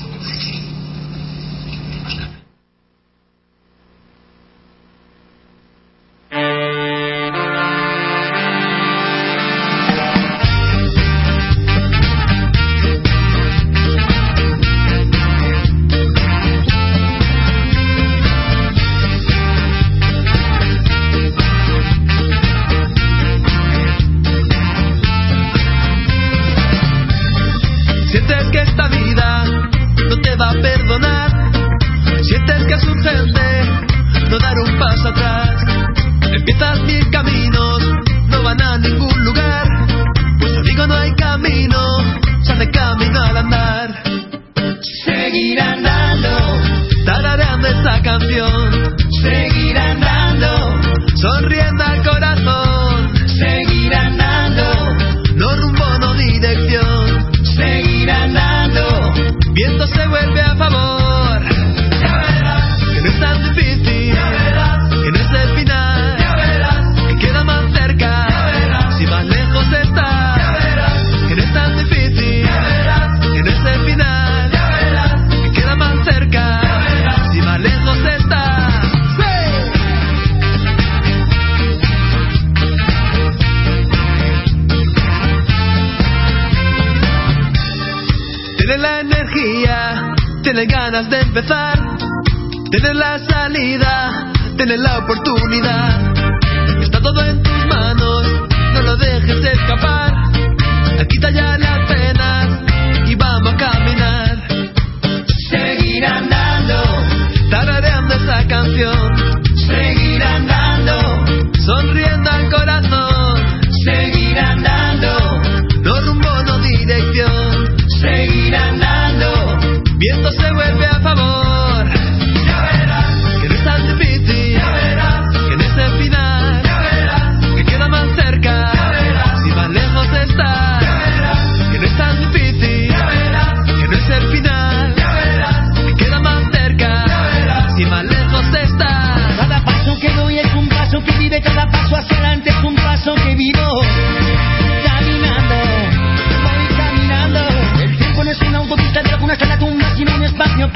Que no es tan difícil.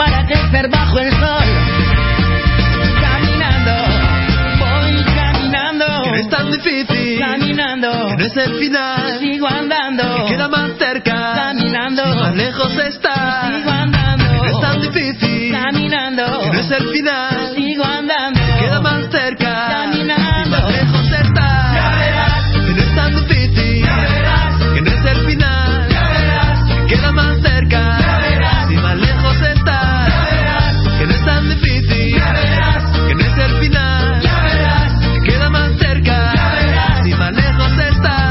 para crecer bajo el sol. Caminando, voy caminando. Que no es tan difícil. Caminando, Que no es el final. sigo andando. Que queda más cerca. Caminando, Si más lejos está. sigo andando. Que no es tan difícil. Caminando, Que no es el final. sigo andando. Que queda más cerca. Caminando, Si más lejos está. ya verás. Que no es tan difícil. Ya verás. Que no es el final. Ya verás. Que queda más cerca. Ya verás. Si más lejos está. Ya verás. Que no es tan difícil. Ya verás. Que no es el final. Ya verás. Que queda más cerca. Ya verás. Si más lejos está.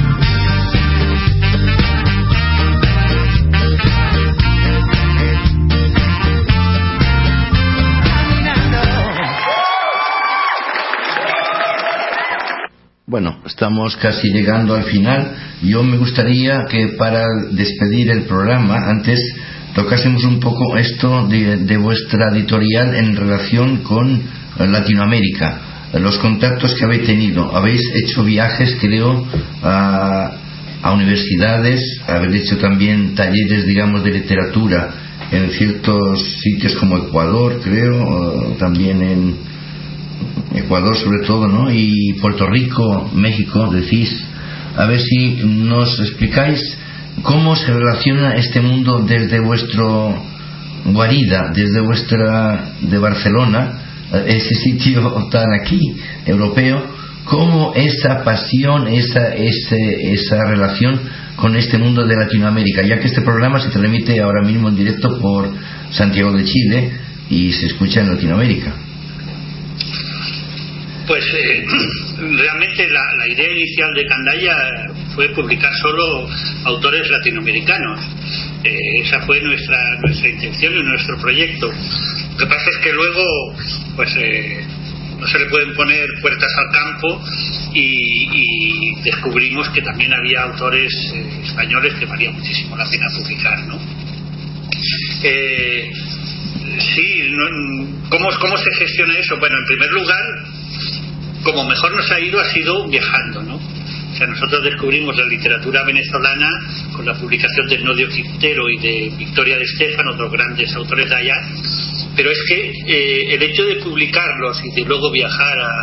Bueno, estamos casi llegando al final. Yo me gustaría que para despedir el programa, antes tocásemos un poco esto de, de vuestra editorial en relación con Latinoamérica, los contactos que habéis tenido. Habéis hecho viajes, creo, a, a universidades, habéis hecho también talleres, digamos, de literatura en ciertos sitios como Ecuador, creo, también en Ecuador sobre todo, ¿no? Y Puerto Rico, México, decís. A ver si nos explicáis cómo se relaciona este mundo desde vuestro guarida, desde vuestra de Barcelona, ese sitio tan aquí, europeo, cómo esa pasión, esa, ese, esa relación con este mundo de Latinoamérica, ya que este programa se transmite ahora mismo en directo por Santiago de Chile y se escucha en Latinoamérica. Pues eh, realmente la, la idea inicial de Candaya fue publicar solo autores latinoamericanos. Eh, esa fue nuestra nuestra intención y nuestro proyecto. Lo que pasa es que luego pues eh, no se le pueden poner puertas al campo y, y descubrimos que también había autores eh, españoles que valía muchísimo la pena publicar, ¿no? Eh, sí, no, ¿cómo, ¿cómo se gestiona eso? Bueno, en primer lugar, como mejor nos ha ido ha sido viajando, ¿no? O sea, nosotros descubrimos la literatura venezolana con la publicación de Nodio Quintero y de Victoria de Estefan, otros grandes autores de allá, pero es que eh, el hecho de publicarlos y de luego viajar a,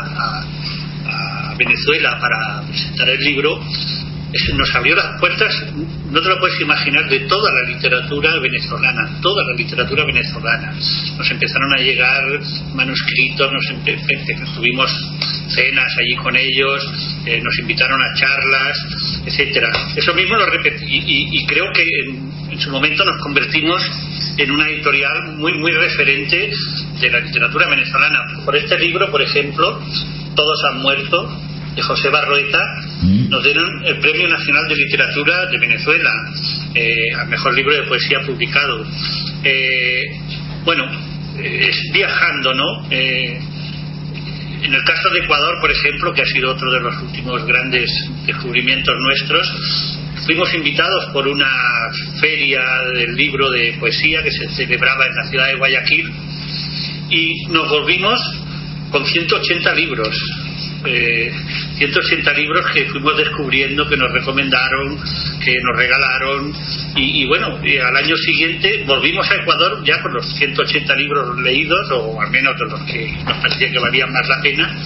a, a Venezuela para presentar el libro nos abrió las puertas, no te lo puedes imaginar, de toda la literatura venezolana, toda la literatura venezolana. Nos empezaron a llegar manuscritos, nos empe- tuvimos cenas allí con ellos, eh, nos invitaron a charlas, etcétera. Eso mismo lo repetí y, y, y creo que en, en su momento nos convertimos en una editorial muy muy referente de la literatura venezolana. Por este libro, por ejemplo, Todos han muerto, de José Barroeta, nos dieron el Premio Nacional de Literatura de Venezuela, eh, al mejor libro de poesía publicado. Eh, bueno, eh, es viajando, ¿no? Eh, en el caso de Ecuador, por ejemplo, que ha sido otro de los últimos grandes descubrimientos nuestros, fuimos invitados por una feria del libro de poesía que se celebraba en la ciudad de Guayaquil y nos volvimos con ciento ochenta libros. Eh, ciento ochenta libros que fuimos descubriendo, que nos recomendaron, que nos regalaron y, y bueno, y al año siguiente volvimos a Ecuador ya con los ciento ochenta libros leídos, o al menos de los que nos parecía que valían más la pena,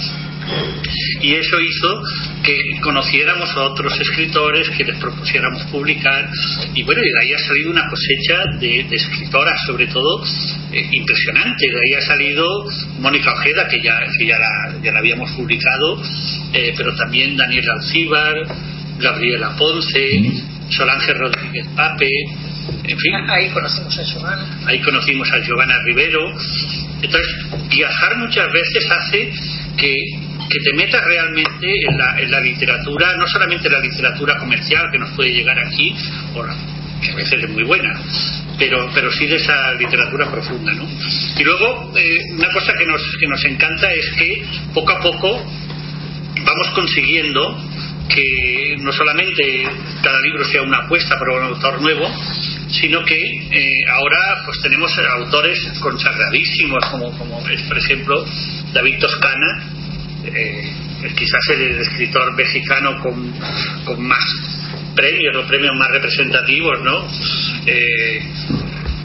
y eso hizo que conociéramos a otros escritores, que les propusiéramos publicar, y bueno, y de ahí ha salido una cosecha de, de escritoras, sobre todo eh, impresionante. De ahí ha salido Mónica Ojeda, que ya, que ya, la, ya la habíamos publicado, eh, pero también Daniel Alcíbar, Gabriela Ponce, Solange Rodríguez Pape, en fin. Ahí conocimos a Giovanna. Ahí conocimos a Giovanna Rivero. Entonces, viajar muchas veces hace que que te metas realmente en la, en la literatura, no solamente la literatura comercial que nos puede llegar aquí, por, que a veces es muy buena, pero pero sí de esa literatura profunda, ¿no? Y luego, eh, una cosa que nos, que nos encanta es que poco a poco vamos consiguiendo que no solamente cada libro sea una apuesta para un autor nuevo, sino que eh, ahora pues tenemos autores consagradísimos como, como es, por ejemplo, David Toscana, Eh, quizás el escritor mexicano con, con más premios o premios más representativos, ¿no? Eh,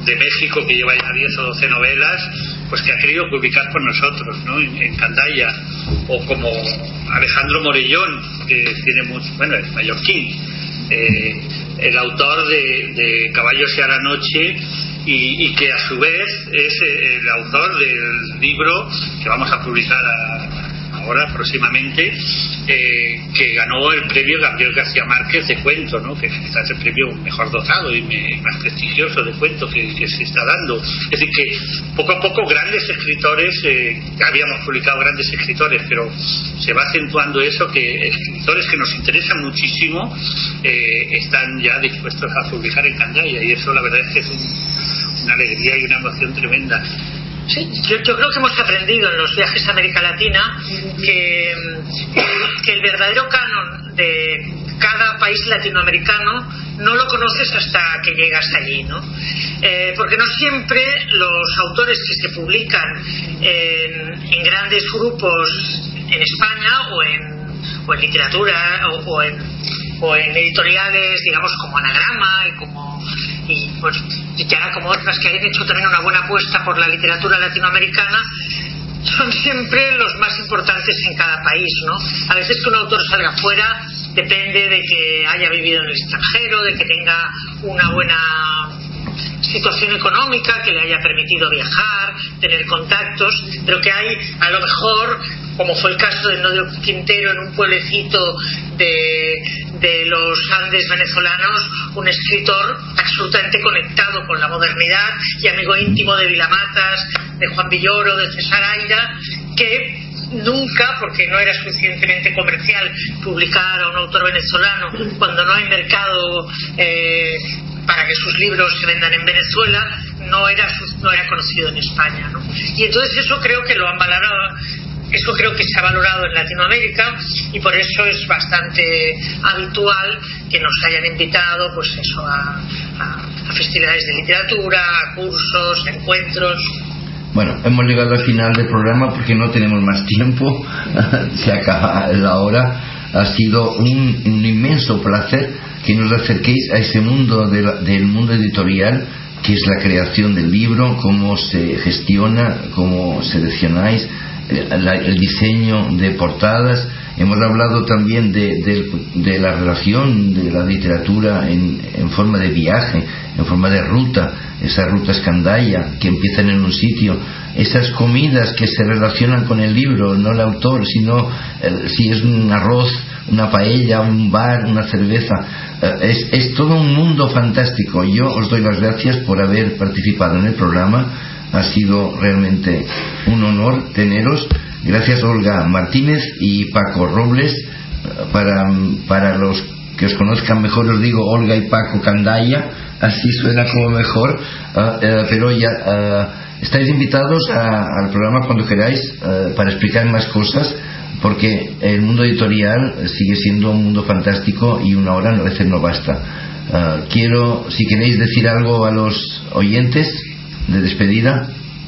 de México, que lleva ya diez o doce novelas, pues que ha querido publicar con nosotros, ¿no? En, en Candaya, o como Alejandro Morellón, que tiene mucho, bueno, es mallorquín, eh, el autor de, de Caballos y a la noche, y, y que a su vez es el autor del libro que vamos a publicar a, ahora próximamente, eh, que ganó el premio Gabriel García Márquez de cuento, ¿no? Que quizás es el premio mejor dotado y me, más prestigioso de cuento que, que se está dando. Es decir, que poco a poco grandes escritores, eh, habíamos publicado grandes escritores, pero se va acentuando eso, que escritores que nos interesan muchísimo eh, están ya dispuestos a publicar en Candaya, y eso la verdad es que es un, una alegría y una emoción tremenda. Sí, yo, yo creo que hemos aprendido en los viajes a América Latina que, que el verdadero canon de cada país latinoamericano no lo conoces hasta que llegas allí, ¿no? Eh, porque no siempre los autores que se publican en, en grandes grupos en España o en, o en literatura o, o, en, o en editoriales, digamos, como Anagrama y como y pues y que ahora como otras que hayan hecho también una buena apuesta por la literatura latinoamericana, son siempre los más importantes en cada país, ¿no? A veces que un autor salga fuera depende de que haya vivido en el extranjero, de que tenga una buena situación económica que le haya permitido viajar, tener contactos, pero que hay a lo mejor, como fue el caso de Nodio Quintero en un pueblecito de, de los Andes venezolanos, un escritor absolutamente conectado con la modernidad y amigo íntimo de Vilamatas, de Juan Villoro, de César Aira, que nunca, porque no era suficientemente comercial publicar a un autor venezolano cuando no hay mercado eh, para que sus libros se vendan en Venezuela, no era, no era conocido en España, ¿no? Y entonces eso creo que lo han valorado, eso creo que se ha valorado en Latinoamérica, y por eso es bastante habitual que nos hayan invitado, pues eso, a, a, a festividades de literatura, a cursos, a encuentros. Bueno, hemos llegado al final del programa porque no tenemos más tiempo, se acaba la hora. Ha sido un, un inmenso placer que nos acerquéis a ese mundo de la, del mundo editorial, que es la creación del libro, cómo se gestiona, cómo seleccionáis el, el diseño de portadas. Hemos hablado también de, de, de la relación de la literatura en, en forma de viaje, en forma de ruta, esas rutas Candaya que empiezan en un sitio, esas comidas que se relacionan con el libro, no el autor, sino eh, si es un arroz, una paella, un bar, una cerveza. Eh, es, es todo un mundo fantástico. Yo os doy las gracias por haber participado en el programa. Ha sido realmente un honor teneros. Gracias Olga Martínez y Paco Robles. Para, para los que os conozcan mejor os digo Olga y Paco Candaya, así suena como mejor. Uh, uh, pero ya uh, estáis invitados a, al programa cuando queráis uh, para explicar más cosas, porque el mundo editorial sigue siendo un mundo fantástico y una hora a veces no basta. Uh, quiero, si queréis decir algo a los oyentes de despedida.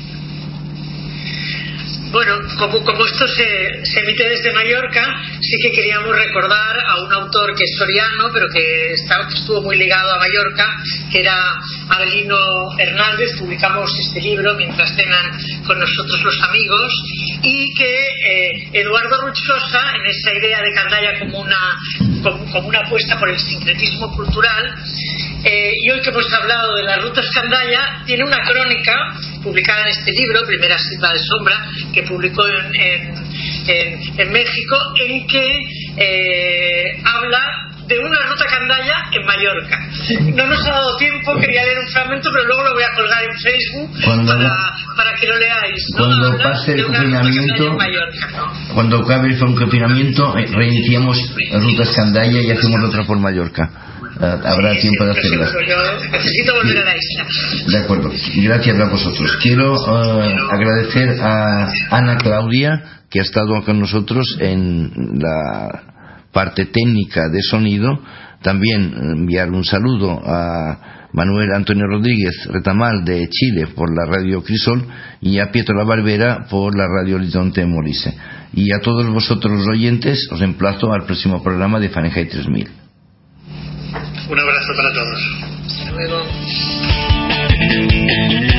Bueno, como, como esto se, se emite desde Mallorca, sí que queríamos recordar a un autor que es soriano, pero que, está, que estuvo muy ligado a Mallorca, que era Abelino Hernández. Publicamos este libro, Mientras cenan con nosotros los amigos, y que eh, Eduardo Ruchosa, en esa idea de Candaya como una, como, como una apuesta por el sincretismo cultural, eh, y hoy que hemos hablado de las rutas Candaya, tiene una crónica publicada en este libro, Primera Silva de Sombra, que publicó en, en, en, en México, en que eh, habla de una ruta Candaya en Mallorca. No nos ha dado tiempo, quería leer un fragmento, pero luego lo voy a colgar en Facebook cuando, para, para que lo leáis, ¿no? Cuando Habla pase el de una confinamiento, Mallorca, ¿no? Cuando acabe el confinamiento, reiniciamos las rutas Candaya y hacemos otra por Mallorca. Uh, habrá sí, tiempo sí, de hacerlas. Yo necesito volver a la isla. De acuerdo, gracias a vosotros. Quiero uh, agradecer a Ana Claudia, que ha estado con nosotros en la parte técnica de sonido. También enviar un saludo a Manuel Antonio Rodríguez Retamal de Chile por la radio Crisol, y a Pietro La Barbera por la radio Horizonte Molise. Y a todos vosotros los oyentes os emplazo al próximo programa de Fahrenheit tres mil. Un abrazo para todos. Hasta luego. Thank you.